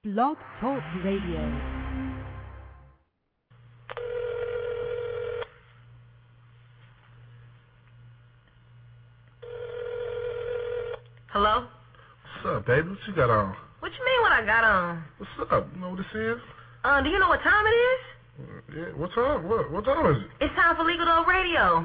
Blog Talk Radio. Hello? What's up, baby? What you got on? What you mean what I got on? What's up? You know what this is? Do you know what time it is? Yeah, what time? What time is it? It's time for Legal Dope Radio.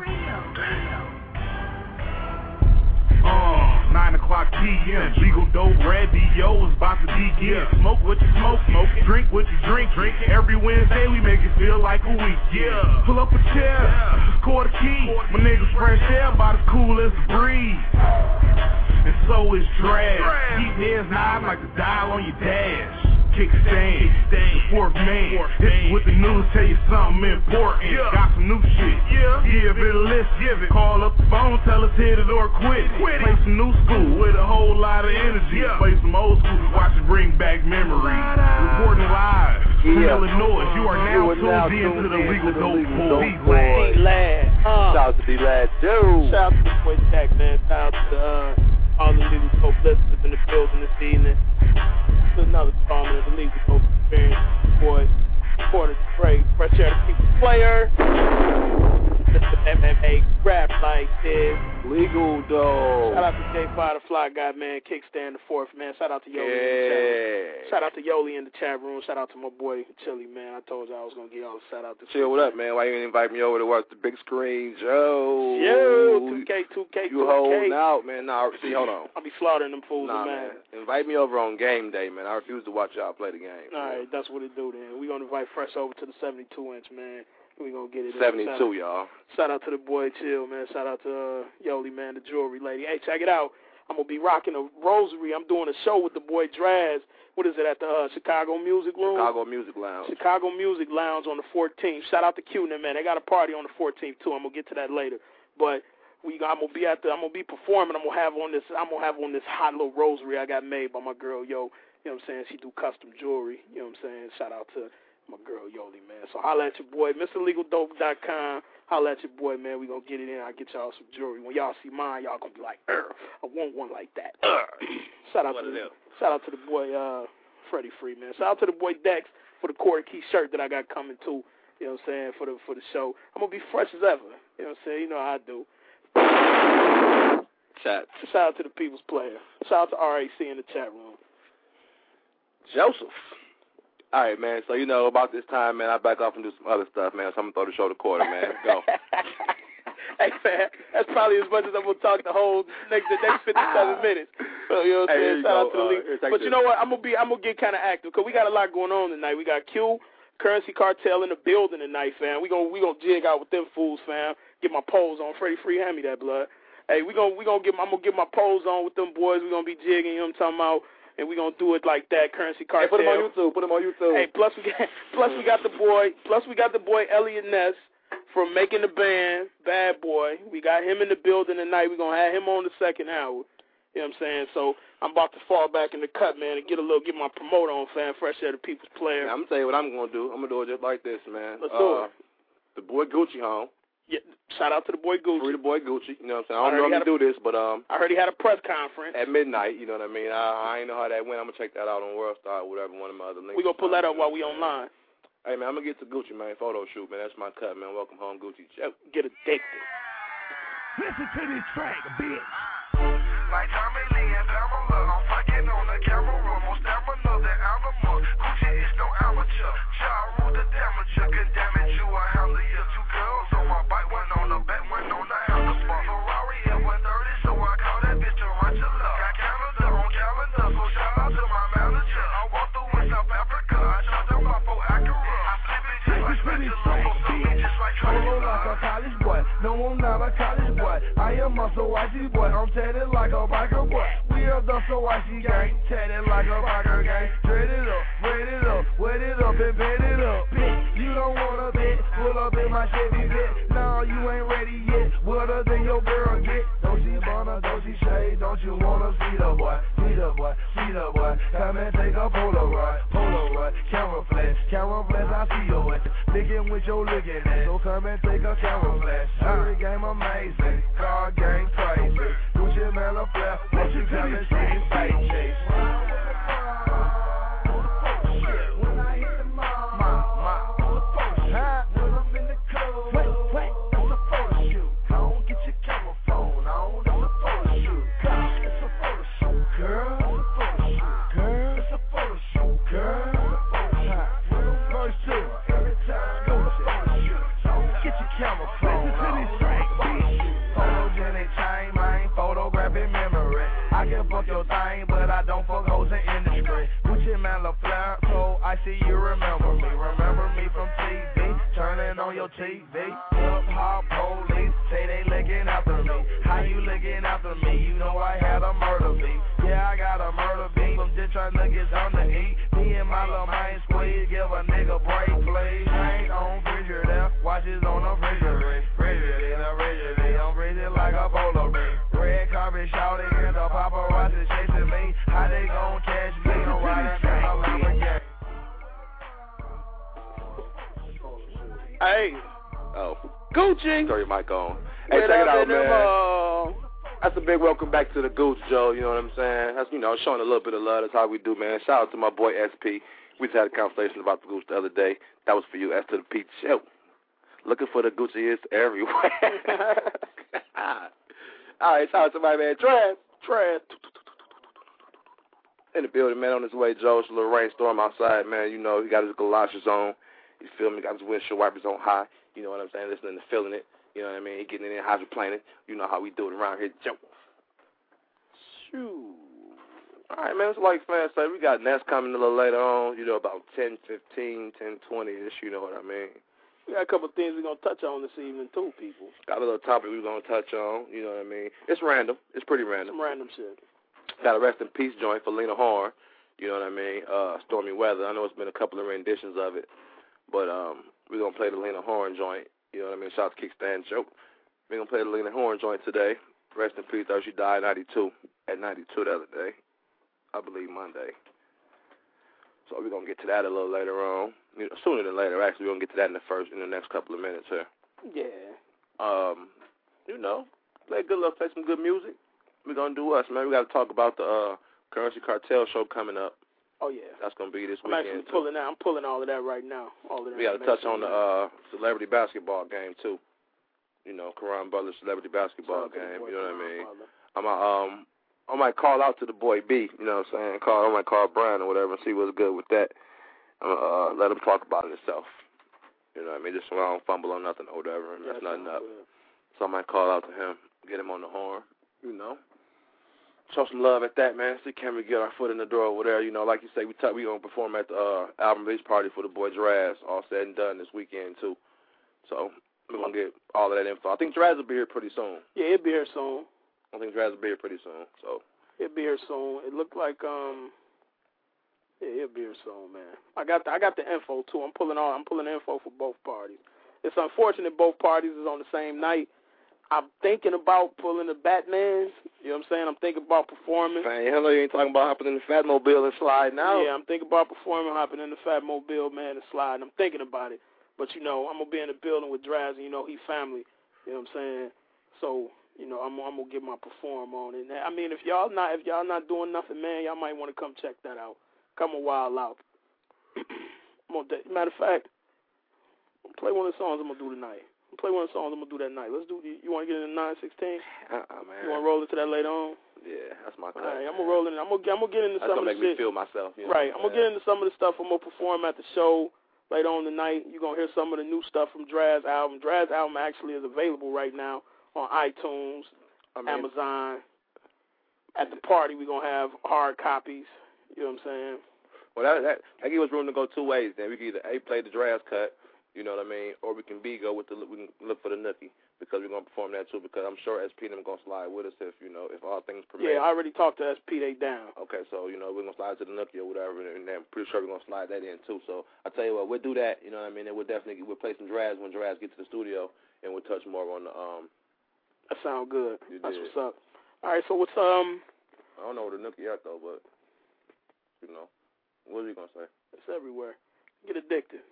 9 o'clock p.m. Legal Dope Radio is about to begin. Smoke what you smoke, drink what you drink. Every Wednesday we make it feel like a week. Yeah. Pull up a chair, score the key. My niggas fresh air about as cool as a breeze. And so is Drag. Keep heads nodding like the dial on your dash. Kickstand, the fourth man. This is with the news, tell you something important. Got some new shit. Give it a list, give it. Call up the phone, tell us hit it or quit it. Play some new school with a whole lot of energy. Play some old school, watch it bring back memories. Reporting live from Illinois. You are now tuned into the Legal Dope Boy. D-Lad. Shout out to D-Lad, dude. Shout out to the boy Jack, man. Shout out to all the Legal Dope listeners in the building this evening. To another installment of the Legal Dope Experience. Boy, Porter Trey, Fresh Air to People Player. Mr. MMA rap like this. Legal Dope. Shout out to J5 the Fly Guy, man. Kickstand the fourth, man. Shout out to Yoli in the chat room. Shout out to Yoli in the chat room. Shout out to my boy Chili, man. I told you I was gonna get y'all a shout out to Chill, what up, man? Why you didn't invite me over to watch the big screen, Joe? Yo, 2K. You holding out, man? Nah, see, hold on. I'll be slaughtering them fools, man. Invite me over on game day, man. I refuse to watch y'all play the game. All right, that's what it do then. We gonna invite Fresh over to the 72-inch, man. We gonna get it. 72, y'all. Shout out to the boy Chill, man. Shout out to Yoli, man, the jewelry lady. Hey, check it out. I'm gonna be rocking a rosary. I'm doing a show with the boy Draz. What is it at the Chicago Music Room? Chicago Music Lounge. Chicago Music Lounge on the 14th. Shout out to Q-Nim, man. They got a party on the 14th too. I'm gonna get to that later. But I'm gonna be performing. I'm gonna have on this hot little rosary I got made by my girl, yo. You know what I'm saying? She do custom jewelry. You know what I'm saying? Shout out to my girl Yoli, man. So holla at your boy, MrLegalDope.com. Holla at your boy, man. We gonna get it in. I'll get y'all some jewelry. When y'all see mine, y'all gonna be like, I want one like that. Shout out to the boy Freddie Free, man. Shout out to the boy Dex for the quarter key shirt that I got coming too. You know what I'm saying? For the show. I'm gonna be fresh as ever. You know what I'm saying? You know how I do. Chat. Shout out to the People's Player. Shout out to RAC in the chat room. Joseph. All right, man. So, you know, about this time, man, I back off and do some other stuff, man. So I'm going to throw the show to quarter, man. Go. Hey, man, that's probably as much as I'm going to talk the next 57 minutes. So, you know what I'm saying? Shout out to the league. But you know what? I'm gonna get kind of active because we got a lot going on tonight. We got Q, Currency Cartel in the building tonight, fam. We gonna jig out with them fools, fam. Get my pose on. Freddie Free, hand me that blood. Hey, I'm gonna get my pose on with them boys. We gonna be jigging, you know what I'm talking about? And we're going to do it like that, Currency Cartel. Hey, put him on YouTube. Hey, plus we got the boy Elliot Ness from Making the Band, Bad Boy. We got him in the building tonight. We're going to have him on the second hour. You know what I'm saying? So I'm about to fall back in the cut, man, and get my promoter on, fam. Fresh Air, the People's Player. Yeah, I'm going to tell you what I'm going to do. I'm going to do it just like this, man. Let's do it. The boy Gucci home. Yeah, shout out to the boy Gucci. Free the boy Gucci. You know what I'm saying? I don't normally do this, but I heard he had a press conference at midnight. You know what I mean? I ain't know how that went. I'm gonna check that out on Worldstar or whatever, one of my other links. We gonna pull that up while we online. Hey man, I'm gonna get to Gucci, man. Photo shoot, man. That's my cut, man. Welcome home, Gucci. Get addicted. Listen to this track, bitch. Like Tommy Lee and Pamela, I'm fucking on the camera, most stamina, the animal. Gucci is no amateur. Ja Rule the damager, can damage you or handle you. Two girls on my bike, one on the back, one on the handlebar. Ferrari at 130, so I call that bitch Tarantula. Got Canada on calendar, so shout out to my manager. I walk through in South Africa, I dropped them off for Acura. I flip it just like spatula, so me just like Tracula. Like a college boy, no I'm not a college boy. I am a so icy boy, I'm tatted like a biker boy. We are the so icy gang, tatted like a biker gang. Straight it up, wet it up, and bend it up. Bitch, you don't wanna bet, pull up in my Chevy bit. Nah, you ain't ready yet, wetter than your girl get. Don't she burn, don't she shade, don't you wanna see the boy? See the boy, come and take a Polaroid, camera flash, I see your ass. Licking with your looking at, so come and take a camera flash. Jury game amazing, car game crazy. Gucci man a flip, what you come and see, fake chase. La Flair, so I see you remember me. Remember me from TV, turning on your TV. Hip hop police say they looking after me. How you looking after me? You know I had a murder beat. Yeah, I got a murder beat. I'm just trying to get something to eat. Me and my little mind squeeze, give a nigga break, please. I ain't on fridge there, watches on the refrigerator. I'm freezing like a bowler beat. Red carpet shouting and the paparazzi chasing me. How they gon' catch me? I'm riding down a Lamborghini. Hey. Oh. Gucci. Throw your mic on. Hey, check it out, man. That's a big welcome back to the Gooch, Joe. You know what I'm saying? That's, showing a little bit of love. That's how we do, man. Shout out to my boy SP. We just had a conversation about the Gooch the other day. That was for you. S to the P. Show. Looking for the Gucci is everywhere. All right, shout out to my man Trav. In the building, man, on his way, Joe. It's a little rainstorm outside, man. He got his galoshes on. You feel me? Got his windshield wipers on high. You know what I'm saying? Listening to feeling it. You know what I mean? He getting in there hydroplaning. You know how we do it around here. Joe. Shoot. All right, man. It's like fans say. We got Ness coming a little later on. About 10:15, 10:20-ish. You know what I mean? We got a couple of things we're going to touch on this evening, too, people. Got a little topic we're going to touch on. You know what I mean? It's random. It's pretty random. Some random shit. Got a rest in peace joint for Lena Horne. You know what I mean? Stormy Weather. I know it's been a couple of renditions of it. But we're going to play the Lena Horne joint. You know what I mean? Shout out to Kickstand Joke. We're going to play the Lena Horne joint today. Rest in peace. She died at 92 the other day. I believe Monday. So we're going to get to that a little later on. Sooner than later, actually. We're going to get to that in the next couple of minutes here. Yeah. Play some good music. We're going to do us, man. We got to talk about the Currency Cartel show coming up. Oh, yeah. That's going to be this I'm weekend. I'm pulling all of that right now. We got to touch on the celebrity basketball game, too. Karan Butler's celebrity basketball game. You know what I mean? I might call out to the boy B, you know what I'm saying? I might call Brian or whatever and see what's good with that. Let him talk about it himself. You know what I mean? Just so I don't fumble on nothing or whatever and mess nothing up. So I might call out to him, get him on the horn, Show some love at that, man. See, can we get our foot in the door over there? Like you say, we going to perform at the album release party for the boy Draz, all said and done this weekend, too. So we're going to get all of that info. I think Draz will be here pretty soon. Yeah, he'll be here soon. I think Draz will be here pretty soon. So he'll be here soon. It looked like, yeah, he'll be here soon, man. I got the info, too. I'm pulling the info for both parties. It's unfortunate both parties is on the same night. I'm thinking about pulling the Batman. You know what I'm saying? I'm thinking about performing. Man, hello, you ain't talking about hopping in the Fatmobile and sliding out. Yeah, I'm thinking about performing, hopping in the Fatmobile, man, and sliding. I'm thinking about it. But, I'm going to be in the building with Draz, and, he family. You know what I'm saying? So, I'm going to get my perform on it. I mean, if y'all not doing nothing, man, y'all might want to come check that out. Come a while out. Matter of fact, play one of the songs I'm going to do tonight. Play one of the songs I'm going to do that night. Let's do. You want to get in the 916? Man. You want to roll into that later on? Yeah, that's my cut. All right, I'm going to roll in. I'm going to get into some of the shit. That's going to make me feel myself. Right, I'm going to get into some of the stuff I'm going to perform at the show later on tonight. You're going to hear some of the new stuff from Draz album. Draz album actually is available right now on iTunes, Amazon. At the party, we're going to have hard copies. You know what I'm saying? Well, that gives us room to go two ways. Then we can either A, play the Draz cut, you know what I mean, or we can B, we can look for the Nookie, because we're going to perform that too, because I'm sure SP and them going to slide with us if all things permit. Yeah, I already talked to SP, they down. Okay, so, we're going to slide to the Nookie or whatever, and I'm pretty sure we're going to slide that in too. So I tell you what, we'll do that, you know what I mean, and we'll play some Draz when Draz gets to the studio, and we'll touch more on the, That sound good. That's did. what's up. All right, so what's, I don't know where the Nookie at, though, but, what are you going to say? It's everywhere. Get addicted.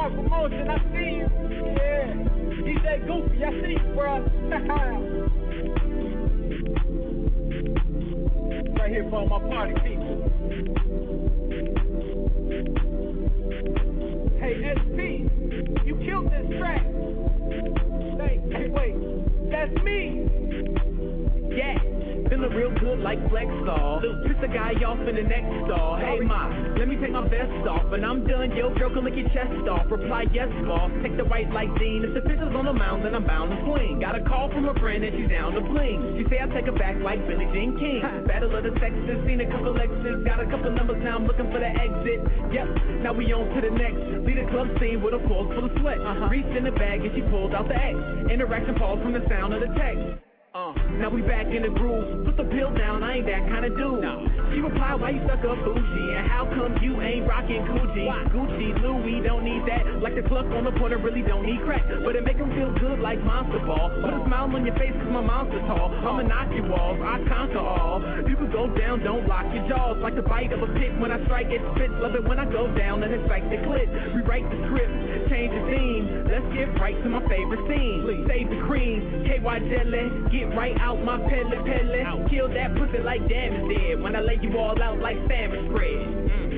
Cross Promotion, I see you. Yeah. DJ Goofy, I see you, bruh. Right here for my party people. Hey, SP, you killed this track. Hey, wait, that's me. Yeah. Feeling real good like Flex Star. Piss the guy off in the next stall. Hey, ma, let me take my vest off. And I'm done, yo, girl, can lick your chest off. Reply, yes, boss. Take the right like Dean. If the fish is on the mound, then I'm bound to swing. Got a call from a friend and she's down to bling. She say I take her back like Billie Jean King. Battle of the sexes, seen a couple exes. Got a couple numbers, now I'm looking for the exit. Yep, now we on to the next. Lead a club scene with a pulse full of sweat. Reached in the bag and she pulled out the X. Interaction pause from the sound of the text. Now we back in the groove. Put the pill down, I ain't that kind of dude. She replied, why you stuck up bougie? And how come you ain't rocking Gucci? Gucci, Louis, don't need that. Like the cluck on the porter, really don't need crack. But it make them feel good like Monster Ball. Put a smile on your face cause my monster tall. I'ma knock you off, I conquer all. You can go down, don't lock your jaws. Like the bite of a pig when I strike it spits. Love it when I go down and it strikes the clit. Rewrite the script, change the theme. Let's get right to my favorite scene. Save the cream, KY jelly. Get right out my pellet. Kill that pussy like damn is dead. When I lay you all out like sandwich bread.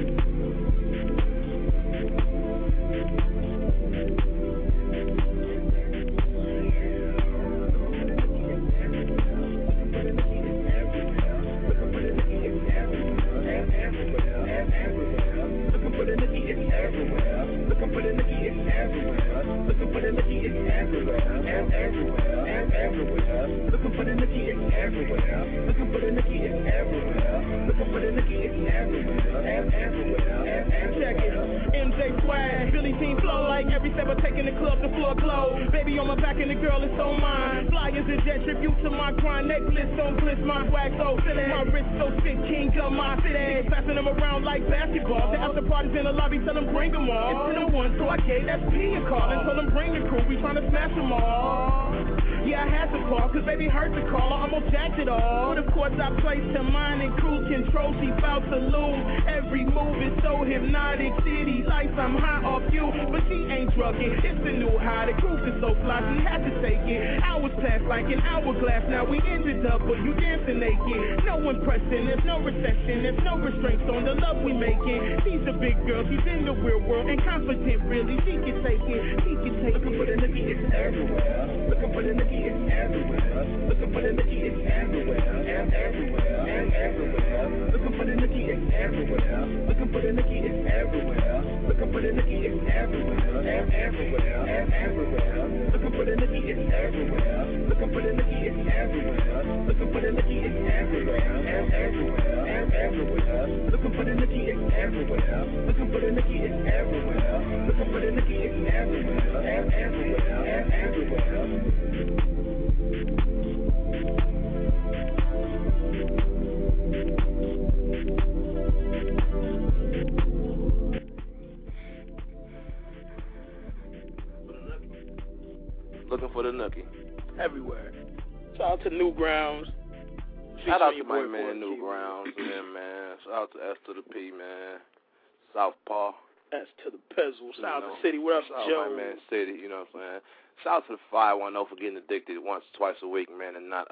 Looking for the nookie, it's everywhere. Looking for the nookie, it's everywhere. Looking for the nookie, it's everywhere. Everywhere. Looking for the nookie, it's everywhere. Looking for the nookie, it's everywhere. Looking for the nookie, it's everywhere. Check it. MJ swag, Billie Jean flow like every step I take in the club, the floor glow. Baby on my back and the girl is so mine. Flyers and jet tribute to my grind. Necklace don't bliss my swag so silly. My wrist so sick, king of my city. Passing them around like basketball. The after parties in the lobby, tell them bring them all. It's 10-1, so I gave SP a call and told them bring the crew. We tryna smash them all. Yeah, I had to call, cause baby heard the caller, almost jacked it all. But of course I placed her mind in cruise control, she bout to lose. Every move is so hypnotic, city lights, I'm high off you. But she ain't drugging, it's the new high, the groove is so fly, she had to take it. Hours passed like an hourglass, now we ended up, but you dancing naked. No impression, there's no recession, there's no restraints on the love we making. She's a big girl, she's in the real world, and confident really, she can take it, she can take it. Looking for the nookie, it's everywhere. Looking for the nookie, it's everywhere. Looking for the nookie, it's everywhere. Everywhere. Looking for the nookie, it's everywhere. Looking for the nookie, it's everywhere. Looking for the nookie, it's everywhere. Everywhere. Looking for the nookie, it's everywhere. Looking for the nookie, it's everywhere. Looking for the nookie, it's everywhere. Everywhere. Looking for the nookie, it's everywhere. Looking for the nookie, it's everywhere. Looking for the nookie, it's everywhere. Everywhere. Looking for the nookie. Everywhere. Shout out to Newgrounds. Shout out to my man Newgrounds, man. Shout out to S to the P, man. Southpaw. S to the Pizzle. Shout out to City. What up, Shout Joe? out my man City, you know what I'm saying? Shout out to the 510 for getting addicted once, twice a week, man, and not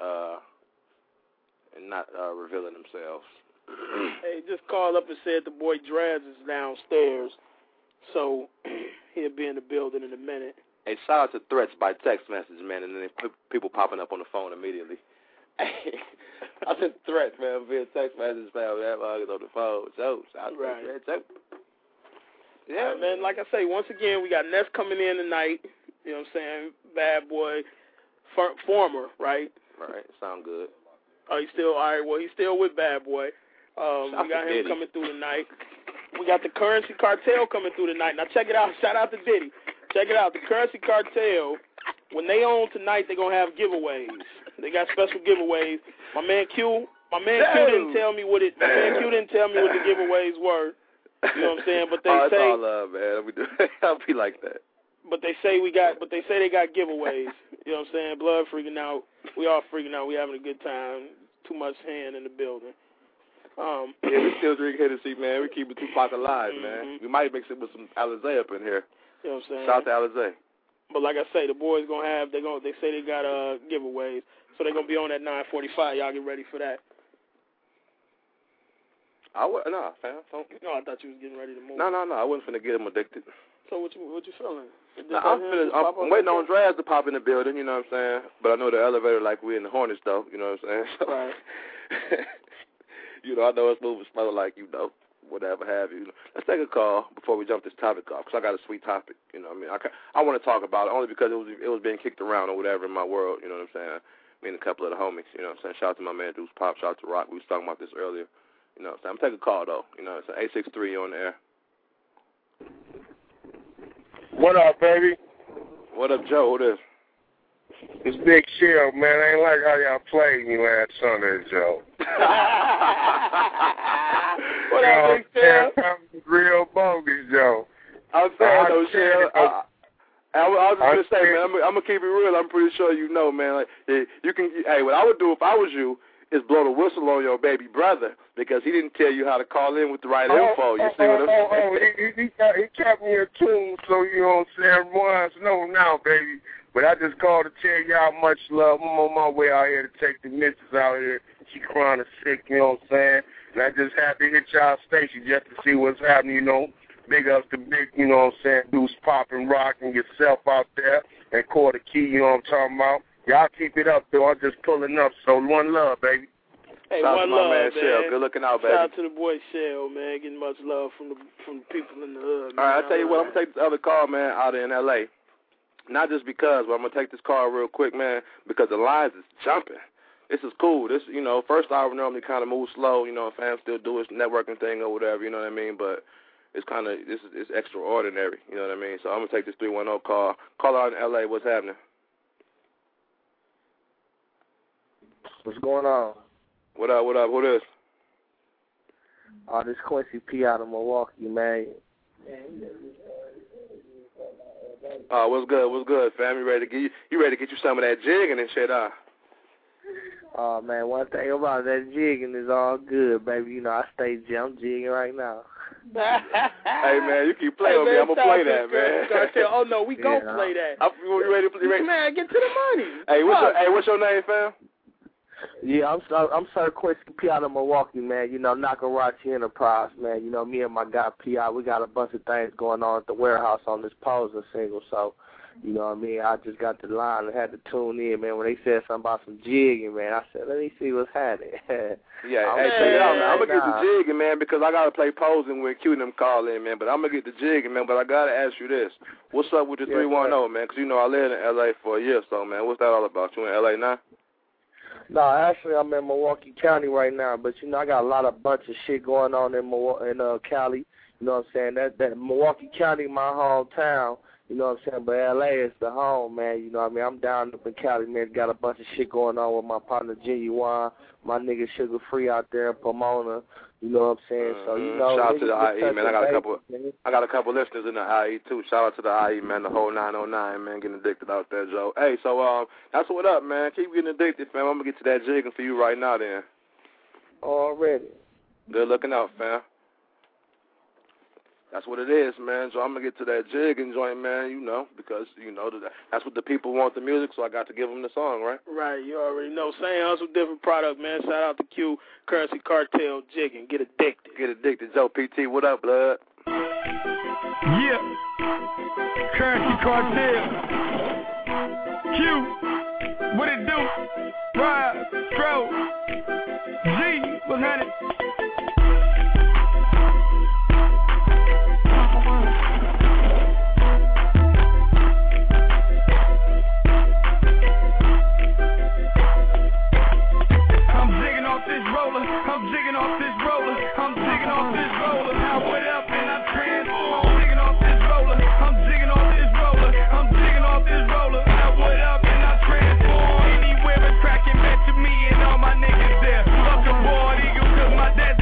revealing themselves. Hey, just called up and said the boy Draz is downstairs, so he'll be in the building in a minute. Hey, shout out to threats by text message, man, and then people popping up on the phone immediately. I said threats, man, via text message, man, that motherfucker's on the phone. So, shout out to right. Joe. Yeah, right, man, like I say, once again, we got Ness coming in tonight, you know what I'm saying, Bad Boy, former, right? Right, sound good. Oh, he's still, all right, well, he's still with Bad Boy. We got him coming through tonight. We got the Currency Cartel coming through tonight. Now, check it out. Shout out to Diddy. Check it out. The Currency Cartel, when they on tonight, they're going to have giveaways. They got special giveaways. My man Q didn't tell me what the giveaways were. You know what I'm saying? But they it's say all love, man. I'll be like that. But they say they got giveaways. You know what I'm saying? Blood freaking out. We all freaking out. We having a good time. Too much hand in the building. Yeah, we still drink Hennessy, man. We keep it Tupac alive, man. We might mix it with some Alizé up in here. You know what I'm saying? Shout out to Alizé. But like I say, the boys they say they got giveaways, so they're gonna be on at 9:45. Y'all get ready for that. Nah, fam. No, I thought you was getting ready to move. No. I wasn't finna get him addicted. So what you feeling? I'm waiting on Draz to pop in the building, you know what I'm saying? But I know the elevator like we in the Hornets, though, you know what I'm saying? So, right. You know, I know it's moving slow like, you know, whatever have you. Let's take a call before we jump this topic off, because I got a sweet topic, you know what I mean? I want to talk about it only because it was being kicked around or whatever in my world, you know what I'm saying? Me and a couple of the homies, you know what I'm saying? Shout out to my man Deuce Pop, shout out to Rock. We was talking about this earlier, you know what I'm saying? I'm taking a call, though, you know what I'm saying? 863 on the air. What up, baby? What up, Joe? Who this? It's Big Shell, man. I ain't like how y'all played me last Sunday, Joe. What up, Big Shell? Real bogus, Joe. I'm saying, though, Shell. I was just gonna say, man, I'm gonna keep it real. I'm pretty sure you know, man. Like, you can. Hey, what I would do if I was you is blow the whistle on your baby brother because he didn't tell you how to call in with the right info. You see what I'm saying? He kept me in tune, so you know what I'm saying. Everyone's know now, baby. But I just called to tell y'all much love. I'm on my way out here to take the missus out here. She crying sick, you know what I'm saying. And I just had to hit y'all station just to see what's happening, you know. Big ups to Big, you know what I'm saying, Deuce Pop and Rock and yourself out there and Quarter Key, you know what I'm talking about. Y'all keep it up, though. I'm just pulling up. So one love, baby. Hey, shout out one to my love, man Shell. Good looking out, baby. Shout out to the boy Shell, man. Getting much love from the people in the hood, man. All right, I tell you what, I'm going to take this other call, man, out in L.A. Not just because, but I'm going to take this call real quick, man, because the lines is jumping. This is cool. This, you know, first hour normally kind of moves slow. You know, fans still do his networking thing or whatever, you know what I mean? But it's kind of, it's extraordinary, you know what I mean? So I'm going to take this 310 call. Call out in L.A. What's happening? What's going on? What up? Who this? This Quincy P out of Milwaukee, man. What's good, fam? You ready to get you some of that jigging and shit, Man, one thing about that jigging is all good, baby. You know, I'm jigging right now. Hey, man, you keep playing with me. I'm going to play that, man. Oh, no, we gon' play that. You ready to play? Man, get to the money. Hey, what's your name, fam? Yeah, I'm Sir Quincy P out of Milwaukee, man. You know, Nakarachi Enterprise, man. You know, me and my guy P.I., we got a bunch of things going on at the warehouse on this Poser single. So, you know what I mean? I just got the line and had to tune in, man. When they said something about some jigging, man, I said, let me see what's happening. Yeah, hey, check it out, man. I'm going to get the jigging, man, because I got to play posing when Q and them call in, man. But I'm going to get the jigging, man. But I got to ask you this. What's up with the 310, man? Because, you know, I lived in L.A. for a year or so, man. What's that all about? You in L.A. now? No, actually, I'm in Milwaukee County right now, but, you know, I got a bunch of shit going on in Cali. You know what I'm saying? That Milwaukee County, my hometown, you know what I'm saying? But L.A. is the home, man. You know what I mean? I'm down up in Cali, man. Got a bunch of shit going on with my partner, Genuine, my nigga Sugar Free out there in Pomona. You know what I'm saying? So, you know. Shout out to the IE, man. I got a couple listeners in the IE, too. Shout out to the IE, man. The whole 909, man. Getting addicted out there, Joe. Hey, so, that's what up, man. Keep getting addicted, fam. I'm going to get to that jigging for you right now, then. Already. Good looking out, fam. That's what it is, man. So I'm going to get to that jigging joint, man, you know, because, you know, that's what the people want, the music, so I got to give them the song, right? Right, you already know. Same hustle, different product, man. Shout out to Q, Currency Cartel, jigging. Get addicted. Get addicted. Joe PT, what up, blood? Yeah. Currency Cartel. Q, what it do? Ride, Pro, G, what's happening? I'm jigging off this roller. I'm jigging off this roller. I went up and I transformed. I'm jigging off this roller. I'm jigging off this roller. I'm jigging off this roller. I went up and I transformed. Anywhere and cracking back to me and all my niggas there. Fuck a bald eagle, cause my dad's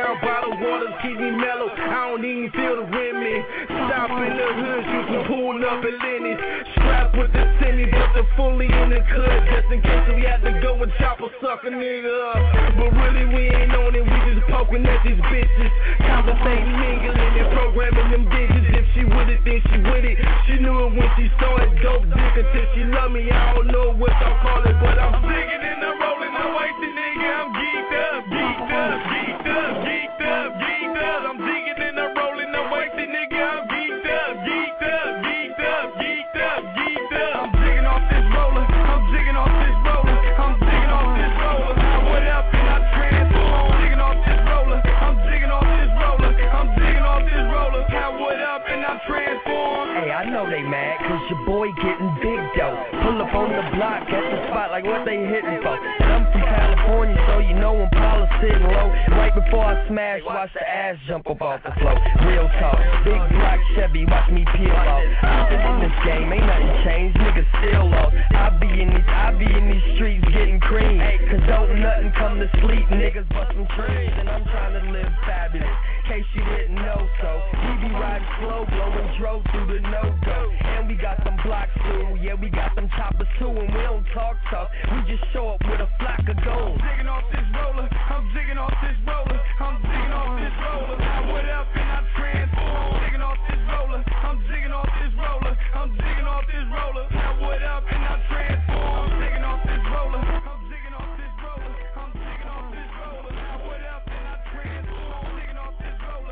down, bottled waters keep me mellow. I don't even feel the Remy. Stop in the hood, you can pull up at Lenny's. Strap with the semi, but the fully in the cut. Just in case we had to go and chop a sucker nigga up. But really we ain't on it, we just poking at these bitches. Conversating, mingling, and programming them bitches. If she with it, then she with it. She knew it when she started dope dick until she love me. I don't know what y'all call it, but I'm digging and I'm rolling. I'm wasting, nigga. I'm geeked up, geeked up, geeked up, geeked up, geeked up. I'm digging and I'm rolling. I'm wasting, nigga. I'm geeked up, geeked up, geeked up, geeked up, geeked up. I'm digging off this roller. I'm digging off this roller. I'm digging off this roller. I went up and I transformed. Digging off this roller. I'm digging off this roller. I'm digging off this roller. I went up and I transformed. Hey, I know they mad, cause your boy getting big though. Pull up on the block at the spot like what they hitting for. And I'm from California, so you know I'm probably sitting low. Right before I smash, watch the ass jump up off the floor. Real talk, big black Chevy, watch me peel off. I've been in this game, ain't nothing changed, niggas still lost. I be in these streets getting cream. Cause don't nothing come to sleep, niggas bustin' trees. And I'm trying to live fabulous, case you didn't know so. We be riding slow, blowing dro through the no-go. And we got them blocks too, yeah, we got them choppers too. And we don't talk tough, we just show up with a flock of gold. I'm digging off this roller, I'm digging off this roller, I'm digging off this roller. I went up and I transformed. Digging off this roller, I'm digging off this roller, I'm digging off this roller. I went up and I transformed. Digging off this roller, I'm digging off this roller, I'm digging off this roller. I went up and I transformed. Digging off this roller,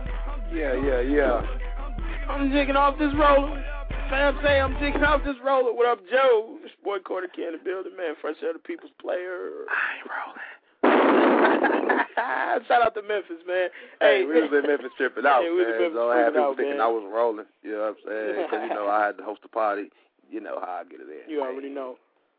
I'm digging off this roller. Fam say I'm digging off this roller. What up, Joe? This boy Corder Key in the building, man. Fresh out of the People's Player. I ain't rolling. Shout out to Memphis, man. Hey, we was in Memphis tripping out, yeah, we man. So I had people thinking man. I was rolling. You know what I'm saying? Because, you know, I had to host a party. You know how I get it in. You already know.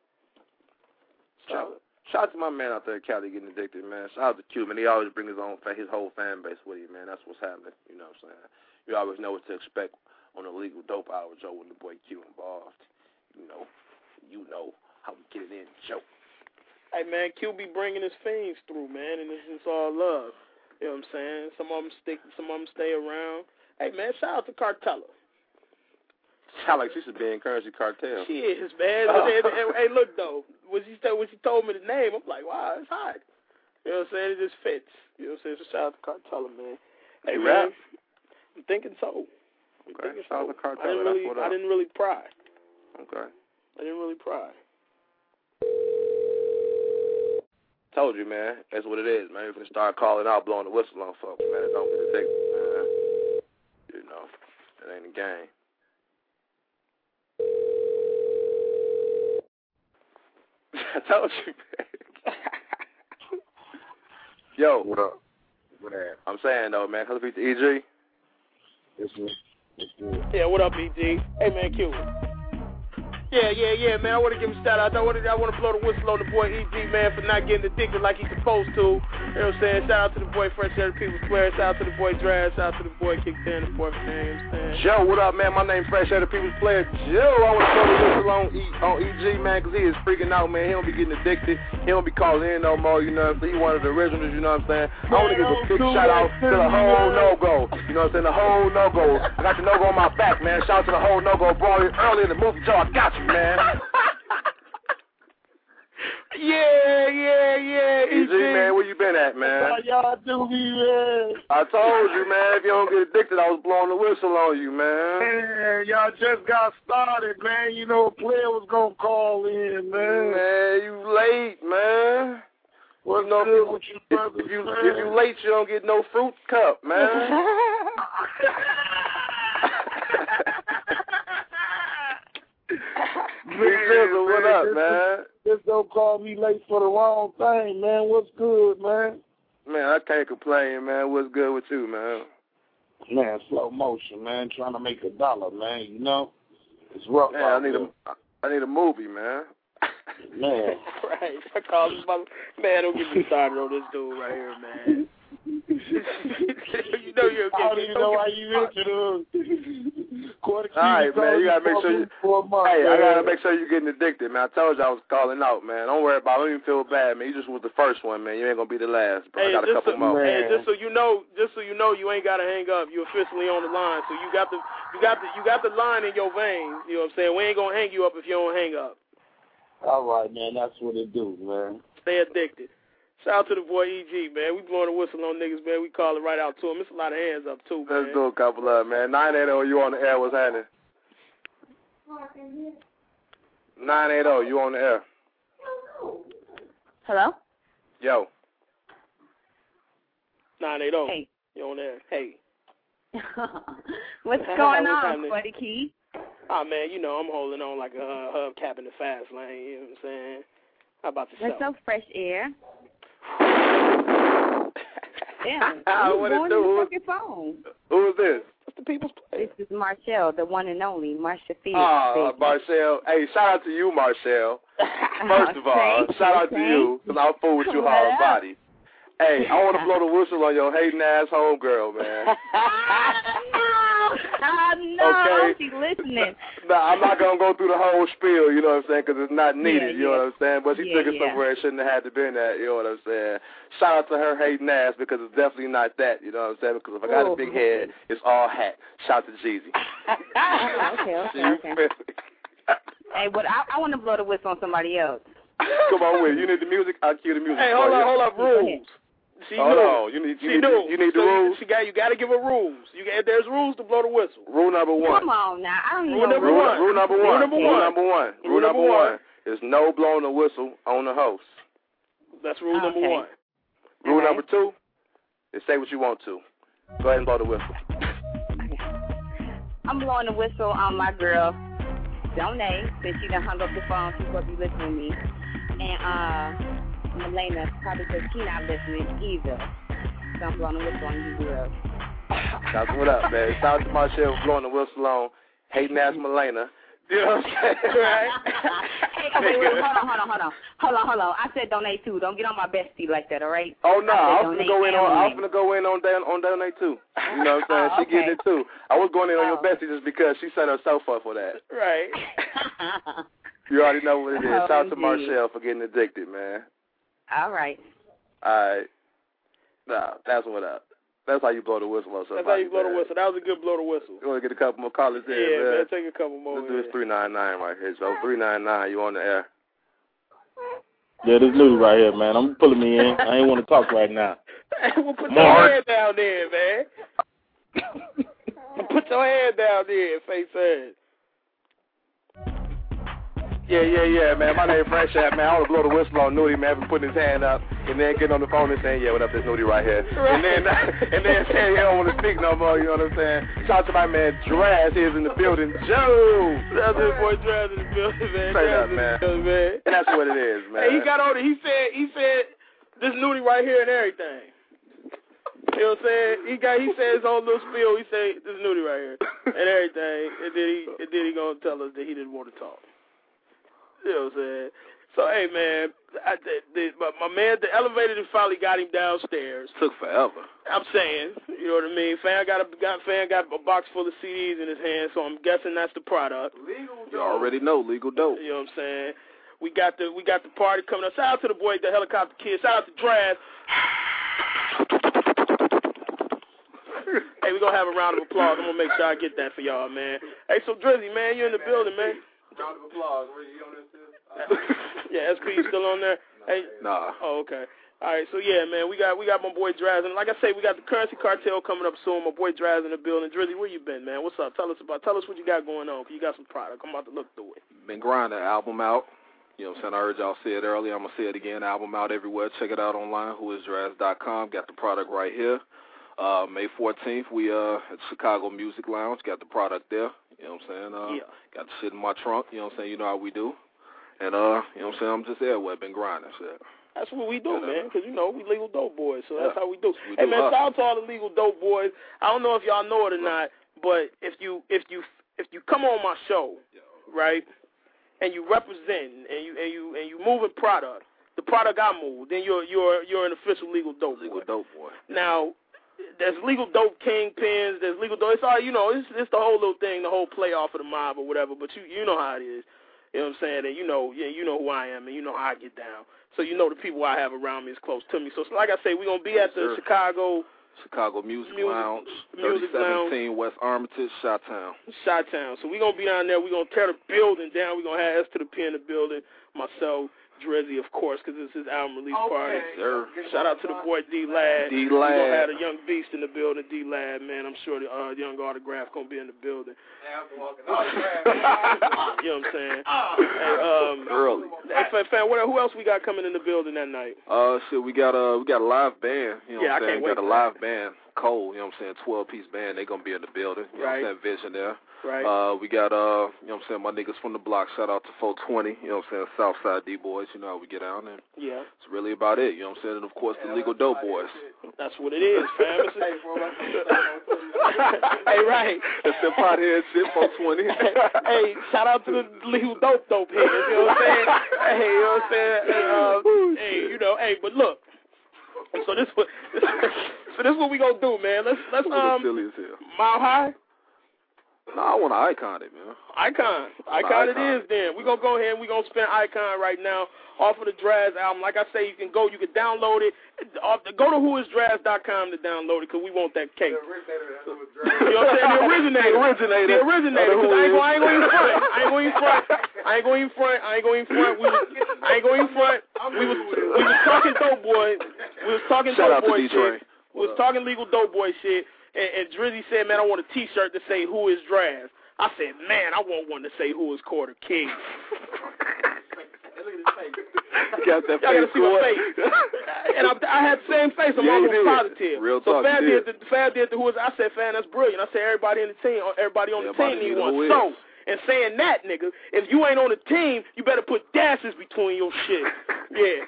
Shout out to my man out there in Cali getting addicted, man. Shout out to Q, man. He always brings his whole fan base with him, man. That's what's happening. You know what I'm saying? You always know what to expect on the Legal Dope Hour, Joe, when the boy Q involved. You know how we get it in, Joe. Hey, man, Q be bringing his fiends through, man, and it's all love. You know what I'm saying? Some of them stick, some of them stay around. Hey, man, shout out to Cartella. Sound like she should be in Currency Cartel. She is, man. Hey, look, though, when she told me the name, I'm like, wow, it's hot. You know what I'm saying? It just fits. You know what I'm saying? So shout out to Cartella, man. Hey, man, I'm thinking so. Okay, shout out to Cartella. I didn't really pry. Okay. I didn't really pry. Told you, man. That's what it is, man. You're going to start calling out, blowing the whistle on folks, man. Don't get addicted, man. You know, it ain't a game. I told you, man. Yo. What up? What up? I'm saying, though, man, because of EG. It's good. Yeah, what up, EG? Hey, man, Q. Yeah, man. I want to give a shout out. I want to blow the whistle on the boy EG, man, for not getting addicted like he's supposed to. You know what I'm saying? Shout out to the boy Fresh Out of the People's Player. Shout out to the boy Drag. Shout out to the boy Kick 10, the boy from there. You know what I'm saying? Joe, what up, man? My name Fresh Out of the People's Player. Joe, I want to blow the whistle on EG, man, because he is freaking out, man. He don't be getting addicted. He don't be calling in no more. You know what I'm saying? He one of the originals. You know what I'm saying? I want to give a big shout out to the whole no-go. You know what I'm saying? The whole no-go. I got the no-go on my back, man. Shout out to the whole no-go. Bro, early in the movie, Joe, I got you, man. Yeah. EG, man, where you been at, man? How y'all do me, man? I told you, man, if you don't get addicted, I was blowing the whistle on you, man. Man, y'all just got started, man. You know a player was going to call in, man. Man, you late, man. What's good with you, brother? If you late, you don't get no fruit cup, man. Man, what up, man? Just don't call me late for the wrong thing, man. What's good, man? Man, I can't complain, man. What's good with you, man? Man, slow motion, man. Trying to make $1, man. You know, it's rough. Man, I need a movie, man. Man, right. I call this mother. Man, don't get me started on this dude right here, man. You know you're I don't even know why you mentioned him. All right, man. You gotta make sure you. I gotta make sure you're getting addicted, man. I told you I was calling out, man. Don't worry about it. Don't even feel bad, man. You just was the first one, man. You ain't gonna be the last. Bro. I got a couple more. Hey, just so you know, you ain't gotta hang up. You're officially on the line, so you got the line in your veins. You know what I'm saying? We ain't gonna hang you up if you don't hang up. All right, man. That's what it do, man. Stay addicted. Shout out to the boy EG, man. We blowing a whistle on niggas, man. We call it right out to him. It's a lot of hands up, too, man. Let's do a couple of man. 980, you on the air. What's happening? 980, you on the air. Hello? Yo. 980. Hey. You on there? Hey. What's going on, Buddy Key? Oh, man, you know, I'm holding on like a hubcap in the fast lane, you know what I'm saying? How about yourself? That's so fresh air. Damn. What it do? Fucking phone. Who is this? What's the people's play? This is Marshall, the one and only, Marsha Felix. Oh, Marshall. Hey, shout out to you, Marshall. First of all, shout out to you, because I'll fool with you hard body. Hey, I want to blow the whistle on your hating-ass homegirl, man. No, okay. she's listening. No, I'm not going to go through the whole spiel, you know what I'm saying, because it's not needed, you know what I'm saying? But she took it somewhere it shouldn't have had to been at, you know what I'm saying? Shout out to her hating ass, because it's definitely not that, you know what I'm saying? Because if I got a big head, it's all hat. Shout out to Jeezy. Okay. Hey, but I want to blow the whistle on somebody else. Come on with it. You need the music? I'll cue the music. Hey, hold up, rules. Hold on. You need the rules. You got to give her rules. There's rules to blow the whistle. Rule number one. Come on now. I don't Rule know. Rule number one is no blowing the whistle on the host. That's rule number one. Rule number two is say what you want to. Go ahead and blow the whistle. I'm blowing the whistle on my girl, Donay, since she done hung up the phone. She's going to be listening to me. And Melena, probably because she's not listening either. So I'm blowing the whistle on you girls. That's what up, man. Shout out to Marshall blowing the whistle on hating ass Melena. You know what I'm saying? Right? Hey, wait, hold on. I said Donay too. Don't get on my bestie like that, all right? Oh no, I'm gonna go in on Donay too. You know what I'm saying? She getting it too. I was going in on your bestie just because she set herself up for that. Right. You already know what it is. Shout out to Marshall for getting addicted, man. All right. Nah, that's what up. That's how you blow the whistle on somebody. That's how you blow the whistle. That was a good blow the whistle. You want to get a couple more callers in, man, take a couple more. Let's do this 399 right here. So 399, you on the air? Yeah, this Nudie right here, man. I'm pulling me in. I ain't want to talk right now. Well, put your head down there, man. Put your head down there, face ass. Yeah, man. My name is Frank Shat, man. I want to blow the whistle on Nudie, man, for putting his hand up and then getting on the phone and saying, yeah, what up, this Nudie right here. Right. And then saying he don't want to speak no more, you know what I'm saying? Shout out to my man Draz, he's in the building. Joe! That's his boy Draz in the building, man. Straight up, man. And that's what it is, man. Hey, he got on it. He said this Nudie right here and everything. You know what I'm saying? He said his own little spiel. He said this Nudie right here and everything. And then he gonna tell us that he didn't want to talk. You know what I'm saying? So, hey, man, my man, the elevator finally got him downstairs. Took forever. I'm saying, you know what I mean? Fan got a box full of CDs in his hand, so I'm guessing that's the product. Legal dope. You already know, legal dope. You know what I'm saying? We got the party coming up. Shout out to the boy, the helicopter kid. Shout out to Draz. Hey, we're going to have a round of applause. I'm going to make sure I get that for y'all, man. Hey, so Drizzy, man, you're in the building, man. Round of applause. Where you on this? Yeah, SP still on there? Hey. Nah. Oh, okay. All right, so yeah, man, we got my boy Draz, and like I say, we got the Currency Cartel coming up soon. My boy Draz in the building. Drizzy, where you been, man? What's up? Tell us what you got going on. Cause you got some product. I'm about to look through it. Been grinding. Album out. You know what I'm saying? I heard y'all say it earlier. I'm gonna say it again. Album out everywhere. Check it out online. Whoisdraz.com. Got the product right here. May 14th, we at Chicago Music Lounge. Got the product there. You know what I'm saying? Got the shit in my trunk. You know what I'm saying? You know how we do. And, you know what I'm saying? I'm just everywhere. Been grinding. Shit. That's what we do, man, because, you know, we legal dope boys, so that's how we do. Hey, man, shout out to all the legal dope boys. I don't know if y'all know it or not, but if you come on my show, right, and you represent and you moving product, the product I move, then you're an official legal dope boy. Legal dope boy. Now, there's legal dope kingpins, there's legal dope. It's all, you know, it's the whole little thing, the whole playoff of the mob or whatever. But you know how it is. You know what I'm saying? And you know who I am, and you know how I get down. So you know the people I have around me is close to me. So like I say, we're gonna be at the Chicago Music Lounge, 3017 West Armitage, Chi-Town. Chi-Town. So we're going to be down there. We're going to tear the building down. We're going to have S to the P in the building. Myself, Drizzy, of course, because it's his album release party. Sir. Shout out to the boy D-Lad. D-Lad. We're going to have a young beast in the building, D-Lad, man. I'm sure the young autograph going to be in the building. You know what I'm saying? Early. Hey, fan, who else we got coming in the building that night? Shit, we got a live band. You know what I'm saying? We got a live band, Cole. You know what I'm saying? 12-piece band. They gonna be in the building. You know what I'm saying? Visionaire. Right. We got you know what I'm saying? My niggas from the block. Shout out to 420. You know what I'm saying? Southside D boys. You know how we get down there. Yeah. It's really about it. You know what I'm saying? And of course the Legal Dope Boys. That's what it is, fam. Hey, right. It's the pothead shit, 420. Hey, shout out to the Legal Dope heads. You know what I'm saying? Hey, you know what I'm saying? Hey, you know, hey, but look. So this what we gonna do, man. Let's silly as hell. Mile High. No, I want to icon it, man. Icon it is then. We're going to go ahead and we're going to spin Icon right now off of the Draz album. Like I say, you can download it. Go to whoisdraz.com to download it because we want that cake. You know what I'm saying? The originator. Because I ain't going to front. We was talking dope boy. Shout out to D-Train. We was talking legal dope boy shit. And Drizzy said, man, I want a T-shirt to say Who Is Draz. I said, man, I want one to say Who Is Quarter King. Got that Y'all gotta see my face. And I had the same face. I'm almost positive. Real so talk, Fab did the Who Is. I said, Fab, that's brilliant. I said, everybody on the team need one. So, and saying that, nigga, if you ain't on the team, you better put dashes between your shit. Yeah.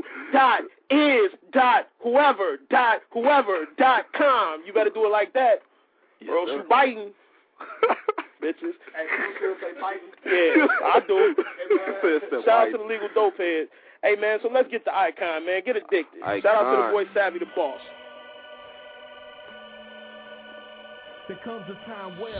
who.is.whoever.com. You better do it like that. Yes, or else you biting. Bitches. Yeah, I do. Shout out to the Legal Dope heads. Hey, man, so let's get the Icon, man. Get addicted. Icon. Shout out to the boy Savvy the Boss. There comes a time where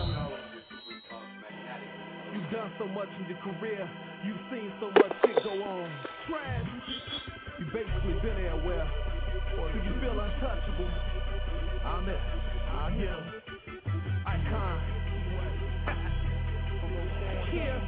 you've done so much in your career, you've seen so much shit go on. Trash. You basically been there where you feel untouchable. I'm it. I am. Icon. Yeah.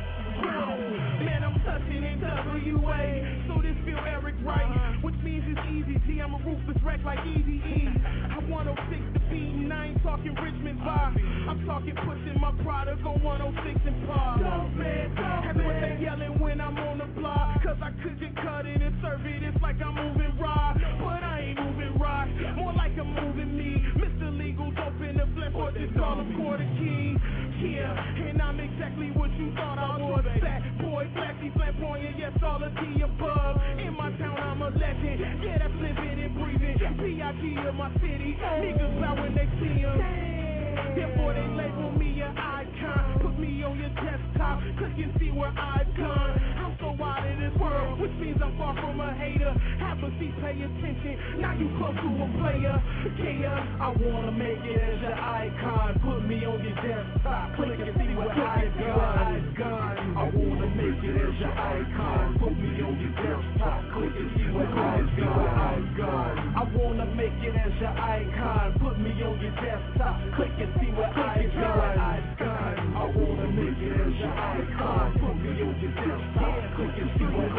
Man, I'm touching in WA, so this feel Eric right, which means it's easy. T, I'm a ruthless wreck like Eazy-E. I 106 the beat, and I ain't talking Richmond vibe. I'm talking pushing my product on 106 and par. That's what they yelling when I'm on the block, cause I couldn't cut it and serve it. It's like I'm moving raw, but I ain't moving rock, more like I'm moving me. Mr. Legal Dope in the flip, or just call him Quarter King. Yeah, and I'm exactly what you thought I was. Fat boy, flashy, flamboyant, yes, all of the above. In my town, I'm a legend. Yeah, that's living and breathing. P.I.G. of my city. Niggas out when they see him. Therefore, they label me an icon. Put me on your desktop, click and see where I've gone. I'm so out of this world, which means I'm far from a hater. Have a seat, pay attention. Now you close to a player. Yeah, I wanna make it as your icon. Put me on your desktop, click and see where I've gone. I wanna make it as your icon. Put me on your desktop, click and see where I've gone. I wanna make it as your icon. Put me on your desktop, click and see where I've gone. I wanna make it as your icon. Put me on your desktop, click and see where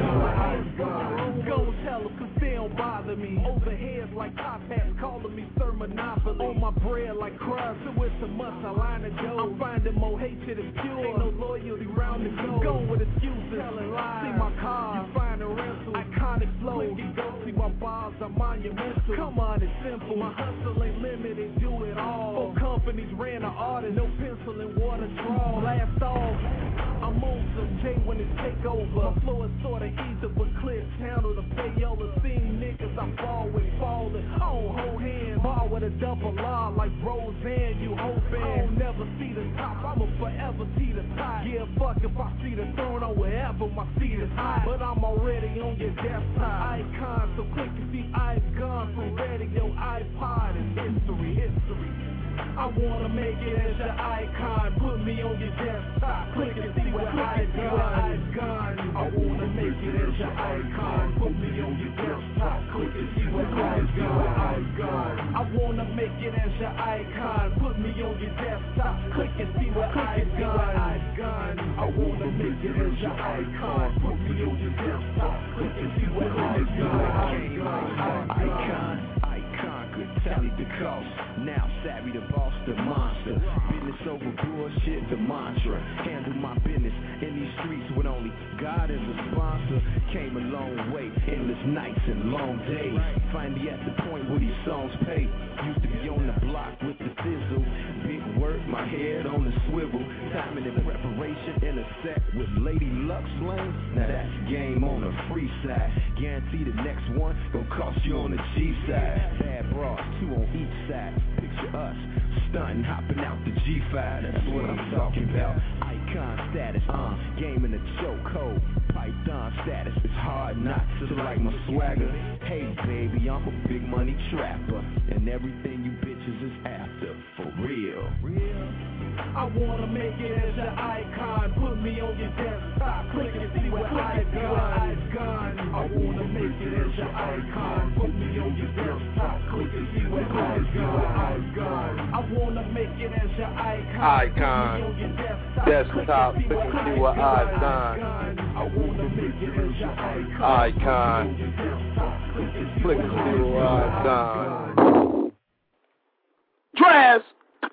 I've gone. Go tell them 'cause they don't bother me. Overheads like top hats calling me Sir Monopoly. On my bread like crust, so it's a must. I line to go. I'm finding more hatred and pure. Ain't no loyalty round the globe. Going with excuses, telling lies. See my car, you find a rental. Iconic flow. See my bars are monumental. Come on, it's simple. My hustle ain't limited, do it all. 4 companies ran an artist, no pencil and water draw. Blast off. I'm on some J when it's take over. My flow is sorta easy, but Cliff handle the payola. Seeing niggas I fall with falling. I don't hold hands, ball with a double R like Roseanne. You hoping I don't never see the top, I'ma forever see the top. Yeah, fuck if I see the throne or wherever my seat is high. But I'm already on your desktop. Icon, so click and see Icon from radio, iPod, and wanna make it as your icon. Put me on your desktop. Click and see where I've gone. I wanna make it as your icon. Put me on your desktop. Click and see where I've gone. I wanna make it as your icon. Put me on your desktop. Click and see where I've gone. I wanna make it as your icon. Put me on your desktop. Click and see where I've gone. Icon could tally the cost. Now savvy the boss, the monster. Business over bullshit, the mantra. Handle my business in these streets with only God as a sponsor. Came a long way, endless nights and long days. Finally at the point where these songs pay. Used to be on the block with the sizzle. Big work, my head on the swivel. Timing and preparation in a set with Lady Luck Slang. Now that's game on the free side. Guarantee the next one gon' cost you on the G side. Bad bras, 2 on each side. Picture us, stunting, hopping out the G5. That's what I'm talking about. Icon status, game in the chokehold. Python status, it's hard not to like my swagger. Hey baby, I'm a big money trapper, and everything you bitches is after, for real. I wanna make it as your icon. Put me on your desktop. Click and see where I've gone. I wanna make it as your icon. Put me on your desktop. Click and see where I've gone. I wanna make it as your icon. Put me on your desktop. Click and see where I've gone. I wanna make it as your icon. Click and see where I've gone. Draz!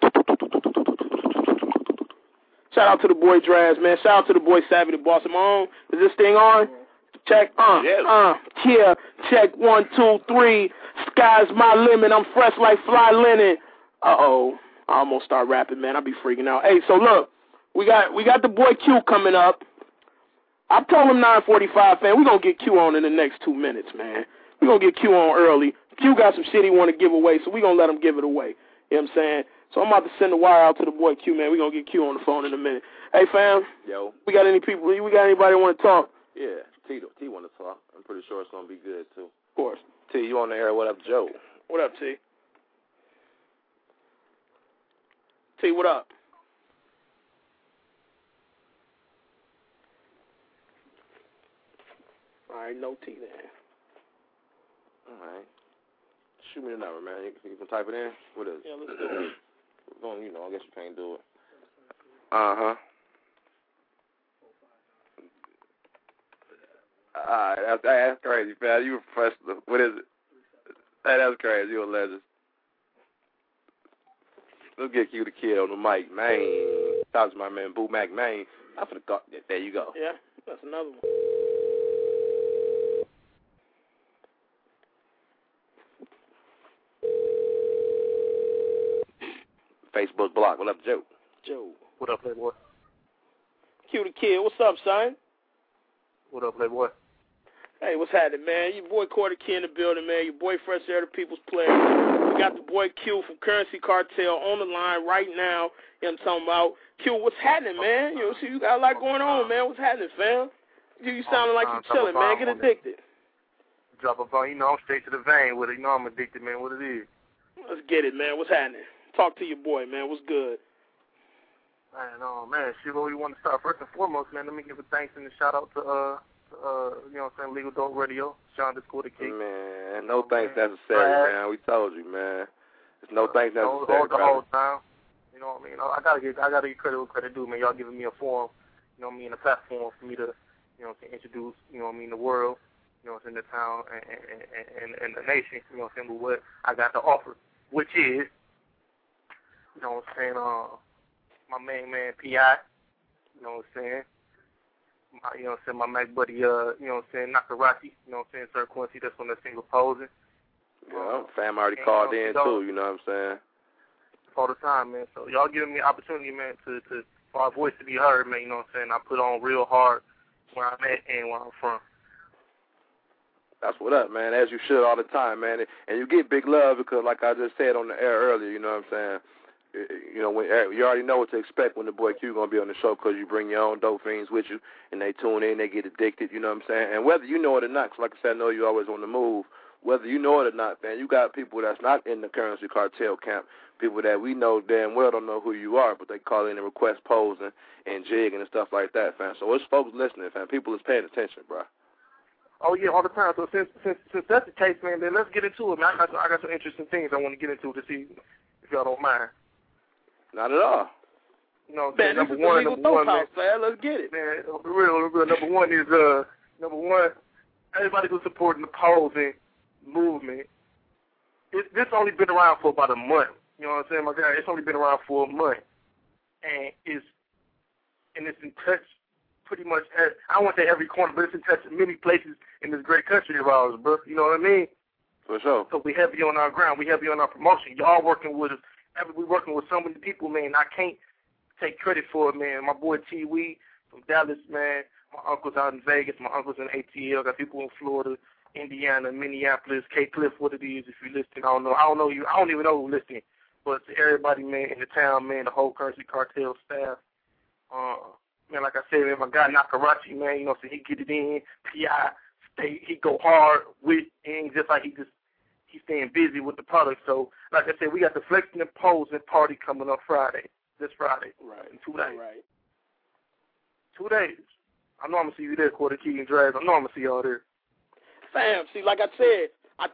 Shout out to the boy Draz, man. Shout out to the boy Savvy the Boss. Am I on? Is this thing on? Check, yeah. Check 1, 2, 3. Sky's my limit. I'm fresh like fly linen. Uh-oh. I almost start rapping, man. I be freaking out. Hey, so look, we got the boy Q coming up. I told him 9:45, fam. We're going to get Q on in the next 2 minutes, man. We're going to get Q on early. Q got some shit he want to give away, so we're going to let him give it away. You know what I'm saying? So I'm about to send the wire out to the boy Q, man. We're going to get Q on the phone in a minute. Hey, fam. Yo. We got anybody want to talk? Yeah, T want to talk. I'm pretty sure it's going to be good, too. Of course. T, you on the air. What up, Joe? What up, T? T, what up? All right, no T then. All right. Shoot me the number, man. You can type it in. What is it? Yeah, let's do it. Well, you know, I guess you can't do it. Uh-huh. Alright, that's crazy, man. You a professional. What is it? Hey, that's crazy. You a legend. Let's get you the kid on the mic, man. Talk to my man, Boo Mac, man. I'm finna go. There you go. Yeah, that's another one. Facebook block. What up, Joe? Joe. What up, Playboy? Q the kid. What's up, son? What up, Playboy? Hey, what's happening, man? Your boy Quarter Key in the building, man. Your boy Fresh Air, the People's Player. We got the boy Q from Currency Cartel on the line right now. You know what I'm talking about? Q, what's happening, man? You know, see, you got a lot going on, man. What's happening, fam? You sounding like you're chilling, man. Get addicted. Drop a phone. You know, I'm straight to the vein with it. You know I'm addicted, man. What it is. Let's get it, man. What's happening? Talk to your boy, man. What's good? Man, shit, where we want to start first and foremost, man, let me give a thanks and a shout out to, you know what I'm saying, Legal Dope Radio, Sean Discord the Key. Man, no thanks necessary, man. We told you, man. There's no thanks necessary. The whole time. You know what I mean? I gotta get credit where credit due, man. Y'all giving me a forum, you know what I mean, a platform for me to, you know what I'm saying, introduce, you know what I mean, the world, you know what I'm saying, the town and the nation, you know what I'm saying, with what I got to offer, which is, you know what I'm saying, my main man, P.I., you know what I'm saying, you know what I'm saying, my Mac buddy, you know what I'm saying, Nakaraki, you know what I'm saying, Sir Quincy, that's on the single posing. Yeah, fam already called in, too, you know what I'm saying? All the time, man. So y'all giving me opportunity, man, for our voice to be heard, man, you know what I'm saying? I put on real hard where I'm at and where I'm from. That's what up, man, as you should all the time, man. And you get big love because, like I just said on the air earlier, you know what I'm saying, you know, when you already know what to expect when the boy Q going to be on the show because you bring your own dope fiends with you, and they tune in, they get addicted, you know what I'm saying? And whether you know it or not, 'cause like I said, I know you always on the move, whether you know it or not, man, you got people that's not in the Currency Cartel camp, people that we know damn well don't know who you are, but they call in and request posing and jigging and stuff like that, fam. So it's folks listening, fam. People is paying attention, bro. Oh, yeah, all the time. So since that's the case, man, then let's get into it, man. I got some interesting things I want to get into this evening, if y'all don't mind. Not at all. You know, man, number this is one, the legal dope house, man. Let's get it. Man, real. Number one is, everybody who's supporting the posing movement, this only been around for about a month. You know what I'm saying, my guy? It's only been around for a month. And it's in touch pretty much, I don't want to say every corner, but it's in touch in many places in this great country of ours, bro. You know what I mean? For sure. So we heavy on our ground. We heavy on our promotion. Y'all working with us. We working with so many people, man. I can't take credit for it, man. My boy T. Wee from Dallas, man. My uncle's out in Vegas. My uncle's in ATL. Got people in Florida, Indiana, Minneapolis, Cape Cliff, what it is. If you're listening, I don't know you. I don't even know who's listening. But to everybody, man, in the town, man, the whole Currency Cartel staff. Man, like I said, man, my guy Nakarachi, man, you know, so he get it in. P.I. he go hard with things, just like he's staying busy with the product. So, like I said, we got the Flexing and Posing party coming up this Friday. Right. In 2 days. Right. 2 days. I know I'm going to see you there, Quarter Key and Drags. I know I'm going to see y'all there. Fam, see, like I said,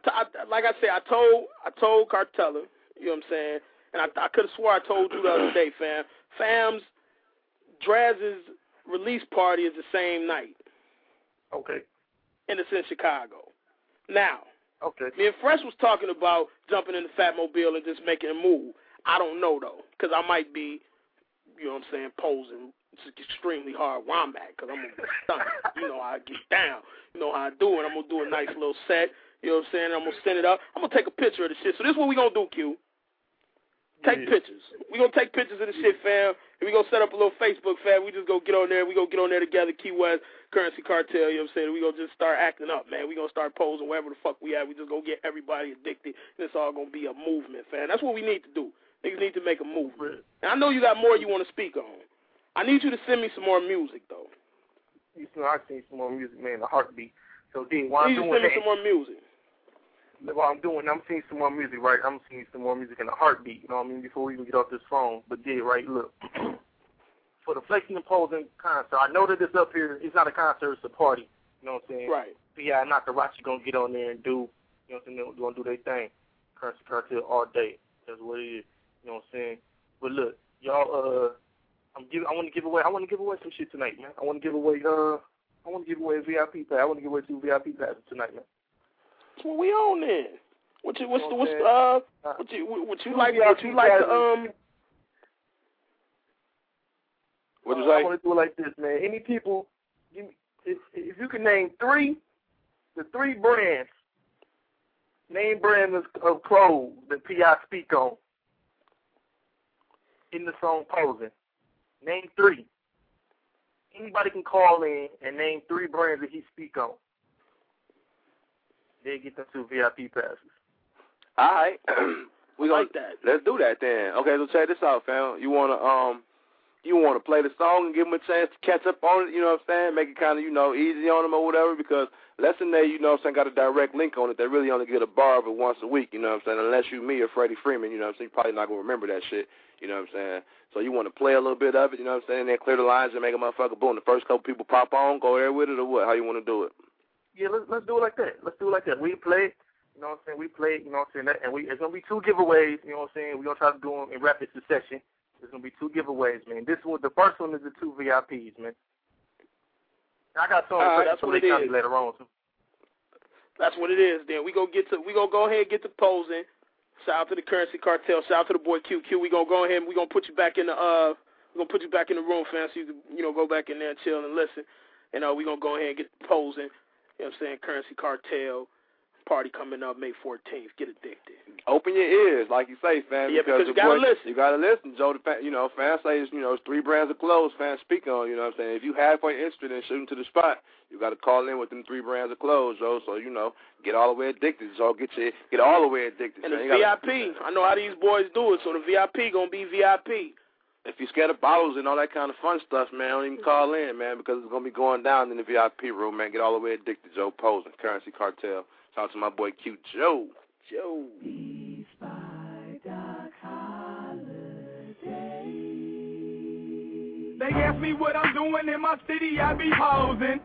I told Cartella, you know what I'm saying, and I could have swore I told you the other day, fam. Fam's Draz's release party is the same night. Okay. And it's in Chicago. Now, okay. Me and Fresh was talking about jumping in the Fatmobile and just making a move. I don't know, though, because I might be, you know what I'm saying, posing extremely hard where I'm at, because I'm going to be stunned. You know how I get down. You know how I do it. I'm going to do a nice little set. You know what I'm saying? I'm going to send it up. I'm going to take a picture of the shit. So this is what we going to do, Q. Take pictures. We going to take pictures of the shit, fam. And we going to set up a little Facebook, fam. We just go get on there. We going to get on there together, Key West, Currency Cartel, you know what I'm saying? We going to just start acting up, man. We going to start posing wherever the fuck we at. We just going to get everybody addicted. And it's all going to be a movement, fam. That's what we need to do. Niggas need to make a movement. And I know you got more you want to speak on. I need you to send me some more music, though. You know, I seen some more music, man, the heartbeat. So, D, while I'm doing send me some more music. While I'm seeing some more music, right? I'm seeing some more music in the heartbeat, you know what I mean, before we even get off this phone. But, D, right, look. For the Flexing and Posing concert, I know that this up here, it's not a concert, it's a party. You know what I'm saying? Right. Yeah, Nakarachi going to get on there and do, you know what I'm saying, they're going to do their thing. Currency Cartel all day. That's what it is. You know what I'm saying? But look, y'all, I want to give away some shit tonight, man. I want to give away a VIP pass. I want to give away 2 VIP passes tonight, man. That's what we on then. What you like to What'd you say? I want to do it like this, man. Any people, if you can name the three brands, name brands of clothes that P.I. speak on in the song Posing. Name 3. Anybody can call in and name 3 brands that he speak on. They get them 2 VIP passes. All right. We like that. Let's do that then. Okay, so check this out, fam. You wanna play the song and give them a chance to catch up on it, you know what I'm saying? Make it kind of, easy on them or whatever, because Lesson Day, you know what I'm saying, got a direct link on it. They really only get a bar of it once a week, you know what I'm saying? Unless you, me, or Freddie Freeman, you know what I'm saying? You're probably not going to remember that shit, you know what I'm saying? So you want to play a little bit of it, you know what I'm saying? And then clear the lines and make a motherfucker boom. The first couple people pop on, go there with it, or what? How you want to do it? Yeah, let's do it like that. We play, you know what I'm saying? We play, you know what I'm saying? And it's going to be 2 giveaways, you know what I'm saying? We're going to try to do them in rapid succession. There's going to be 2 giveaways, man. The first one is the 2 VIPs, man. I got something that's what it is. Later on, too. That's what it is, then. We gonna go ahead and get to posing. Shout out to the Currency Cartel. Shout out to the boy QQ. We gonna go ahead and we gonna put you back in the room, fam, so you can go back in there and chill and listen. And we gonna go ahead and get posing. You know what I'm saying? Currency Cartel party coming up May 14th. Get addicted. Open your ears, like you say, fam. Yeah, because you gotta listen. You gotta listen, Joe. Fans say it's 3 brands of clothes. Fans speak on. You know what I'm saying? If you halfway interested in shooting to the spot, you got to call in with them 3 brands of clothes, Joe. So get all the way addicted, Joe. Get all the way addicted. And the VIP, I know how these boys do it. So the VIP gonna be VIP. If you're scared of bottles and all that kind of fun stuff, man, don't even call in, man, because it's gonna be going down in the VIP room, man. Get all the way addicted, Joe. Posing, Currency Cartel. Shout out to my boy Q Joe. Joe. They ask me what I'm doing in my city, I be posing.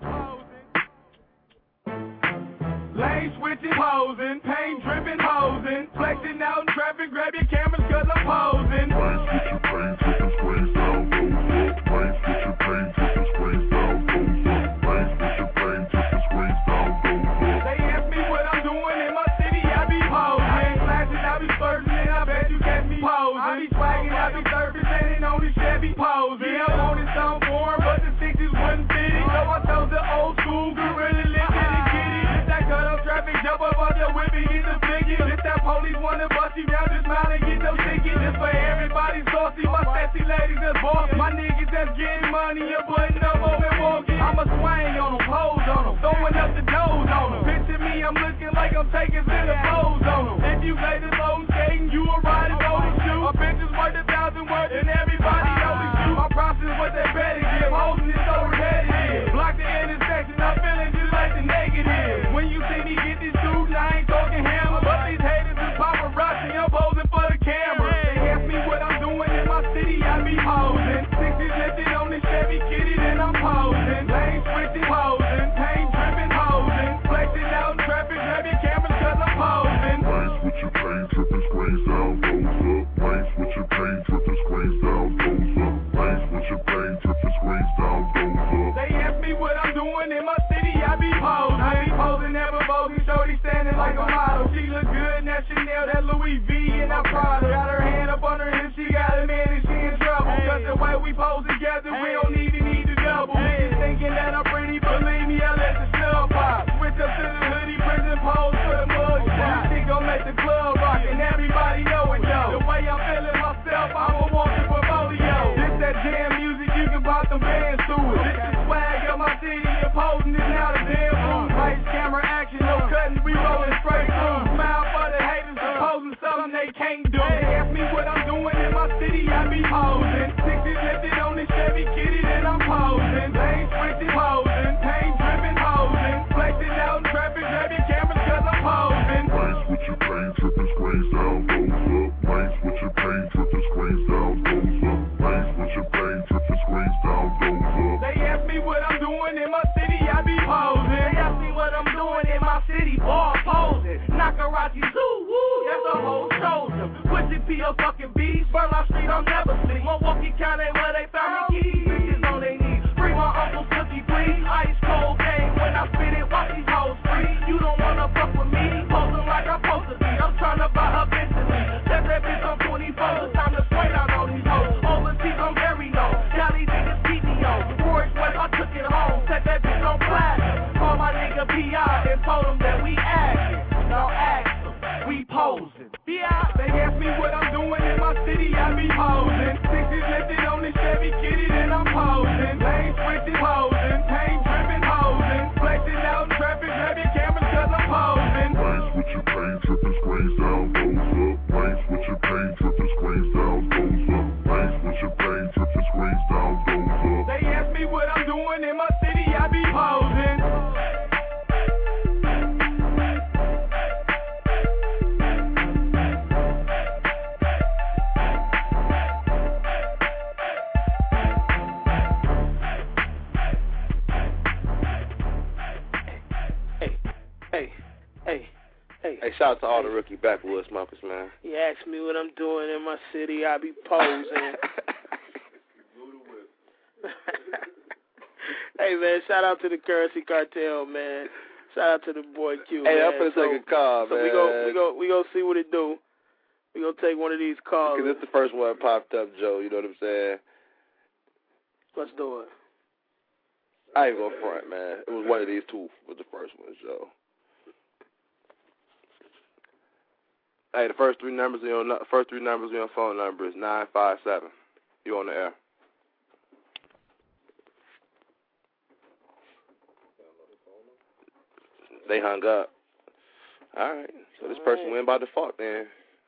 Lane switching, posing, paint dripping, posing, flexing out in traffic, grab your cameras cause I'm posing. Lane switching, paint dripping, screens down, goes up. Lane switching, paint dripping, screens down, goes up. Lane switching, paint dripping, screens down, goes up. They ask me what I'm doing in my city, I be posing. I ain't flashing, I be splurging, and I bet you catch me posing. I be swagging, I be surfing, standing on the Chevy posing. Yeah, I wanted some form, but the 60s wouldn't fit it. So I chose the old school gorilla lifted and get it. If that cut up traffic, jump up on your whip and get the figure. If that police wanna bust you down, just smile and get those tickets. This for everybody saucy, my sassy ladies that's bossy. My niggas that's getting money and putting up on and walking. I'ma swing on them, pose on them, throwing up the nose on them. Picture me, I'm looking like I'm taking center pose on them. If you play the low skating, you a rider, go to shoot. My bitches worth 1,000 worth and everybody know the shoot. My process what they better give, holding it so repetitive. Block the intersection, I'm feeling just like the negative. When you see me get this dude, I ain't talking hammer. But these haters is paparazzi, I'm posing for the camera. They ask me what I'm doing in my city, I be posing. 60s lifted on the Chevy Kitty, then I'm posing. Lane switching, posing, paint dripping, posing. Flexing out in traffic, grab your cameras cause I'm posing. Lane switching, paint dripping, screens down, goes up. Lane switching, paint dripping, screens down, goes up. Lane switching, paint dripping, screens down, goes up. They ask me what I'm doing in my city, I be posing. I be posing, never posing, shorty standing like a model. She look good, that Chanel, that Louis V, and I Prada. Got her hand up on her hip, she got a man and she in trouble. Cause the way we pose together, we don't even need to double. Bitches thinking that I'm pretty, believe me, I let the snub pop. Switch up to the hoodie, prison pose for the mug shot. She gon' make the club rock, and everybody know it though. The way I'm feeling myself, I'm a walking portfolio. This that jam music, you can pop them bands to it. This is swag of my city, and posing is now the damn food. Lights, camera, action, no cutting, we rolling straight through. Smile for the haters, posing something they can't do. They ask me what I'm doing in my city, I be posing. 60s lifted on the Chevy Kitty, then I'm posing. Lane switching, posing, paint dripping, posing. Flexing out in traffic, grab your cameras cause I'm posing. Lane switching, paint dripping, screens down, goes up. Lane switching, paint dripping, screens down, goes up. Lane switching, paint dripping, screens down, goes up. They ask me what I'm doing in my city, I be posing. They ask me what I'm doing in my city, ball posing. Nakarachi Zoo, woo, that's a whole chosen. Pussy P a fucking beast, Burlock Street, I'll never sleep. Milwaukee County where they found me keys, bitches on they knees. Free my uncle's cookie, please. Ice cold game when I spit it, watch these hoes free. You don't wanna fuck with me, posing like I'm supposed to be. I'm tryna buy her instantly. Set that bitch on 24, it's time to straight out on these hoes. Overseas, I'm very low. Cali niggas keep me on. Forest West, I took it home. Set that bitch on platinum. Call my nigga P.I. and told him that we acting. Now ask them, we posing. P.I. They ask me what I'm doing in my city, I be posing. 60s lifted on the Chevy Kitty, then I'm posing. Lane switching, posing, paint dripping, posing. Flexing out in traffic, grab your cameras cause I'm posing. Lane switching, paint dripping, screens down, goes up. Lane switching, paint dripping, screens down, goes up. Lane switching, paint dripping, screens down, goes up. They ask me what I'm doing in my city, I be posing. Hey, shout out to all the rookie backwoods smokers, man. You ask me what I'm doing in my city, I be posing. Hey, man, shout out to the Currency Cartel, man. Shout out to the boy Q, Hey, man. I'm finna take a call, so man. we go see what it do. We gonna take one of these calls. Because it's the first one that popped up, Joe, you know what I'm saying? Let's do it. I ain't gonna front, man. It was one of these two was the first one, Joe. Hey, the first three numbers on your phone number is 957. You on the air? They hung up. All right, so this person went by default then.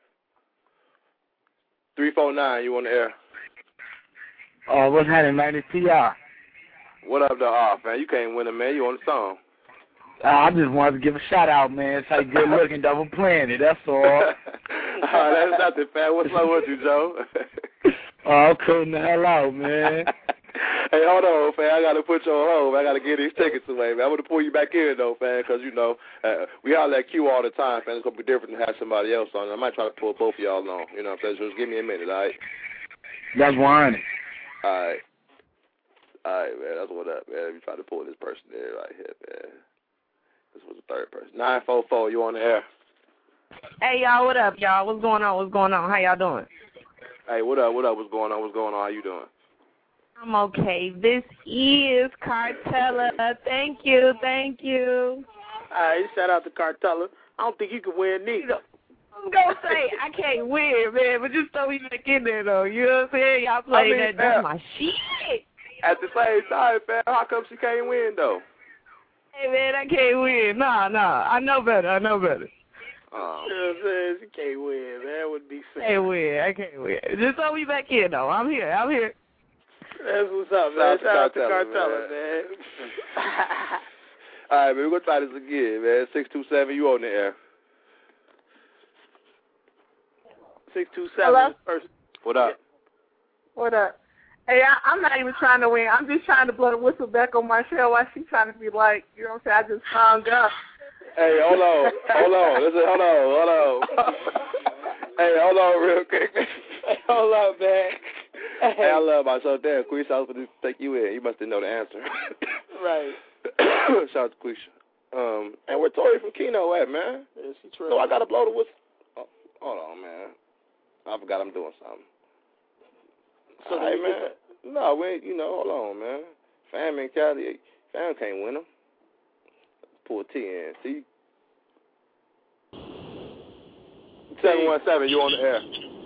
349, you on the air? What's happening, man? It's T.I. What up, though? Oh, man, you can't win it, man. You on the song. I just wanted to give a shout out, man. Say good looking, double planet. That's all. That's nothing, fam. What's up with you, Joe? I'm cutting the hell out, man. Hey, hold on, fam. I got to put you on hold. I got to get these tickets away, man. I'm going to pull you back in, though, fam, because, you know, we holler at Q all the time, fam. It's going to be different than have somebody else on. I might try to pull both of y'all on. You know what I'm saying? So just give me a minute, all right? That's 100. All right. All right, man. That's what up, man. We try to pull this person in right here, man. This was the third person. 944, you on the air. Hey, y'all, what up, y'all? What's going on? What's going on? How y'all doing? Hey, what up? What up? What's going on? What's going on? How you doing? I'm okay. This is Cartella. Thank you. Thank you. All right, shout out to Cartella. I don't think you can win neither. I'm going to say, I can't win, man, but just throw me back in there, though. You know what I'm saying? Y'all play that's my shit. At the same time, fam, how come she can't win, though? Hey, man, I can't win. Nah. I know better. You know what I'm saying? She can't win, man. That would be sad. I can't win. Just throw me back in, though. I'm here. That's what's up, man. Shout out to Cartella, man. All right, man, we're going to try this again, man. 627, you on the air. 627. Hello? What up? What up? Hey, I'm not even trying to win. I'm just trying to blow the whistle back on my show while she's trying to be like, you know what I'm saying? I just hung up. Hey, hold on. Listen, hold on. Hey, hold on real quick. Hey, hold up, man. Hey, I love myself. Damn, Quisha, I was going to take you in. You must have known the answer. Right. Shout out to Quisha. And where Tori from Keno at, man? Yeah, she true. So I got to blow the whistle. Oh, hold on, man. I forgot I'm doing something. So hey, man. No, wait, hold on, man. Fam in Cali, Fam can't win them. Pull T in. See? 717, you on the air.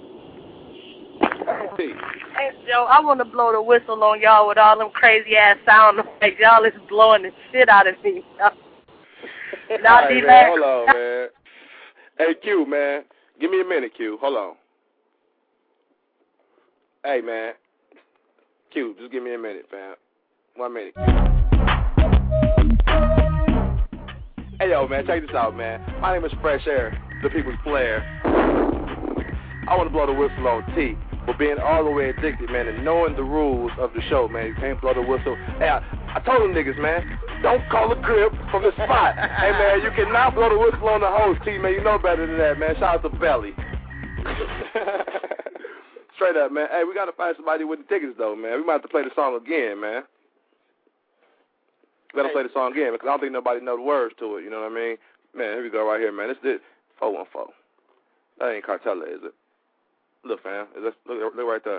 T. Hey, Joe, I want to blow the whistle on y'all with all them crazy-ass sound effects. Y'all is blowing the shit out of me. Hey, man, hold on, man. Hey, Q, man. Give me a minute, Q. Hold on. Hey, man. Q, just give me a minute, fam. 1 minute, Q. Hey, yo, man, check this out, man. My name is Fresh Air, the People's Player. I want to blow the whistle on T for being all the way addicted, man, and knowing the rules of the show, man. You can't blow the whistle. Hey, I told them niggas, man, don't call a crib from the spot. Hey, man, you cannot blow the whistle on the host, T, man. You know better than that, man. Shout out to Belly. Straight up, man. Hey, we got to find somebody with the tickets, though, man. We might have to play the song again, man. We got to play the song again, because I don't think nobody know the words to it, you know what I mean? Man, here we go right here, man. This is 414. That ain't Cartella, is it? Look, fam. Look right there.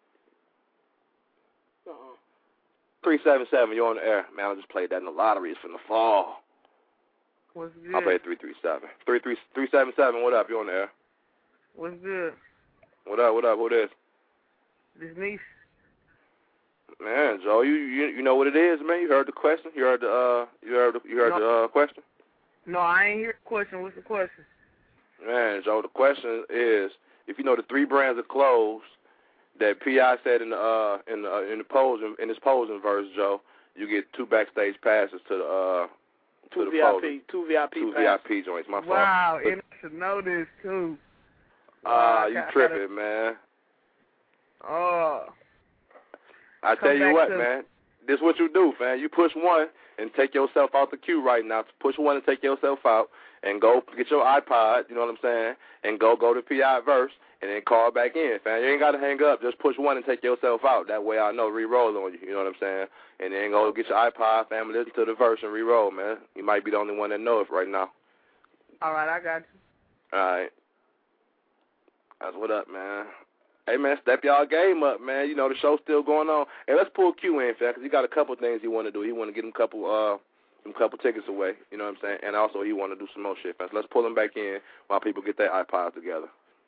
377, you're on the air. Man, I just played that in the lottery. It's from the fall. What's good? I played 337. 377, what up? You on the air? What's good? What up? Who this? This niece. Man, Joe, you know what it is, man. You heard the question. You heard the question. No, I ain't hear the question. What's the question? Man, Joe, the question is, if you know the 3 brands of clothes that P.I. said in his posing verse, Joe, you get 2 backstage passes to the two VIP joints. My fault. Wow, and I should know this too. You tripping, man. Oh. I tell you what, man. This is what you do, man. You push one and take yourself out the queue right now. Push one and take yourself out and go get your iPod, you know what I'm saying, and go to P.I. verse and then call back in, fam. You ain't got to hang up. Just push one and take yourself out. That way I know re-roll on you, you know what I'm saying? And then go get your iPod, fam, and listen to the verse and re-roll, man. You might be the only one that know it right now. All right, I got you. All right. That's what up, man. Hey, man, step y'all game up, man. You know, the show's still going on. Hey, let's pull Q in, fam, because he got a couple things he want to do. He want to get him some couple tickets away, you know what I'm saying? And also he want to do some more shit, fam. So let's pull him back in while people get their iPods together.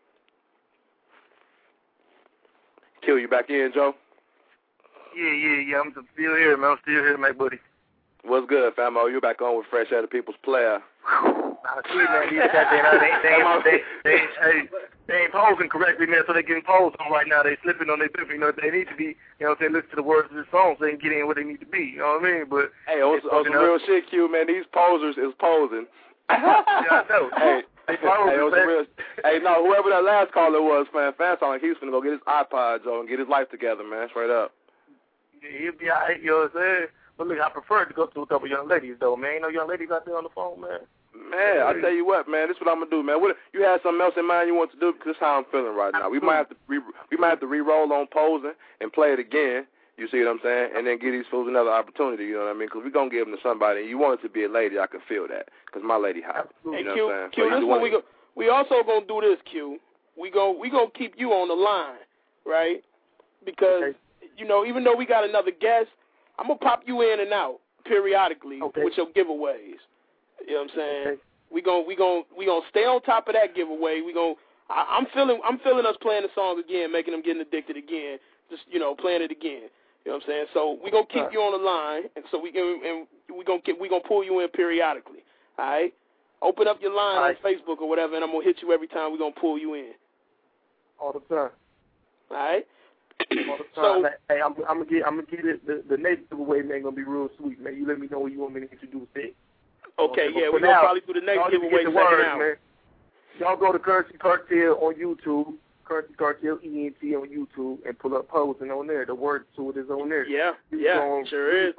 Q, you back in, Joe? Yeah. I'm still here, man. I'm still here, my buddy. What's good, famo? You back on with Fresh Air, the People's Player. I see, man. They ain't posing correctly, man, so they getting posed on right now. They slipping on their lip. You know, they need to be, you know, they listen to the words of the song so they can get in where they need to be. You know what I mean? But hey, on some real shit, Q, man, these posers is posing. Yeah, I know. Hey, no, whoever that last caller was, man, fan sound like he was finna go get his iPods on and get his life together, man, straight up. Yeah, he'll be all right, you know what I'm saying? But look, I prefer to go to a couple young ladies, though, man. Ain't no young ladies out there on the phone, man. Man, I tell you what, man, this is what I'm gonna do, man. What you had something else in mind you want to do? Because this is how I'm feeling right now. We might have to re-roll on posing and play it again. You see what I'm saying? And then give these fools another opportunity. You know what I mean? Because we're gonna give them to somebody. And you want it to be a lady. I can feel that because my lady hot. Hey, you know Q, what I'm saying? Q, this one we also gonna do this, Q. We gonna keep you on the line, right? Because you know, even though we got another guest, I'm gonna pop you in and out periodically with your giveaways. You know what I'm saying? Okay. We gonna stay on top of that giveaway. I'm feeling us playing the song again, making them getting addicted again. Just playing it again. You know what I'm saying? So we gonna keep you on the line, and so we gonna pull you in periodically. All right? Open up your line on Facebook or whatever, and I'm gonna hit you every time we gonna pull you in. All the time. All right? All the time. So, hey, I'm gonna get it. The next giveaway, man, gonna be real sweet, man. You let me know what you want me to introduce it. Okay, yeah, we're gonna probably do the next giveaway second hour. Man. Y'all go to Currency Cartel on YouTube, Currency Cartel ENT on YouTube, and pull up posing on there. The word to it is on there. Yeah, sure is.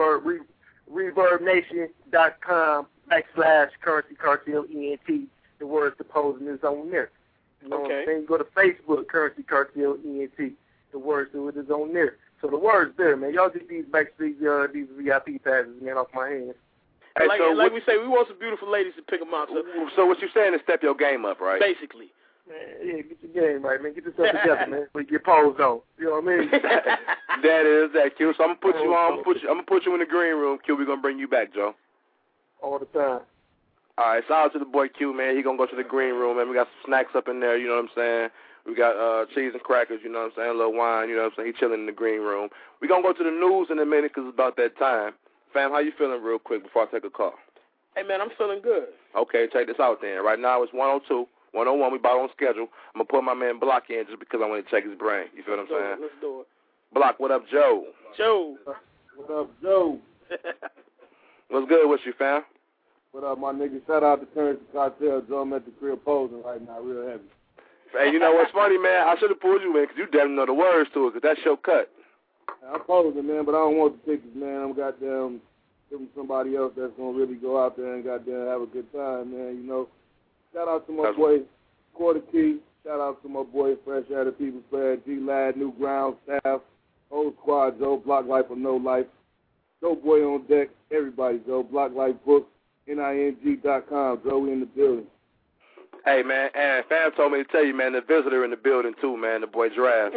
ReverbNation.com/Currency Cartel ENT. The words to posing is on there. You know what I'm saying? Go to Facebook, Currency Cartel ENT. The words to it is on there. So the words there, man. Y'all get these backstage, these VIP passes, man, off my hands. Hey, like we say, we want some beautiful ladies to pick them out. So what you're saying is step your game up, right? Basically. Man, yeah, get your game right, man. Get yourself together, man. So you get posed on. You know what I mean? That is that, Q. So I'm gonna put you on. I'm gonna put you in the green room, Q. We're gonna bring you back, Joe. All the time. All right, shout out to the boy Q, man. He gonna go to the green room, man. We got some snacks up in there. You know what I'm saying? We got cheese and crackers. You know what I'm saying? A little wine. You know what I'm saying? He chilling in the green room. We gonna go to the news in a minute because it's about that time. Fam, how you feeling real quick before I take a call? Hey, man, I'm feeling good. Okay, check this out then. Right now it's 102, 101. We about on schedule. I'm going to put my man Block in just because I want to check his brain. You feel what I'm saying? Let's do it. Block, what up, Joe? Joe. What up, Joe? What's good with you, fam? What up, my nigga? Shout out to Currency Cartel. Joe, I'm at the crib posing right now, real heavy. Hey, you know what's funny, man? I should have pulled you in because you definitely know the words to it because that's your cut. I'm posing, man, but I don't want the tickets, man. I'm goddamn... Give somebody else that's going to really go out there and goddamn have a good time, man, you know. Shout out to my boy, Quarter Key. Shout out to my boy, Fresh Out of People's Player, G-Lad, New Ground Staff, whole squad, Joe, Block Life or No Life. Joe Boy on deck, everybody, Joe, Block Life Books, NING.com, Joe, we in the building. Hey, man, and fam told me to tell you, man, the visitor in the building, too, man, the boy Giraffe.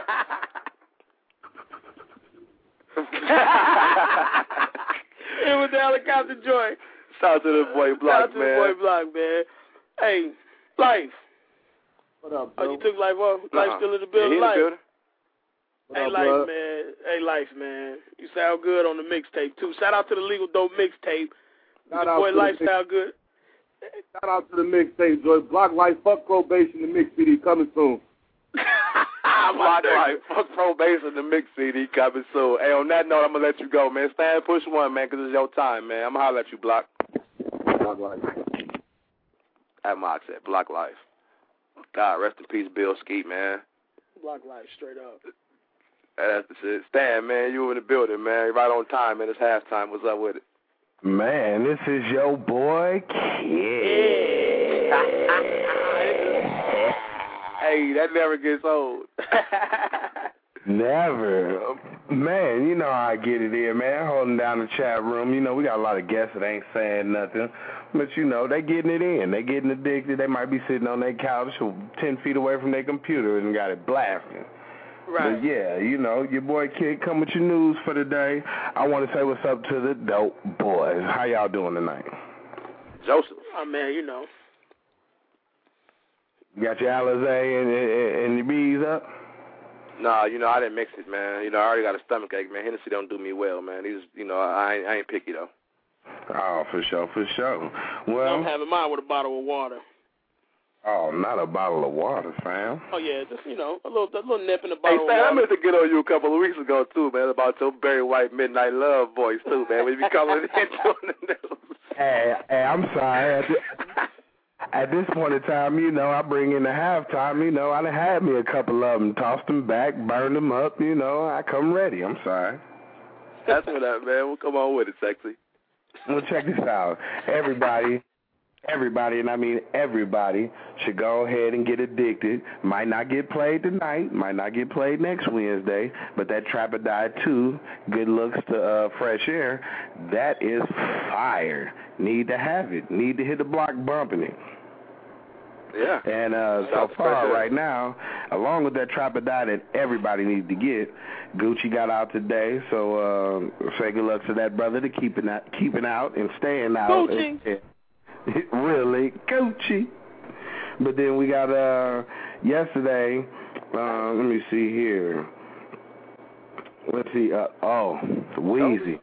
It was the helicopter joint. Shout out to the boy Block, Shout out to the boy Block, man. Hey, Life. What up, bro? Oh, you took Life off? Life still in the building? Yeah, Life. Hey, Life, man. Hey, Life, man. You sound good on the mixtape, too. Shout out to the Legal Dope mixtape. The boy Life sound good. Shout out to the mixtape, Joy. Block Life, fuck probation, the mix CD coming soon. Block Life, fuck probation, the mix CD coming soon. Hey, on that note, I'm going to let you go, man. Stand push one, man, because it's your time, man. I'm going to holler at you, Block. Block Life. At Mox said, Block Life. God, rest in peace, Bill Skeet, man. Block Life, straight up. That's the shit. Stan, man, you in the building, man. Right on time, man. It's halftime. What's up with it? Man, this is your boy, Kid. Hey, that never gets old. Never. Man, you know how I get it in, man. Holding down the chat room. You know, we got a lot of guests that ain't saying nothing. But, you know, they getting it in. They getting addicted. They might be sitting on their couch 10 feet away from their computer and got it blasting. Right. But, yeah, you know, your boy Kid come with your news for the day. I want to say what's up to the dope boys. How y'all doing tonight? Joseph. Oh, man, you know. You got your Alizé and your bees up? Nah, you know, I didn't mix it, man. You know, I already got a stomach ache, man. Hennessy don't do me well, man. You know, I ain't picky, though. Oh, for sure. Well, I'm having mine with a bottle of water. Oh, not a bottle of water, fam. Oh yeah, just a little nip in the bottle of water. Hey, fam, I meant to get on you a couple of weeks ago too, man, about your Barry White Midnight Love voice too, man. We be calling it on the news. Hey, I'm sorry. At this point in time, I bring in the halftime. I done had me a couple of them, tossed them back, burned them up. I come ready. I'm sorry. That's what up, man. Well, come on with it, sexy. Well, check this out. Everybody, and I mean everybody, should go ahead and get addicted. Might not get played tonight, might not get played next Wednesday, but that Trap or Die 2, Good Looks to Fresh Air, that is fire. Need to have it. Need to hit the block bumping it. Yeah. And so far right now, along with that Trap or Die that everybody needs to get, Gucci got out today, so say good luck to that brother to keeping out and staying out. Gucci. Really, Gucci. But then we got yesterday. Let me see here. Let's see. Weezy.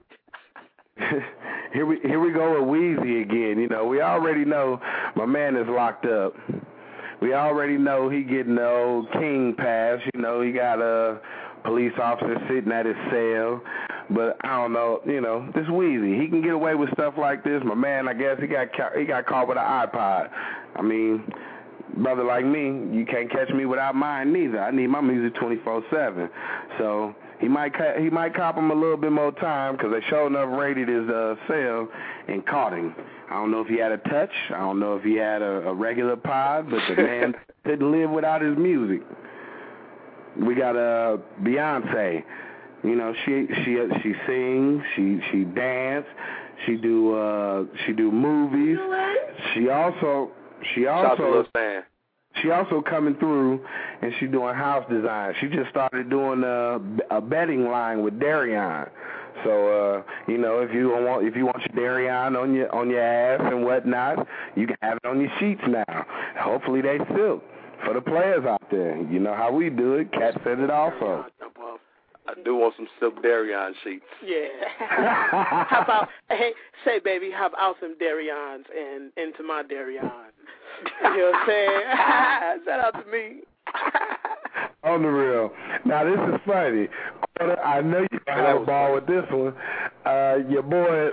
Here we go with Weezy again. We already know my man is locked up. We already know he getting the old king pass. He got a police officer sitting at his cell. But I don't know, this Weezy, he can get away with stuff like this. My man, I guess he got caught with an iPod. I mean, brother like me, you can't catch me without mine neither. I need my music 24/7. So he might cop him a little bit more time because they sure enough raided his cell and caught him. I don't know if he had a touch. I don't know if he had a regular pod, but the man couldn't live without his music. We got Beyonce. She sings, she dance, she do movies. She also coming through and she doing house design. She just started doing a bedding line with Darion. So if you want your Darion on your ass and whatnot, you can have it on your sheets now. Hopefully they silk for the players out there. You know how we do it. Cat said it also. I do want some silk Darion sheets. Yeah. How about, say, baby, how about some Darions and into my Darion? You know what I'm saying? Shout out to me. On the real. Now, this is funny. I know you can have a ball with this one. Your boy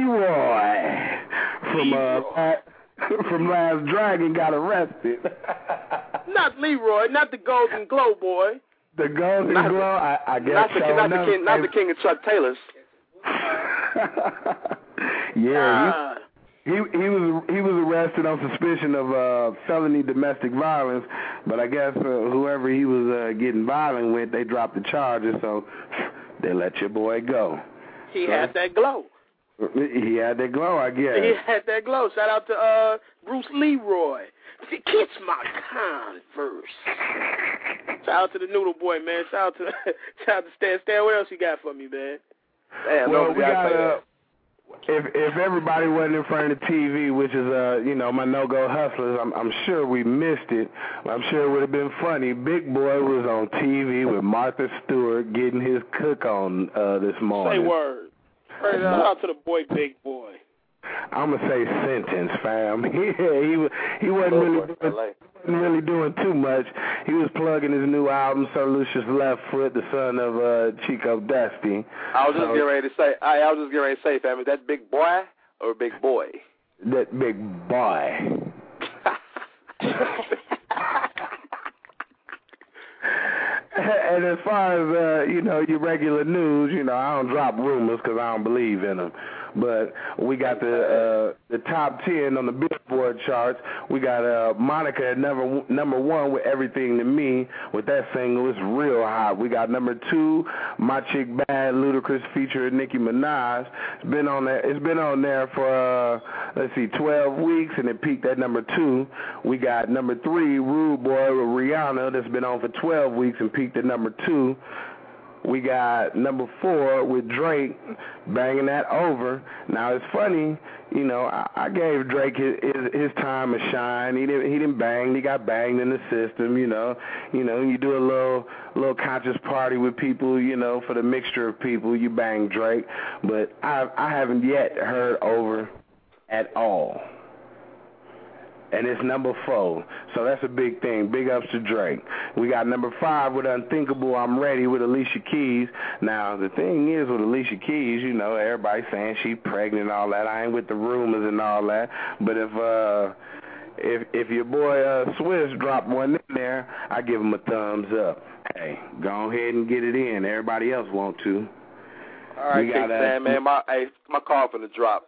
Leroy from Last Dragon got arrested. Not Leroy, not the Golden Glow boy. The Golden Glow, I guess. Not the king of Chuck Taylor's. Yeah, he was arrested on suspicion of felony domestic violence, but I guess whoever he was getting violent with, they dropped the charges, so they let your boy go. He had that glow. He had that glow, I guess. He had that glow. Shout out to Bruce Leroy. Kiss my Converse. Shout out to the Noodle Boy, man. Shout out to Stan. What else you got for me, man? Damn, well, we got if everybody wasn't in front of the TV, which is my No-Go Hustlers, I'm sure we missed it. I'm sure it would have been funny. Big Boy was on TV with Martha Stewart getting his cook on this morning. Say word. Shout out to the boy, Big Boy. I'm gonna say sentence, fam. He wasn't really doing too much. He was plugging his new album, Sir Lucius Left Foot, the son of Chico Dusty. I was just getting ready to say, fam, is that Big Boy or Big Boy? That Big Boy. And as far as your regular news, I don't drop rumors because I don't believe in them. But we got the top 10 on the Billboard charts. We got Monica at number 1 with Everything to Me with that single. It's real hot. We got number 2, My Chick Bad, Ludacris featuring Nicki Minaj. It's been on there for 12 weeks, and it peaked at number 2. We got number 3, Rude Boy with Rihanna. That's been on for 12 weeks and peaked at number 2. we got number 4 with Drake banging that Over. Now it's funny, you know, I gave Drake his time to shine. He didn't bang. He got banged in the system. You know, you do a little conscious party with people. You know, for the mixture of people, you bang Drake. But I haven't yet heard Over at all. And it's number 4, so that's a big thing. Big ups to Drake. We got number 5 with Unthinkable, I'm Ready with Alicia Keys. Now, the thing is with Alicia Keys, you know, everybody saying she's pregnant and all that. I ain't with the rumors and all that. But if your boy Swiss dropped one in there, I give him a thumbs up. Hey, go ahead and get it in. Everybody else want to. All right, Kickstand, man. My call finna drop.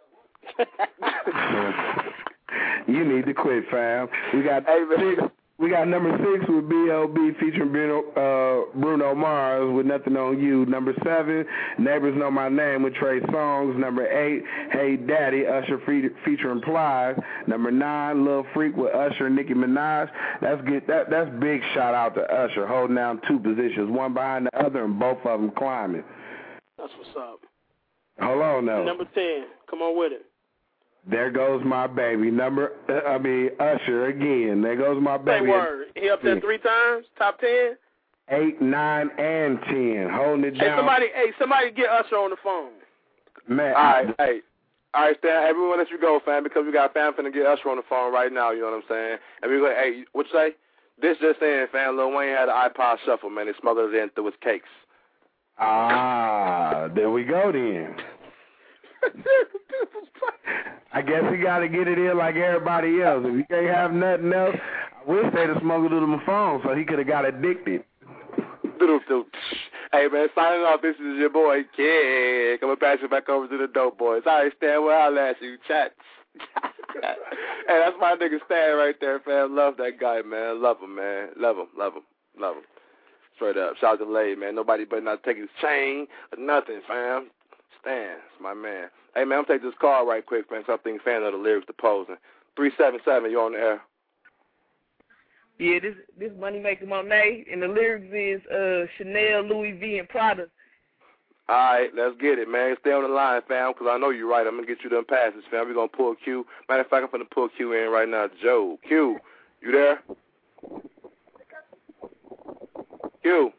You need to quit, fam. We got number 6 with B.O.B. featuring Bruno Mars with Nothing on You. Number 7, Neighbors Know My Name with Trey Songz. Number 8, Hey Daddy, Usher featuring Plies. Number 9, Lil Freak with Usher and Nicki Minaj. That's good. That's big shout out to Usher, holding down 2 positions, one behind the other, and both of them climbing. That's what's up. Hold on now. Number 10, come on with it. There goes my baby. Usher again. There goes my baby. Say word. He up there 3 times? Top 10? 8, 9, and 10. Holding it down. Somebody get Usher on the phone. Man. All right, Stan. Everyone let you go, fam, because we got fam finna get Usher on the phone right now, you know what I'm saying? And we go, hey, what you say? This just saying, fam, Lil Wayne had an iPod shuffle, man. He smothered it in through his cakes. There we go then. I guess he got to get it in like everybody else. If he can't have nothing else, I wish they'd have smuggled it on the phone so he could have got addicted. Hey, man, signing off, this is your boy, Kid. Coming pass it back over to the Dope Boys. All right, Stan, well, I'll ask you. Chats. Hey, that's my nigga Stan right there, fam. Love that guy, man. Love him, man. Love him. Straight up. Shout out to Lay, man. Nobody better not take his chain or nothing, fam. Stan, it's my man. Hey, man, I'm going to take this call right quick, man, so I think fan of the lyrics to Posing. 377, you on the air. Yeah, this Money Maker Monet, and the lyrics is Chanel, Louis V, and Prada. All right, let's get it, man. Stay on the line, fam, because I know you're right. I'm going to get you them passes, fam. We're going to pull Q. Matter of fact, I'm going to pull Q in right now. Joe, Q, you there? Q.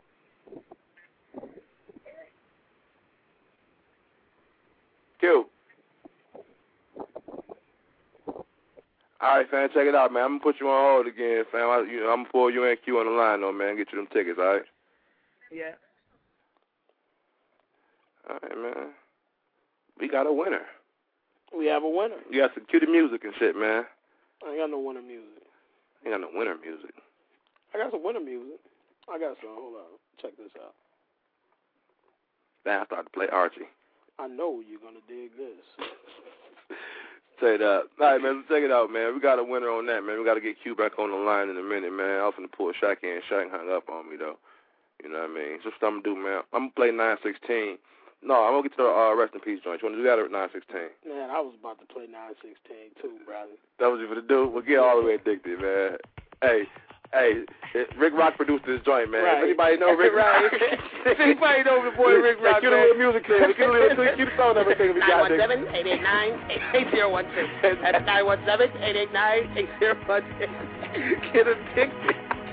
Q. All right, fam, check it out, man. I'm going to put you on hold again, fam. I'm going to pull you and Q on the line, though, man. Get you them tickets, all right? Yeah. All right, man. We got a winner. We have a winner. You got some cue the music and shit, man. I ain't got no winner music. You got no winner music. I got some winner music. I got some. Hold on. Check this out. Then I started to play Archie. I know you're going to dig this. Say that. All right, man, check it out, man. We got a winner on that, man. We got to get Q back on the line in a minute, man. I was going to pull Shaq in. Shaq hung up on me, though. You know what I mean? So what I'm going to do, man, I'm going to play 916. No, I'm going to get to the rest in peace joint. You want to do that at 916? Man, I was about to play 916, too, brother. That was you for the do? We'll get all the way addicted, man. Hey, Rick Rock produced this joint, man. Right. If anybody know Rick Rock? If anybody know the boy Rick Rock, get a little music here. Get the song number thing we got there. 917-889-8016. That's 917-889-8016. Get addicted.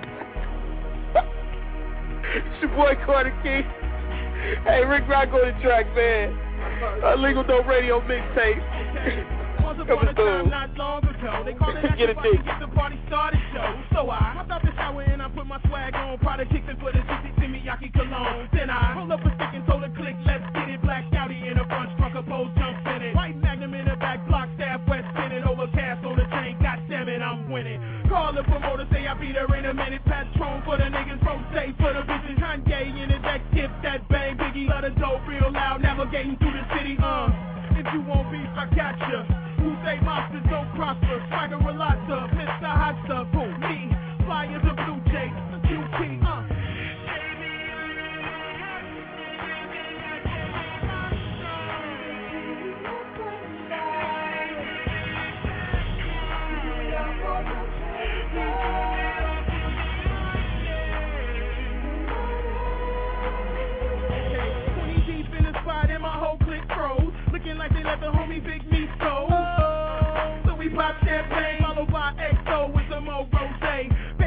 It's your boy Carter King. Hey, Rick Rock on the track, man. Legal Dope Radio mixtape. Once upon a time, not long ago, they called it Get it deep. Get the party started show. So I hopped out the shower and I put my swag on. Product kicked in for the 60 Timiyaki cologne. Then I pulled up a stick and told her click, let's get it. Black Scouty in the front, struck a pose, jump in it. White Magnum in the back, block staff, west spinning. Overcast on the chain, goddammit, I'm winning. Call the promoter, say I beat her in a minute. Patron for the niggas, Rose for the bitches. Kanye in the deck, tip that bang. Biggie, let her dope real loud, navigating through the city. If you want beef, I got ya. Who say monsters don't prosper? Swagger a lot to Mr. Hot Stuff. Boom, me, fly as a blue jay, a QT.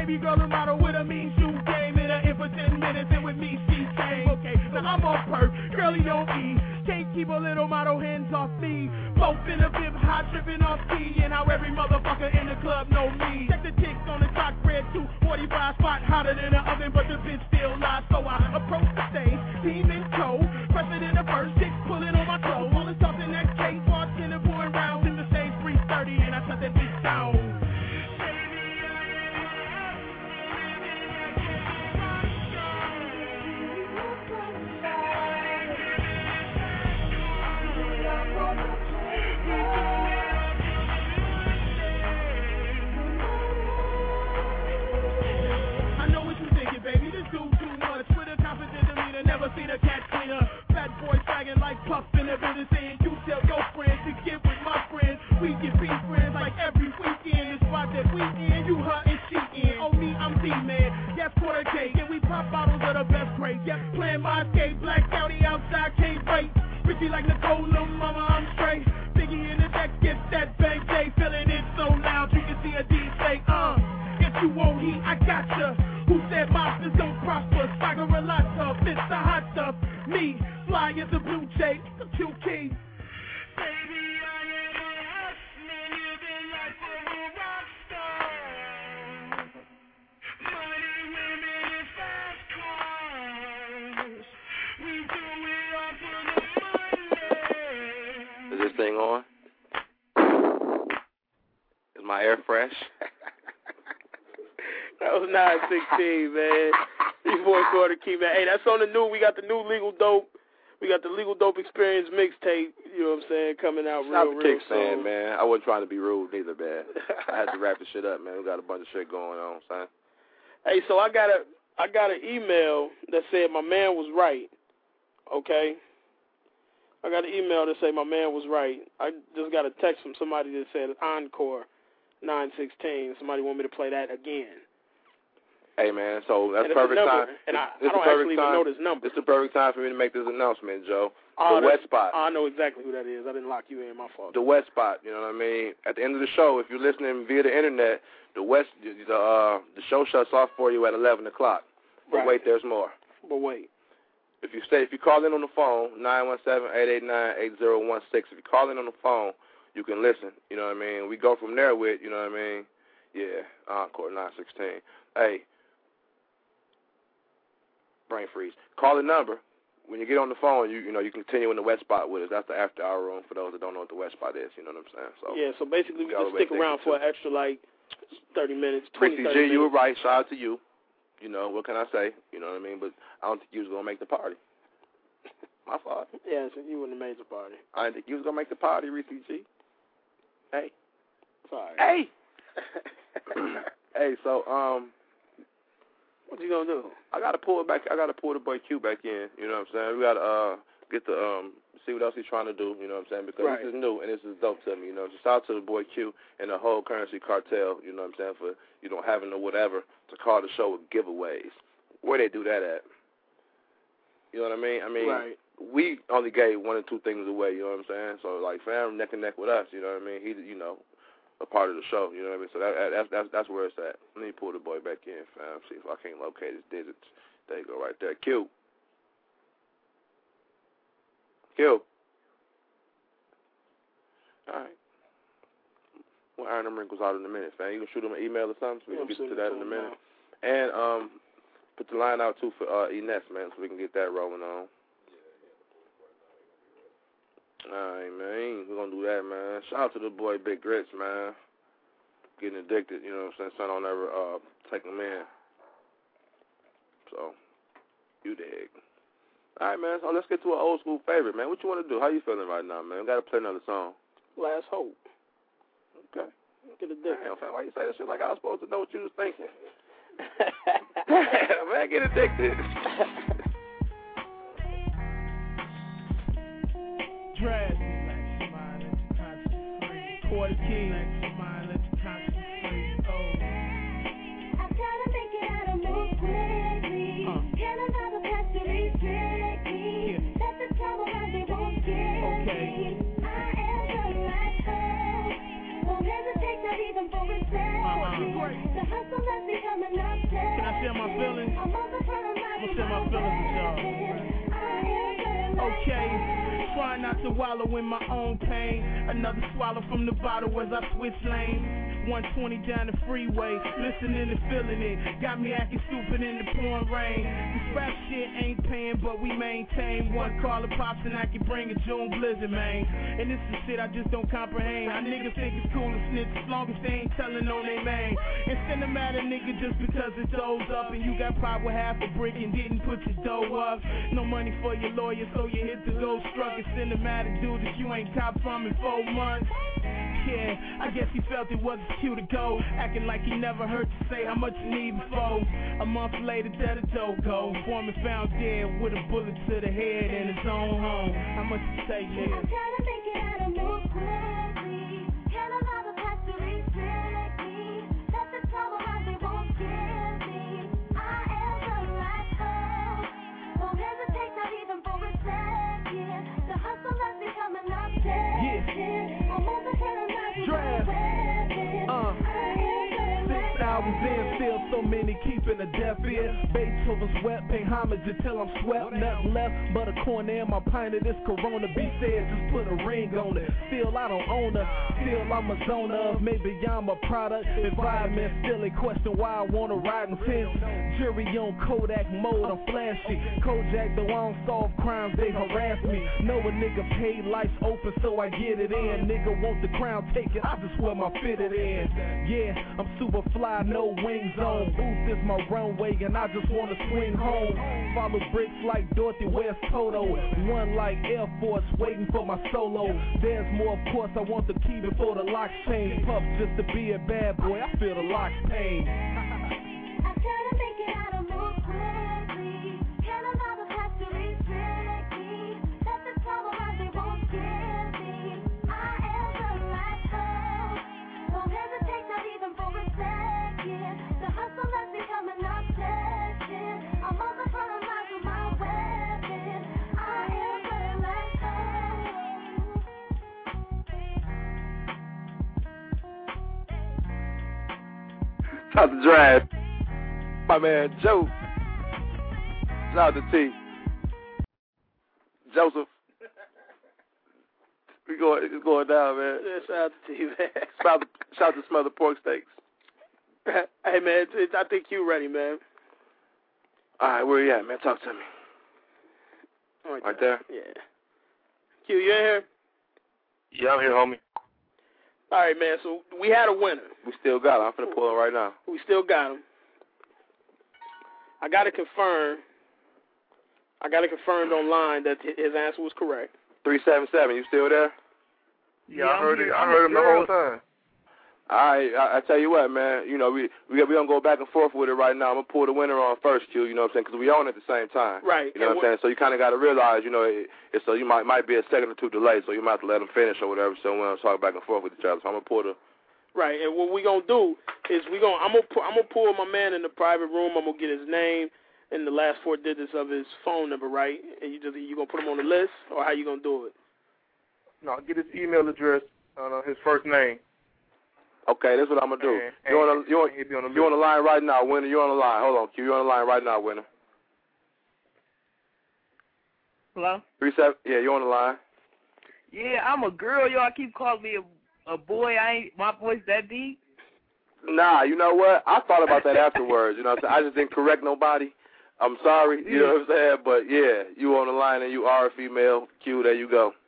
baby girl a model with a mean shoe game. In her in for 10 minutes and with me she came. Okay, now I'm on perk, girlie don't eat. Can't keep a little model hands off me. Both in a bib, hot tripping off key. And how every motherfucker in the club know me. Check the ticks on the clock, red 245 spot hotter than an oven, but the bitch still lies. So I approach the stage, team in tow, pressing in the first, chicks pulling on my toes. All the stuff in that case, bartender pouring rounds in the stage 330, and I shut that bitch down. Never seen a cat cleaner. Fat boy swagging like Puff in the business saying you tell your friends to get with my friends. We get be friends like every weekend. The spot that we in, you her and she in. Oh me, I'm D-man. Yes, quarter cake. And we pop bottles of the best grade. Yes, playing my skate. Black County outside, can't wait. Pretty like Nicole, little mama, I'm straight. Biggie in the deck, get that bang day. Feeling it so loud, you can see a D say, if you won't heat, I gotcha. Who said monsters don't prosper? Swagger a lot tough, it's the hot stuff. Me, fly as a blue jay, the QK. Baby, I am a hustler, living life of a rock star. Money, women, and fast cars. We do it all for the money. Is this thing on? Is my air fresh? That was 916, man. Before Quarter Key, man. Hey, that's on the new. We got the new Legal Dope. We got the Legal Dope Experience mixtape. You know what I'm saying? Coming out real soon. Man. I wasn't trying to be rude neither, man. I had to wrap this shit up, man. We got a bunch of shit going on, son. Hey, so I got an email that said my man was right. Okay. I got an email that said my man was right. I just got a text from somebody that said Encore 916. Somebody want me to play that again. Hey, man, so that's perfect time. And I don't actually even know this number. It's the perfect time for me to make this announcement, Joe. The West Spot. I know exactly who that is. I didn't lock you in. My fault. The West Spot, you know what I mean? At the end of the show, if you're listening via the Internet, the show shuts off for you at 11 o'clock. But wait, there's more. But wait. If you call in on the phone, 917-889-8016. If you call in on the phone, you can listen. You know what I mean? We go from there with, you know what I mean? Yeah, Encore 916. Hey. Brain freeze. Call the number. When you get on the phone, you continue in the West Spot with us. That's the after hour room for those that don't know what the West Spot is. You know what I'm saying? So yeah. So basically, we just stick around for an extra 30 minutes, 20, 30 minutes. You were right. Shout out to you. You know what can I say? You know what I mean? But I don't think you was gonna make the party. My fault. Yeah, so you wouldn't have made the party. I didn't think you was gonna make the party, Reese G. Hey. Sorry. Hey. Hey. So what you gonna do? I gotta pull the boy Q back in. You know what I'm saying? We gotta get the see what else he's trying to do. You know what I'm saying? Because this is new and this is dope to me. You know, just shout out to the boy Q and the whole Currency Cartel. You know what I'm saying? For having the whatever to call the show with giveaways. Where they do that at? You know what I mean? We only gave 1 or 2 things away. You know what I'm saying? So fam, neck and neck with us. You know what I mean? He a part of the show. You know what I mean? So that's where it's at. Let me pull the boy back in, fam. See if I can't locate his digits. There you go, right there. Q. All right. We'll iron them wrinkles out in a minute, fam. You can shoot him an email or something, so we can get to that in a minute. And put the line out too for Ines, man, so we can get that rolling on. Alright, man. We're gonna do that, man. Shout out to the boy Big Grits, man. Getting addicted, you know what I'm saying? Son don't ever take him in. So, you dig. Alright, man. So let's get to an old school favorite, man. What you want to do? How you feeling right now, man? We gotta play another song. Last Hope. Okay. Get addicted. Damn, fam, why you say that shit like I was supposed to know what you was thinking? Man, get addicted. Dread. Quarter Key. I've gotta make it out of move quickly. Can another pass to restrict me? Let the trouble around me won't get me. I am the right girl. Won't hesitate, not even for respect. The hustle Can I share my feelings? I'm gonna share my feelings with y'all. Okay, try not to wallow in my own pain. Another swallow from the bottle as I switch lanes. 120 down the freeway, listening and feeling it. Got me acting stupid in the pouring rain. This rap shit ain't paying, but we maintain. One call of pops and I can bring a June blizzard, man. And this is shit I just don't comprehend. How niggas think it's cool to snitch as long as they ain't telling on they man. And send them at a nigga just because it does up. And you got pride with half a brick and didn't put your dough up. No money for your lawyer, so you hit the gold struck. And send them at a dude that you ain't cop from in 4 months. Yeah, I guess he felt it wasn't cute to go, acting like he never heard you say how much you need before. A month later, there the dough go. Foreman found dead with a bullet to the head in his own home. How much you take, nigga? I'm trying to make it out of move quickly. Can't allow the past to restrict me. That's the trouble that they won't give me. I am the right hoe. Won't hesitate, not even for a second. The hustle has become an obsession. I'm on the Draft. 6 hours in, still so many keeping a deaf ear. Beethoven's wet, pay homage until I'm swept. Nothing left but a corner in my pint of this Corona. B said just put a ring on it. Still I don't own her. Still I'm a zone of. Maybe I'm a product. Environment still a question why I wanna ride in fence. Jury on Kodak mode, I'm flashy. Kojak, though I don't solve crimes, they harass me. Know a nigga paid, lights open, so I get it in. Nigga want the crown taken, I just wear my fitted in. Yeah, I'm super fly, no wings on. Booth is my runway, and I just wanna swing home. Follow bricks like Dorothy West Toto. One like Air Force, waiting for my solo. There's more, of course, I want the key before the locks change. Puff just to be a bad boy, I feel the locks pain. I'm trying to make it out of move quickly. Can't allow the past to restrict me. That's the trouble that they won't give me. I am the right hoe. Won't hesitate, not even for a second. The hustle has become an obsession. I'm on the front lines with my weapon. I am the right hoe. Shout out to Drag. My man Joe. Shout out to T. Joseph. It's going down, man. Yeah, shout out to T, man. Shout out to Smothered Pork Steaks. Hey, man, I think you ready, man. All right, where you at, man? Talk to me. Right there? Yeah. Q, you in here? Yeah, I'm here, homie. All right, man, so we had a winner. We still got him. I'm finna pull him right now. We still got him. I got it confirmed online that his answer was correct. 377, you still there? Yeah, I heard it. I heard him the whole time. All right, I tell you what, man. You know, we gonna go back and forth with it right now. I'm gonna pull the winner on first, Q. You know what I'm saying? Because we own it at the same time. Right. You know what I'm saying? So you kind of got to realize, you know, it's so you might be a second or two delay, so you might have to let them finish or whatever. So we're gonna talk back and forth with each other. So I'm gonna pull the. Right, and what we gonna do is I'm gonna pull my man in the private room. I'm gonna get his name and the last 4 digits of his phone number, right? And you gonna put him on the list, or how you gonna do it? No, get his email address, his first name. Okay, that's what I'm gonna do. You on the line right now, winner. You on the line. Hold on, Q. You on the line right now, winner. Hello? 37. Yeah, you on the line. Yeah, I'm a girl. Y'all keep calling me a boy. My voice that deep. Nah, you know what? I thought about that afterwards. You know what I'm saying? I just didn't correct nobody. I'm sorry. You know what I'm saying? But yeah, you on the line and you are a female. Q, there you go.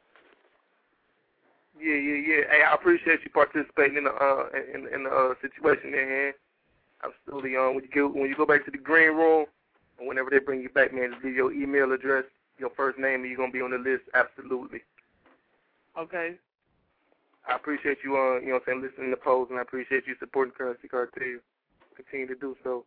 Yeah. Hey, I appreciate you participating in the situation at hand. Absolutely. When you go back to the green room, or whenever they bring you back, man, just leave your email address, your first name, and you're gonna be on the list. Absolutely. Okay. I appreciate you, you know what I'm saying, listening to polls, and I appreciate you supporting Currency Cartel. Continue to do so.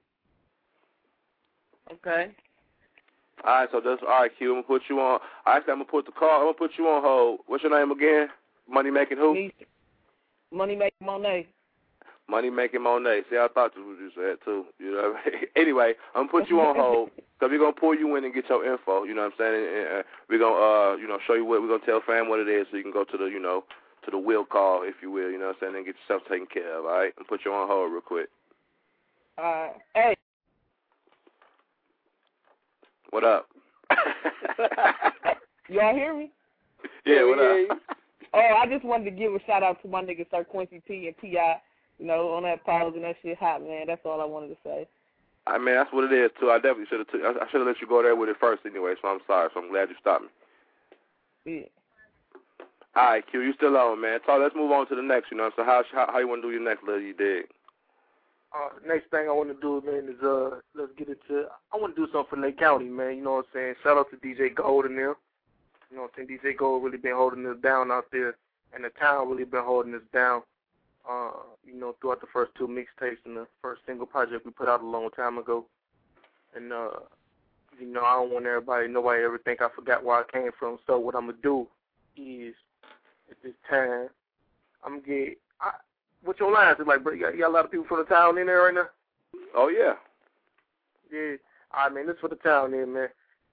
Okay. All right, so that's all right, Q. I'm gonna put you on. Actually, I'm gonna put the call. I'm gonna put you on hold. What's your name again? Money making who? Money making Monet. Money making Monet. See, I thought this was what you said too. You know what I mean? Anyway, I'm gonna put you on hold because we're gonna pull you in and get your info. You know what I'm saying? And we're gonna show you what we're gonna tell fam what it is, so you can go to the to the will call, if you will. You know what I'm saying? And get yourself taken care of. All right? And put you on hold real quick. Hey. What up? Y'all hear me? Yeah, what up? I just wanted to give a shout out to my niggas Sir Quincy T and P.I. You know, on that pause and that shit hot, man. That's all I wanted to say. I mean, that's what it is too. I definitely should have. I should have let you go there with it first anyway. So I'm sorry. So I'm glad you stopped me. Yeah. All right, Q, you still on, man. So let's move on to the next. You know, so how you want to do your next, little you dig? Next thing I want to do, man, is let's get into. I want to do something for Lake County, man. You know what I'm saying? Shout out to DJ Gold and them. You know what I'm saying? DJ Gold really been holding us down out there, and the town really been holding us down. You know, throughout the first 2 mixtapes and the first single project we put out a long time ago. And you know, I don't want nobody ever think I forgot where I came from. So what I'm gonna do is at this time, I'm gonna get. What's your lines? It's like, bro, you got a lot of people from the town in there right now? Oh, yeah. Yeah. All right, man, this is for the town there, man.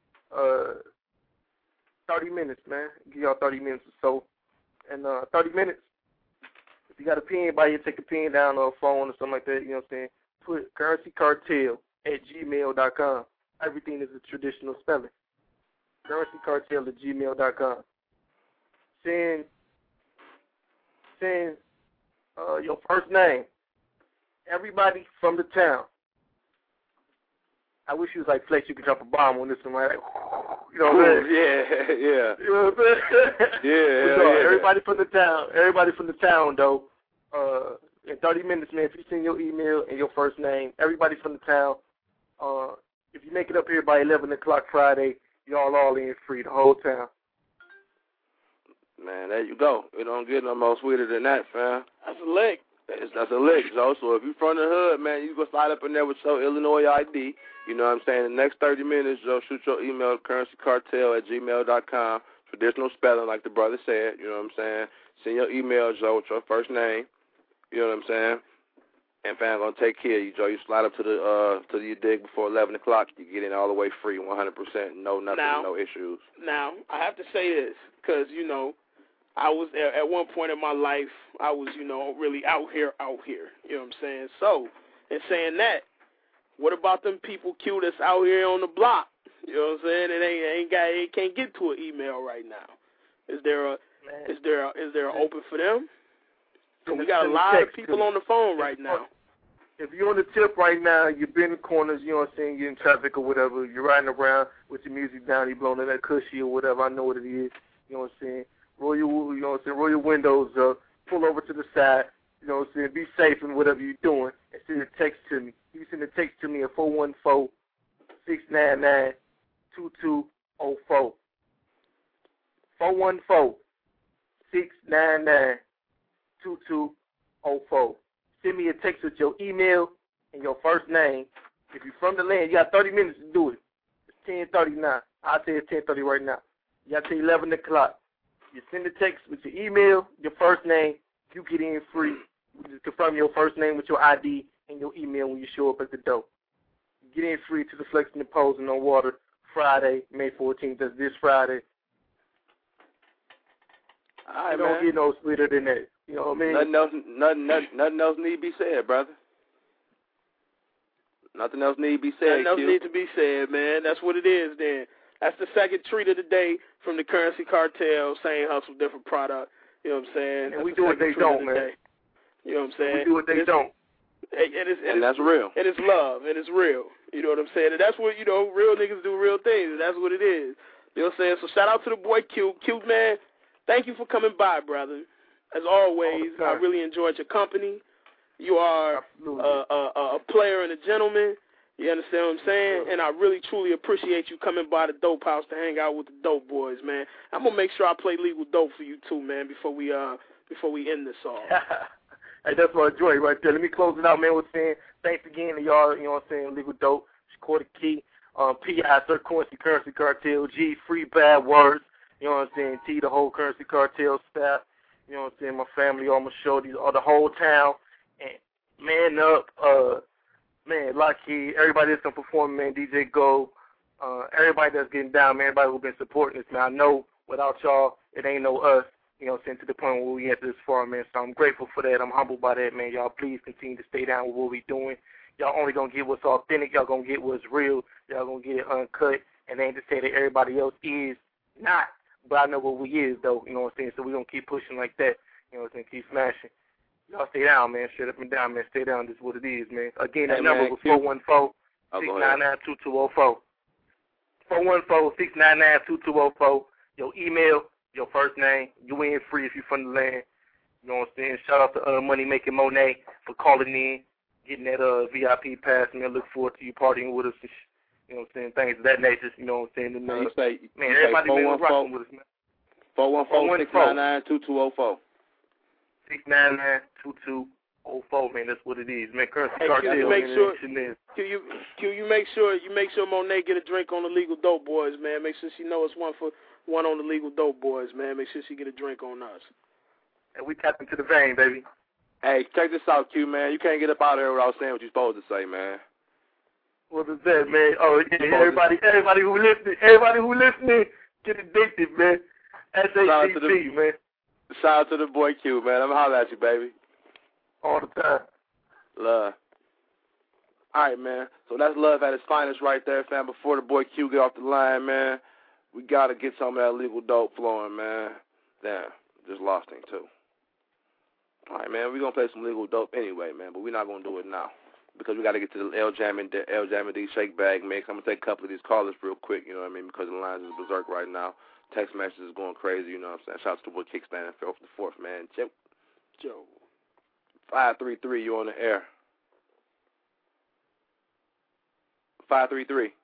30 minutes, man. Give y'all 30 minutes or so. And 30 minutes, if you got a pen by you, take a pen down or a phone or something like that, you know what I'm saying? Put currencycartel@gmail.com. Everything is a traditional spelling. currencycartel@gmail.com. Send your first name. Everybody from the town. I wish you was like Flex. You could drop a bomb on this one, right? You know what I'm saying? Yeah. You know what I'm saying? Yeah. Everybody from the town, though. In 30 minutes, man, if you send your email and your first name, everybody from the town. If you make it up here by 11 o'clock Friday, y'all all in free, the whole town. Man, there you go. It don't get no more sweeter than that, fam. That's a lick. That's a lick, Joe. So if you from the hood, man, you go slide up in there with your Illinois ID. You know what I'm saying? The next 30 minutes, Joe, shoot your email to currencycartel@gmail.com. Traditional spelling, like the brother said. You know what I'm saying? Send your email, Joe, with your first name. You know what I'm saying? And fam, gonna take care of you, Joe. You slide up to your dig before 11 o'clock. You get in all the way free, 100%. No nothing, no issues. Now, I have to say this, because, you know, I was at one point in my life, I was, you know, really out here. You know what I'm saying? So, in saying that, what about them people, Q, that's out here on the block? You know what I'm saying? It can't get to an email right now. Is there an open for them? So we got a lot of people on the phone right now. If you're on the tip right now, you're bending corners, you know what I'm saying, you're in traffic or whatever, you're riding around with your music down, you're blowing in that cushy or whatever, I know what it is, you know what I'm saying. Roll your windows up, pull over to the side, you know what I'm saying, be safe in whatever you're doing, and send a text to me. You can send a text to me at 414-699-2204. 414-699-2204. Send me a text with your email and your first name. If you're from the land, you got 30 minutes to do it. It's 10:30 now. I'll tell you it's 10:30 right now. You got till 11 o'clock. You send the text with your email, your first name. You get in free. You just confirm your first name with your ID and your email when you show up at the door. You get in free to the Flexing and Posing on Water Friday, May 14th. That's this Friday. All right, don't get no sweeter than that. You know what I mean? Nothing else need to be said, brother. Nothing else need to be said. Nothing else need to be said, man. That's what it is, then. That's the second treat of the day from the Currency Cartel, same hustle, different product. You know what I'm saying? And we do what they don't, man. You know what I'm saying? We do what they don't. And that's real. And it's love, and it's real. You know what I'm saying? And that's what, you know, real niggas do real things, and that's what it is. You know what I'm saying? So shout out to the boy Q. Q, man, thank you for coming by, brother. As always, I really enjoyed your company. You are a player and a gentleman. You understand what I'm saying? And I really, truly appreciate you coming by the Dope House to hang out with the Dope Boys, man. I'm going to make sure I play Legal Dope for you, too, man, before we end this off. Hey, that's what I enjoy right there. Let me close it out, man, with saying thanks again to y'all, you know what I'm saying, Legal Dope, Shakur the Key, P.I., Sir Quincy, Currency Cartel, G, Free Bad Words, you know what I'm saying, T, the whole Currency Cartel staff, you know what I'm saying, my family, all my shorties, all the whole town, and man up, man, Lockheed, everybody that's going to perform, man, DJ Go, everybody that's getting down, man, everybody who's been supporting us, man. I know without y'all, it ain't no us, you know what I'm saying, to the point where we get this far, man. So I'm grateful for that. I'm humbled by that, man. Y'all please continue to stay down with what we're doing. y'all only gonna get what's authentic. Y'all gonna get what's real. Y'all gonna get it uncut. And they ain't to say that everybody else is not, but I know what we is though. You know what I'm saying? So we gonna keep pushing like that. You know what I'm saying? Keep smashing. Y'all stay down, man. Straight up and down, man. Stay down. This is what it is, man. Again, that number was 414-699-2204. 414-699-2204. Your email, your first name. You in free if you from the land. You know what I'm saying? Shout out to Money Making Monet for calling in, getting that VIP pass, man. Look forward to you partying with us. You know what I'm saying? Things of that nature. You know what I'm saying? And, man, everybody been rocking with us, man. 414-699-2204. 699-2204, man. That's what it is, man. Currency Hey, Cartel, you make man. sure you make sure Monet get a drink on the Legal Dope Boys, man. Make sure she know it's one on the Legal Dope Boys, man. Make sure she get a drink on us. And we tap into the vein, baby. Hey, check this out, Q, man. You can't get up out of here without saying what you're supposed to say, man. What is that, man? Oh, yeah, everybody who listening, get addicted, man. SACP, man. Shout out to the boy Q, man. I'm holler at you, baby. All the time. Love. All right, man. So that's love at its finest right there, fam. Before the boy Q get off the line, man, we got to get some of that legal dope flowing, man. Damn, just lost him, too. All right, man, we're going to play some legal dope anyway, man, but we're not going to do it now because we got to get to the L Jam and D Shake Bag mix. I'm going to take a couple of these callers real quick, you know what I mean, because the lines is berserk right now. Text messages going crazy, you know what I'm saying. Shout out to the boy Kickstand and Phil for the fourth, man. Joe. 533, you on the air. 533.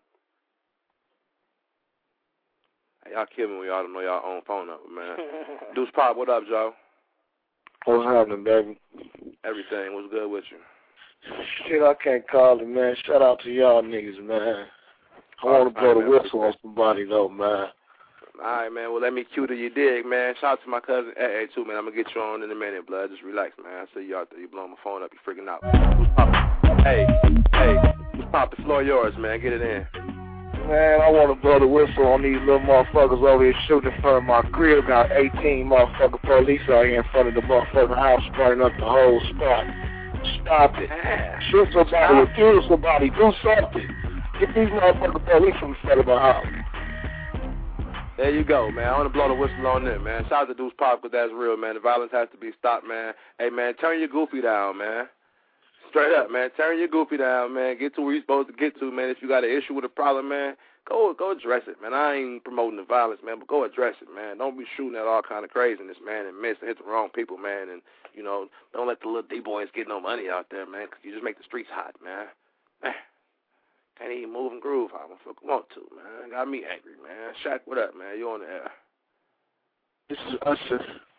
Hey, y'all kill me when y'all don't know y'all own phone number, man. Deuce Pop, what up, Joe? What's happening, baby? Everything. What's good with you? Shit, I can't call it, man. Shout out to y'all niggas, man. I want to blow the whistle on somebody, though, man. All right, man. Well, let me cue to you dig, man. Shout out to my cousin AA, too, man. I'm going to get you on in a minute, blood. Just relax, man. I see you out there. You blowing my phone up. You freaking out. Hey, Pop, the floor yours, man. Get it in. Man, I want to blow the whistle on these little motherfuckers over here shooting in front of my crib. Got 18 motherfucking police out here in front of the motherfucking house burning up the whole spot. Stop it. Shoot somebody, kill somebody, do something. Get these motherfucking police from the front of my house. There you go, man. I want to blow the whistle on them, man. Shout out to Deuce Pop, because that's real, man. The violence has to be stopped, man. Hey, man, turn your goofy down, man. Straight up, man. Turn your goofy down, man. Get to where you're supposed to get to, man. If you got an issue with a problem, man, go address it, man. I ain't promoting the violence, man, but go address it, man. Don't be shooting at all kind of craziness, man, and miss and hit the wrong people, man. And, you know, don't let the little D-boys get no money out there, man, because you just make the streets hot, man. Can't even move and groove how I fucking want to, man. Got me angry, man. Shaq, what up, man? You on the air. This is Usher.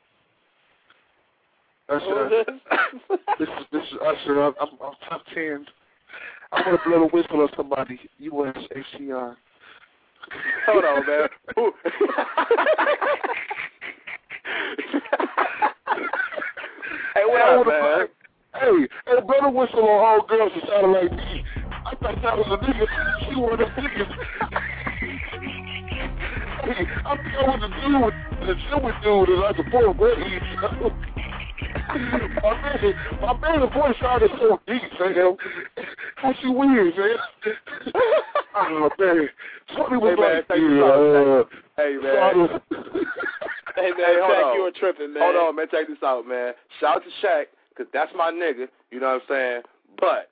This is Usher. I'm top 10. I want to blow the whistle on somebody. USACR. Hold on, man. Hey, what up, man? Hey, blow the whistle on all girls that sounded like me. I thought that was a nigga. She one of them niggas. Hey, I think I was a dude, the silly dude, and I could pull a grade. My man's voice sounded so deep, man. How she weird, man. Oh, man. Somebody was like, hey, man. Hey, man, hold on. You were tripping, man. Hold on, man. Check this out, man. Shout out to Shaq, because that's my nigga. You know what I'm saying? But,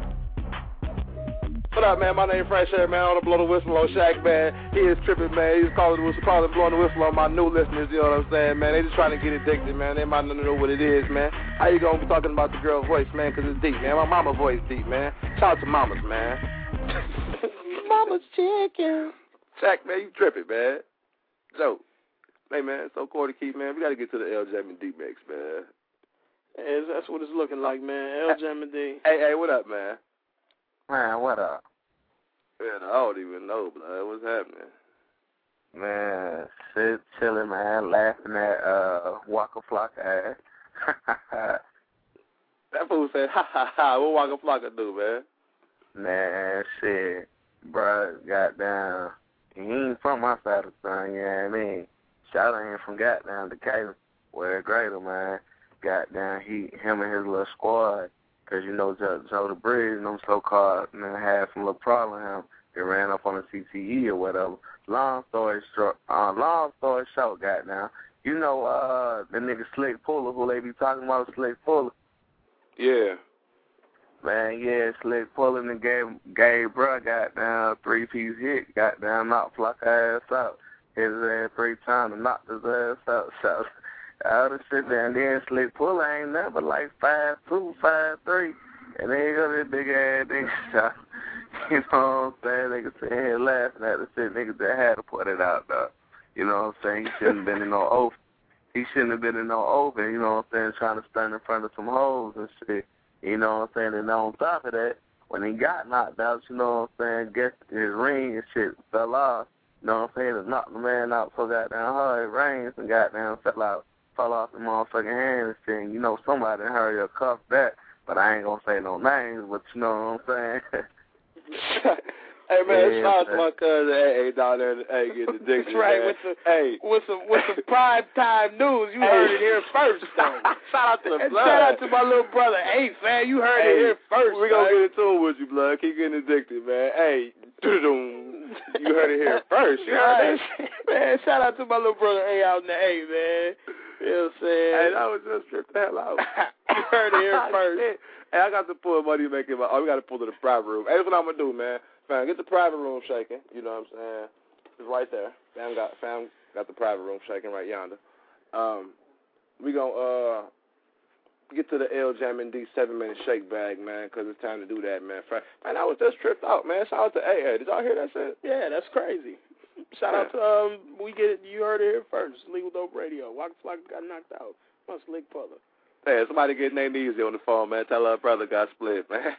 what up, man? My name is Fresh Air, man. I want to blow the whistle on Shaq, man. He is tripping, man. He's calling blowing the whistle on my new listeners, you know what I'm saying, man? They just trying to get addicted, man. They might not know what it is, man. How you going to be talking about the girl voice, man? Because it's deep, man. My mama voice deep, man. Shout out to mamas, man. Mama's chicken. Shaq, man, you tripping, man. Joe. Hey, man, so Cordy Keith, man, we got to get to the L Jam and D mix, man. Hey, that's what it's looking like, man. L Jam and D. Hey, what up, man? Man, what up? Man, I don't even know, blood. What's happening? Man, chilling, man, laughing at Waka Flocka ass. That fool said, ha, ha, ha. What Waka Flocka do, man? Man, shit. Bruh, goddamn. He ain't from my side of the sun, you know what I mean? Shout out him from goddamn Decatur, where greater, man. Goddamn, him and his little squad Because, you know, Joe the Bridge, them so-called, man, had some little problem with him. They ran up on the CTE or whatever. Long story short, goddamn. You know, the nigga Slick Puller, who they be talking about, Slick Puller. Yeah. Man, yeah, Slick Puller and gave bruh goddamn 3-piece hit, goddamn knocked Flock ass out. Hit his ass 3 times and knocked his ass out. So all the shit there, and then Slick Puller ain't nothing but like 5'2", 5'3", and then he got this big ass nigga shot. You know what I'm saying? Niggas sitting here laughing at the shit. Niggas that had to put it out, though. You know what I'm saying? He shouldn't have been in no oath. He shouldn't have been in no open, you know what I'm saying, trying to stand in front of some hoes and shit. You know what I'm saying? And on top of that, when he got knocked out, you know what I'm saying, guess his ring and shit fell off. You know what I'm saying? It knocked the man out so goddamn hard. It rains and goddamn fell off the motherfucking hand and shit. And you know somebody hurry or cuff that, but I ain't gonna say no names, but you know what I'm saying? Hey man, shout out to my cousin AA down there getting addicted. That's right, man. with some prime time news. You heard it here first, though. Shout out to my little brother Ace, man. You heard it here first. We're gonna get into it with you, blood. Keep getting addicted, man. Hey, you heard it here first. You heard that shit? Man, shout out to my little brother A out in the A, man. You know what I'm saying? Hey, that was just tripped the hell out. You heard it here first. Hey, I got to pull money making. We got to pull to the private room. Hey, that's what I'm gonna do, man. Fam, get the private room shaking. You know what I'm saying? It's right there. Fam got the private room shaking right yonder. We gonna get to the L Jam and D 7-minute shake bag, man, because it's time to do that, man. Man, I was just tripped out, man. Shout out to AA. Did y'all hear that shit? Yeah, that's crazy. Shout out to you heard it here first. Legal Dope Radio. Waka Flocka got knocked out. My Slick Puller. Hey, somebody getting their knees on the phone, man. Tell her brother got split, man.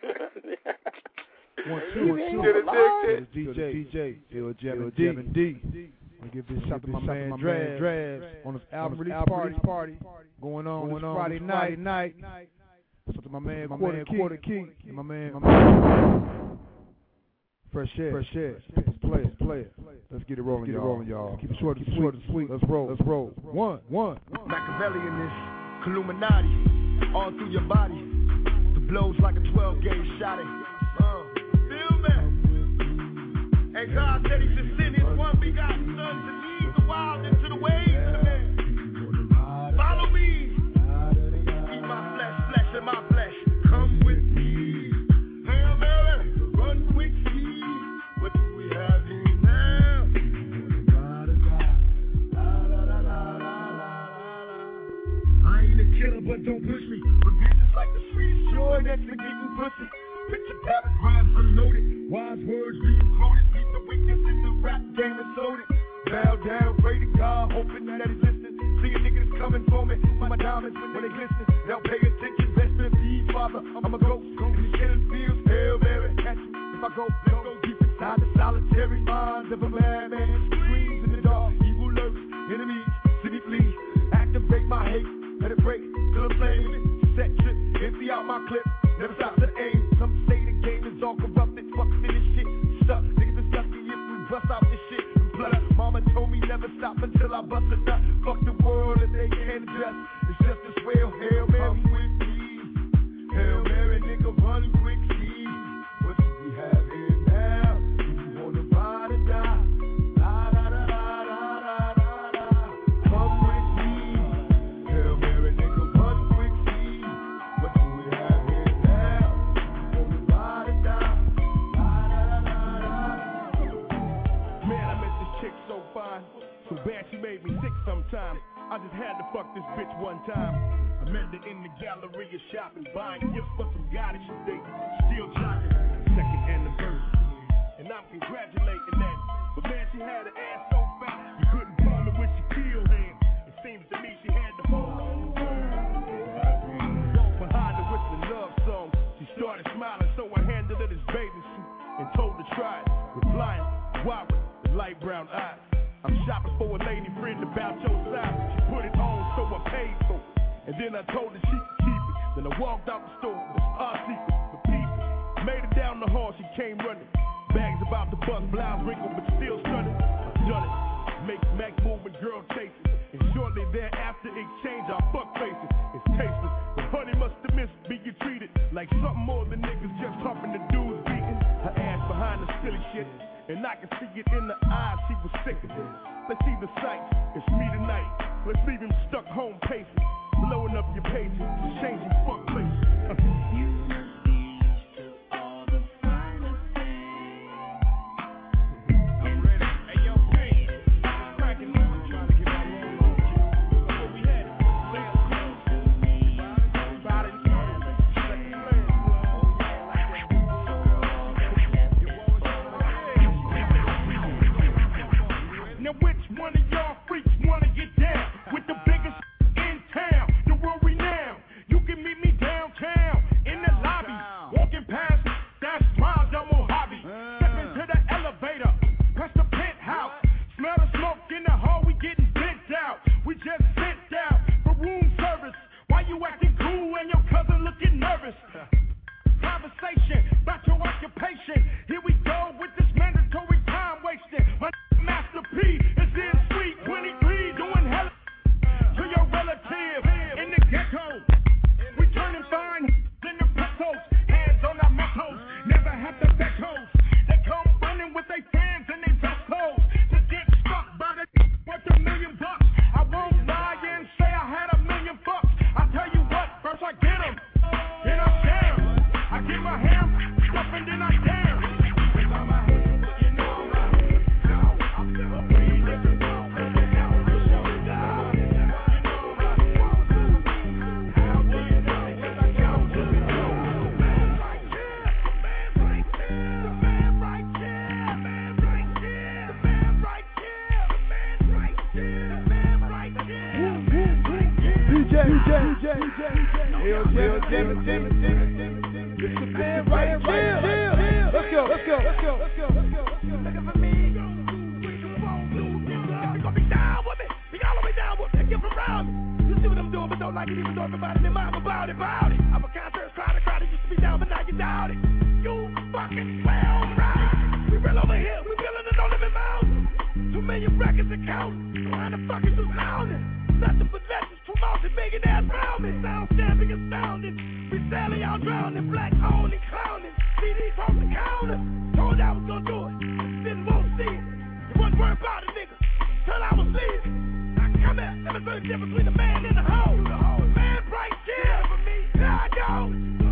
1, 2, DJ, L Jam and D. I give this shout to my man Drabs on his album release party going on this Friday night. Shout to my man Quarter Key and my man Fresh Air. People's Player. Let's get it rolling, y'all. Keep it short and sweet. Let's roll. 1. Machiavelli in this Illuminati, all through your body. The blows like a 12-gauge shot. Feel me? And God said He should send His one begotten Son to lead the wild into the ways of the man. Follow me. Eat my flesh and my flesh. Come with me. Hail Mary, run quick, see what do we have here now? I ain't a killer, but don't push me. Revenge is like the street, sure that's the getting pussy. Picture tablets, rhymes unloaded. Wise words being quoted. Beat the weakness in the rap game is loaded. Bow down, pray to God, hoping that it exists. See a nigga that's coming for me. My diamonds when they glisten. Now pay attention, best in peace, Father. I'm a ghost. In the killing fields, Hail Mary, catch me. If I go deep inside the solitary minds of a madman. Screams in the dark, evil lurks, enemies, city flees. Activate my hate, let it break till I'm playing it. Set trip, empty out my clip. Never stop to aim. Some say the game is all corrupted. Fuck this shit. Stuck. Niggas is lucky if we bust out this shit. Blood. Mama told me never stop until I bust a nut. Fuck the world and they can't adjust. It's just as well. Hail Mary with me. Hail Mary, nigga, run quick, see. What do we have here now? Do you wanna ride or die? La da da da da da da. Come with me. Hail Mary, nigga, run quick, see. What do we have here? So bad she made me sick sometimes. I just had to fuck this bitch one time. I met her in the Galleria shopping, buying gifts for some guy that she date. Still jocking, second anniversary. And I'm congratulating that. But man, she had her ass so fat, you couldn't call her when she killed him. It seems to me she had to hold on. Walked behind her with the love song. She started smiling, so I handed her this bathing suit and told her try it. Replying, why with the light brown eyes. I'm shopping for a lady friend about your size. She put it on, so I paid for it. And then I told her she could keep it. Then I walked out the store, it was our secret, the people. Made it down the hall, she came running. Bags about to bust, blouse wrinkled, but still stunning. I've done it. Make Mac move and girl chases. and shortly thereafter exchange our fuck faces. It's tasteless, but honey must have missed being treated like something more than niggas just humping the dudes beating her ass behind the silly shit. And I can see it in the eyes, she was sick of this. Let's see the sights, it's me tonight. Let's leave him stuck home pacing, blowing up your pages, changing fuck places. You must be used to all the finer things. I'm ready. Hey yo, Pink, I'm cracking up. I'm trying to get my roll on. Look where we headed. Let's go. Everybody, now which one of y'all freaks wanna get down with the biggest in town, the world renowned? You can meet me downtown in the lobby, walking past, that's my double hobby. Step into the elevator, press the penthouse, smell the smoke in the hall, we getting bent out. We just sent out for room service. Why you acting cool and your cousin looking nervous? Conversation about your occupation. Here we go with this mandatory time wasting. My Master P is in Suite 23 doing hella to your relative in the ghetto. We turning fine in the pesos, hands on our metals. Never have to vetoes. They come running with their fans and they best clothes. To get struck by the worth $1 million. I won't lie and say I had $1 million fucks. I tell you what, first I get them, then I share 'em. I get my hair stuff and then I dare. DJ, it's the man right here. Let's go. Looking for me. You gonna be down with me? Be all the way down with me. Get around me. You see what I'm doing, but don't like it. Even talk about it. Then mind about it. I'm a concert crowd. Used to be down, but now you doubt it. You fucking well right. We real over here. We real in the no limit mountain. 2 million records to count. So how the fuck is you sounding? Nothing but legends, 2 multi-millionaires round me. Sound stamping, astounding. We sailing out drowning, black owned and clowning. CDs on the counter. Told I was gonna do it, didn't want to see it. You wasn't worried about it, nigga, till I was leaving. Now come here, let me tell you the difference between the man and the hoe. Man right here, for me, here I go.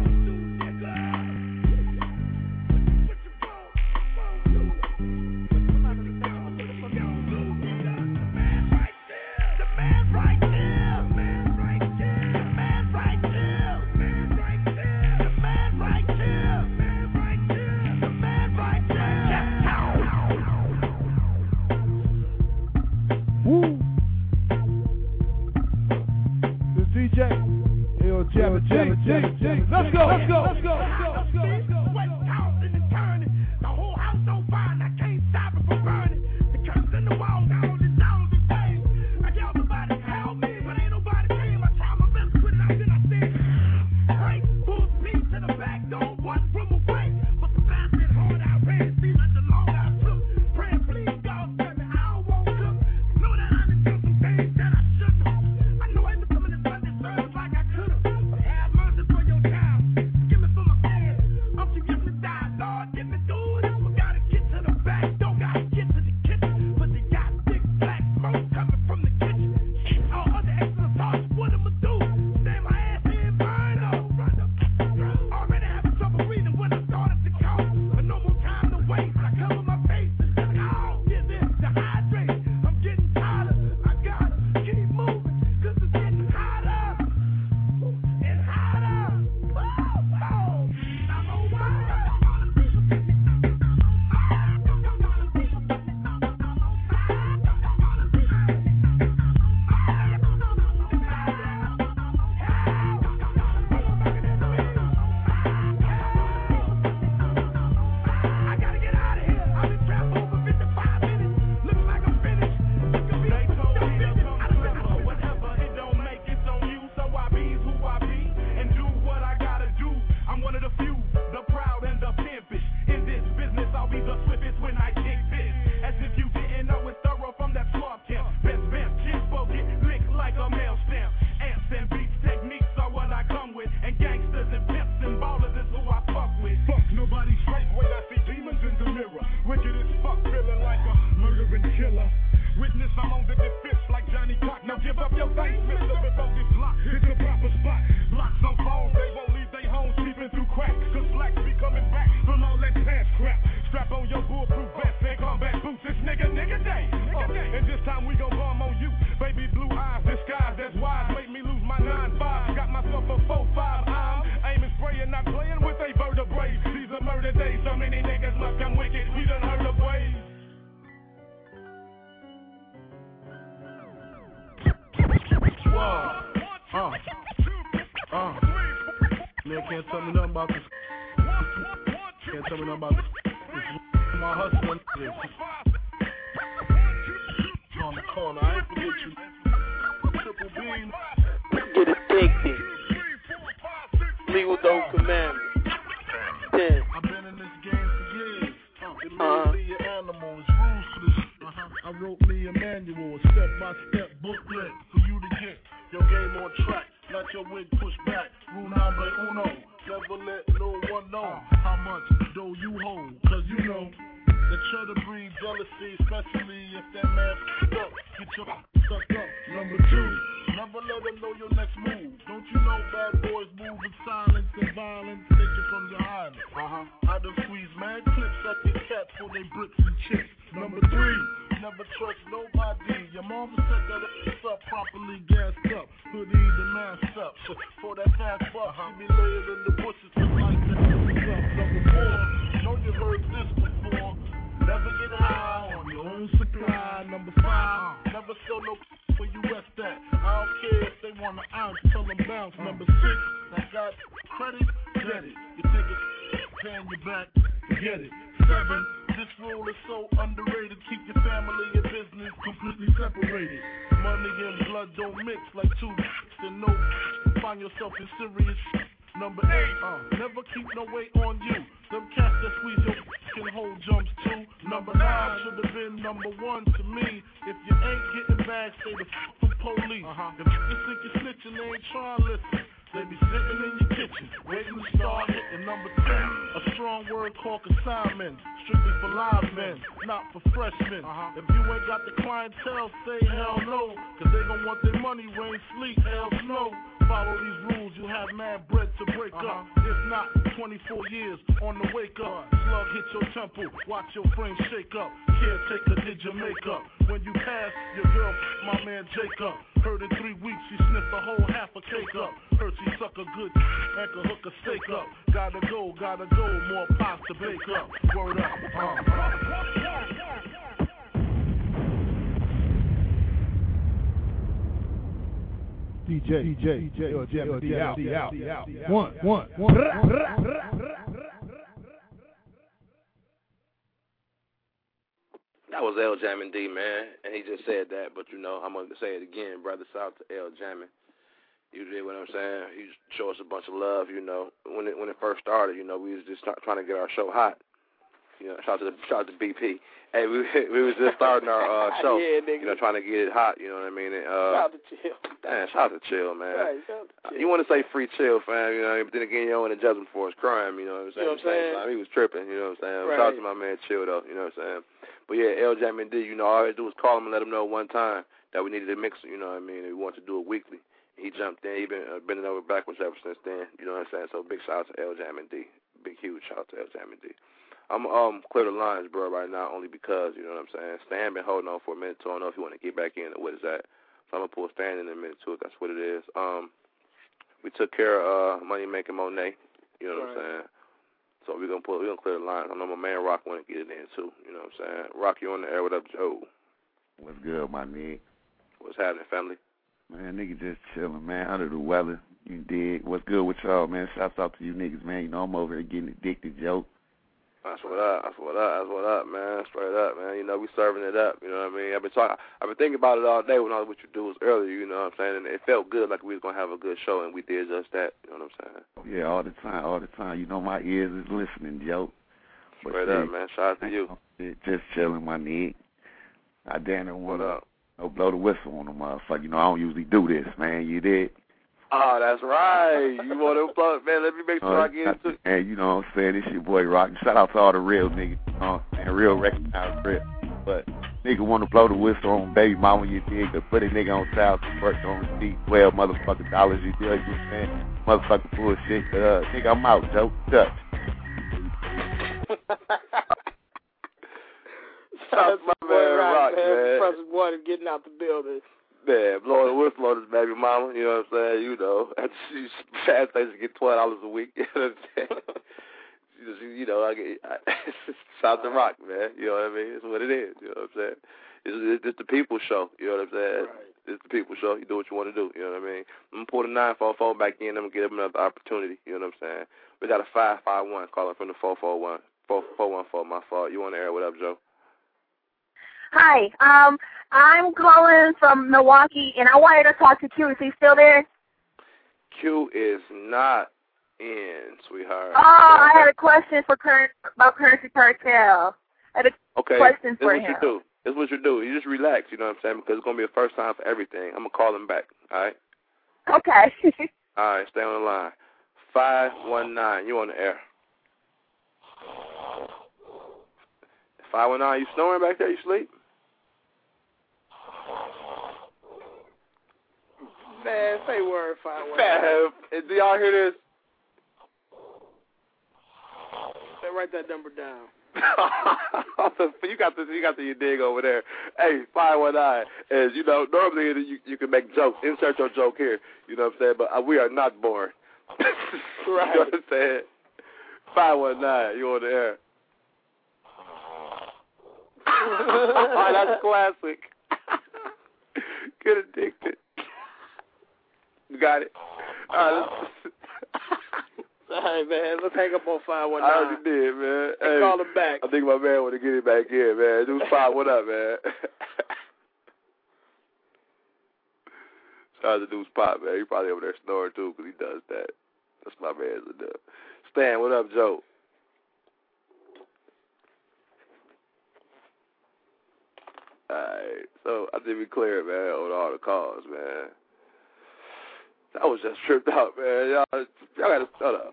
Let's go. West Townsend is turning. The whole house on fire. I can't stop it from burning. The curtains in the wall, down and down the thing. I yell somebody help me, but ain't nobody came. I try my best to put it out, then I said, break, full speed to the back, don't one from away. But the bastard hard I ran, see like the long I took. Praying, please, God, tell me I don't want to. Know that I done done some things that I shouldn't have. I know I ain't becoming a Sunday service like I could have. But have mercy for your child. Give me for my Can't tell me nothing about this. Can't tell me nothing about this. My hustling is on the corner. I ain't forget you. Triple beam. Get addicted. Legal Dope Commandment. 10. I've been in this game for years. It made me an animal. It's rules for this. I wrote me a manual, a step-by-step booklet for you to get your game on track. Let your wig push back. Rule number uno. Never let no one know how much dough you hold. Cause you know that try to breed jealousy, especially if that man f***ed up. Get your sucked up. Number 2, never let them know your next move. Don't you know bad boys move in silence and violence? Take it from your island. I done squeeze mad clips at your cats for they bricks and chips. Number 3, never trust nobody. Your mama set that up properly gassed up. Hoodie the mask up. So for that fast buck, she be laid in the bushes just like that. Number 4, know you heard this before. Never get high on your own supply. Number 5, never sell no where you rest at. I don't care if they want an ounce, tell them bounce. Number 6, I got credit, get it. You think it's paying you back, get it. 7, this rule is so underrated. Keep your family and business completely separated. Money and blood don't mix like two and no. Find yourself in serious. Number 8, never keep no weight on you. Them cats that squeeze your can hold jumps too. Number 9 should have been number 1 to me. If you ain't getting bags, stay the from police. If you think you're snitching, they ain't trying to listen. They be sitting in your kitchen, waiting to start hitting. Number 10, a strong word called consignment. Strictly for live men, not for freshmen. If you ain't got the clientele, say hell no. Cause they gon' want their money, rain, sleet, hell snow. Follow these rules, you have mad bread to break up. If not, 24 years on the wake up. Slug hit your temple, watch your frame shake up. Caretaker did your makeup. When you pass, your girl, my man Jacob. Heard in 3 weeks, she sniffed a whole half a cake up. Heard she suck a good and could hook a steak up. Gotta go, more pots to bake up. Word up. DJ, yo, Jam D out. One. That was L Jammin' D, man, and he just said that, but you know, I'm gonna say it again, brother. Shout out to L Jammin'. You did what I'm saying. He showed us a bunch of love, you know. When it first started, you know, we was just trying to get our show hot. You know, shout out to BP. Hey, we was just starting our show. Yeah, nigga. You know, trying to get it hot. You know what I mean? And, shout out to Chill. Man, shout out to Chill, man. Right, shout out to Chill. You want to say free Chill, fam? You know, but then again, you don't want to judge him for his crime. You know what I'm saying? You know what I'm saying? He was tripping. You know what I'm saying? Right. Shout out to my man Chill, though. You know what I'm saying? But yeah, L Jammin' D. You know, all I had to do was call him and let him know one time that we needed a mixer. You know what I mean? And we wanted to do it weekly. He jumped in. He been bending over backwards ever since then. You know what I'm saying? So big shout out to L Jammin' D. Big huge shout out to L Jammin' D. I'm clear the lines, bro, right now, only because, you know what I'm saying, Stan been holding on for a minute, so I don't know if you want to get back in or what is that. So I'm going to pull Stan in a minute, too, if that's what it is. We took care of Money Making Monet, you know what I'm saying? So we're gonna clear the lines. I know my man Rock want to get it in, too, you know what I'm saying? Rock, you on the air. What up, Joe? What's good, my nigga? What's happening, family? Man, nigga just chilling, man, under the weather. You dig? What's good with y'all, man? Shouts out to you niggas, man. You know I'm over here getting addicted, Joe. That's what up, man. Straight up, man. You know, we serving it up, you know what I mean? I've been thinking about it all day when I was with you dudes earlier, you know what I'm saying? And it felt good, like we was going to have a good show, and we did just that, you know what I'm saying? Yeah, all the time. You know my ears is listening, Joe. But straight up, man. Shout out to you. Just chilling, my nigga. I damn near want to blow the whistle on the motherfucker. You know, I don't usually do this, man. You did? Oh, that's right. You want to plug, man? Let me make sure I get into it. And you know what I'm saying? This your boy Rock. Shout out to all the real niggas, you know what I'm saying? Real recognized real. But nigga want to blow the whistle on baby mama, you dig? To put a nigga on child support on receipt, $12 motherfucking dollars, you dig? You know what I'm saying? Motherfucking bullshit. Nigga, I'm out, Joe. Touch. Shout out to my man Rock, man. President One is getting out the building. Man, blowing the whistle on his baby mama, you know what I'm saying? You know, she's fast station get $12 a week, you know what I'm saying? You know, shout out to Rock, man. You know what I mean? It's what it is, you know what I'm saying? It's the people's show, you know what I'm saying? Right. It's the people show. You do what you want to do. You know what I mean? I'm going to pull the 944 back in. I'm going to give them another opportunity. You know what I'm saying? We got a 551 calling from the 441. 414, my fault. You on the air? What up, Joe? Hi. I'm calling from Milwaukee, and I wanted to talk to Q. Is he still there? Q is not in, sweetheart. Oh, I had a question about Currency Cartel. I had a question for him. This is what you do. You just relax, you know what I'm saying? Because it's going to be a first time for everything. I'm going to call him back, all right? Okay. All right, stay on the line. 519, you on the air. 519, you snoring back there? You sleep? Man, say word, 519. Do y'all hear this? Say, write that number down. you got your dig over there. Hey, 519, as you know, normally you can make jokes. Insert your joke here. You know what I'm saying? But we are not born. Right. You know what I'm saying? 519, you on the air. Oh, that's classic. Get addicted. You got it. All right, all right, man. Let's hang up on 519. I already did, man. Hey, call him back. I think my man want to get it back in, man. Dude, 5, what up, man? Shout out to Deuce Pop, man. He probably over there snoring, too, because he does that. That's my man's a dub. Stan, what up, Joe? Alright, so I think we clear, man, on all the calls, man. I was just tripped out, man. Y'all gotta shut up.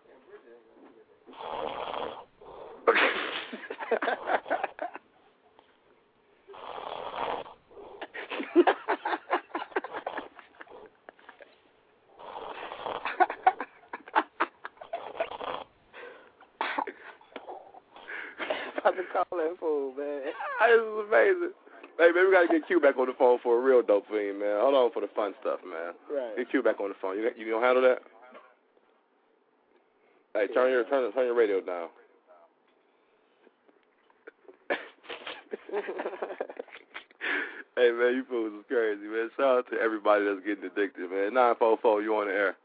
About to call that fool, man. This is amazing. Hey, man, we got to get Q back on the phone for a real dope thing, man. Hold on for the fun stuff, man. Right. Get Q back on the phone. You going to handle that? Hey, turn your radio down. Hey, man, you fools is crazy, man. Shout out to everybody that's getting addicted, man. 944, you on the air.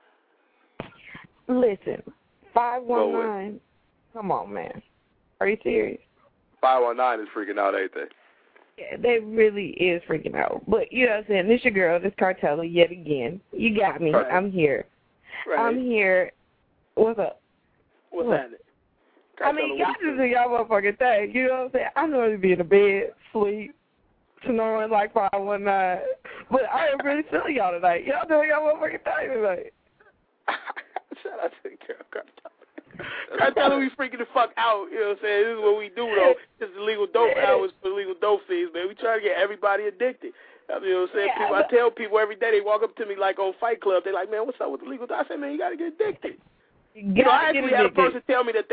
Listen, 519. Come on, man. Are you serious? 519 is freaking out, ain't they? Yeah, they really is freaking out. But, you know what I'm saying, this your girl, this Cartella, yet again. You got me. Right. I'm here. Right. I'm here. What's up? What's happening? I mean, y'all just do y'all motherfucking thing. You know what I'm saying? I normally be in the bed, sleep, snoring like 519. But I am really feeling y'all tonight. Y'all doing y'all motherfucking thing tonight. Shout out to the girl, Cartella. Cartella, we freaking the fuck out. You know what I'm saying? This is what we do, though. This is illegal dope hours for illegal dope fees, man. We try to get everybody addicted. You know what I'm saying? Yeah, I tell people every day, they walk up to me like on Fight Club. They're like, man, what's up with the legal dope? I say, man, you got to get addicted. I actually had a person tell me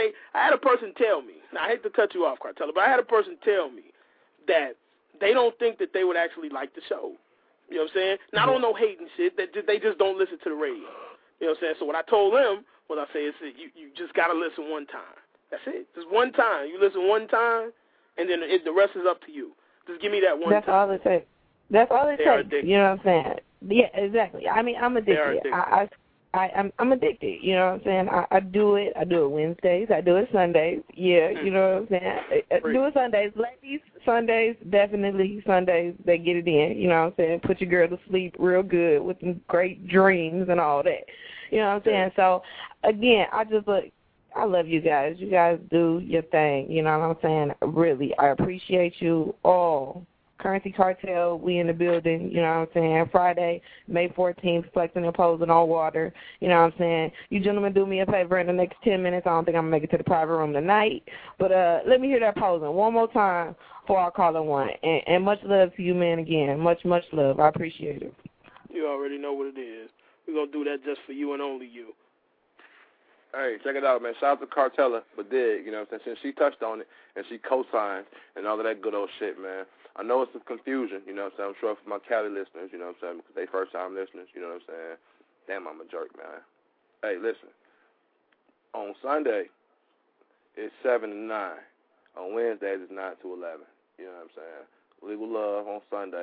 now I hate to cut you off, Cartella, but I had a person tell me that they don't think that they would actually like the show. You know what I'm saying? Now, I don't know hate and shit. They just don't listen to the radio. You know what I'm saying? So what I told them, what I say is you just got to listen one time. That's it. Just one time. You listen one time, and then the rest is up to you. Just give me that one time. That's all it takes. That's all it takes. You know what I'm saying? Yeah, exactly. I mean, I'm addicted. I'm addicted. You know what I'm saying? I do it. I do it Wednesdays. I do it Sundays. Yeah, you know what I'm saying? I do it Sundays. Ladies, Sundays, definitely Sundays, they get it in. You know what I'm saying? Put your girl to sleep real good with some great dreams and all that. You know what I'm saying? So, again, I love you guys. You guys do your thing. You know what I'm saying? Really, I appreciate you all. Currency Cartel, we in the building, you know what I'm saying? Friday, May 14th, flexing and posing on water, you know what I'm saying? You gentlemen do me a favor in the next 10 minutes. I don't think I'm going to make it to the private room tonight. But let me hear that posing one more time before I call it one. And much love to you, man, again. Much, much love. I appreciate it. You already know what it is. We're going to do that just for you and only you. Hey, check it out, man. Shout out to Cartella for Dig, you know what I'm saying? Since she touched on it and she co-signed and all of that good old shit, man. I know it's some confusion, you know what I'm saying? I'm sure for my Cali listeners, you know what I'm saying? Because they first-time listeners, you know what I'm saying? Damn, I'm a jerk, man. Hey, listen. On Sunday, it's 7 to 9. On Wednesdays, it's 9 to 11. You know what I'm saying? Legal Love on Sunday,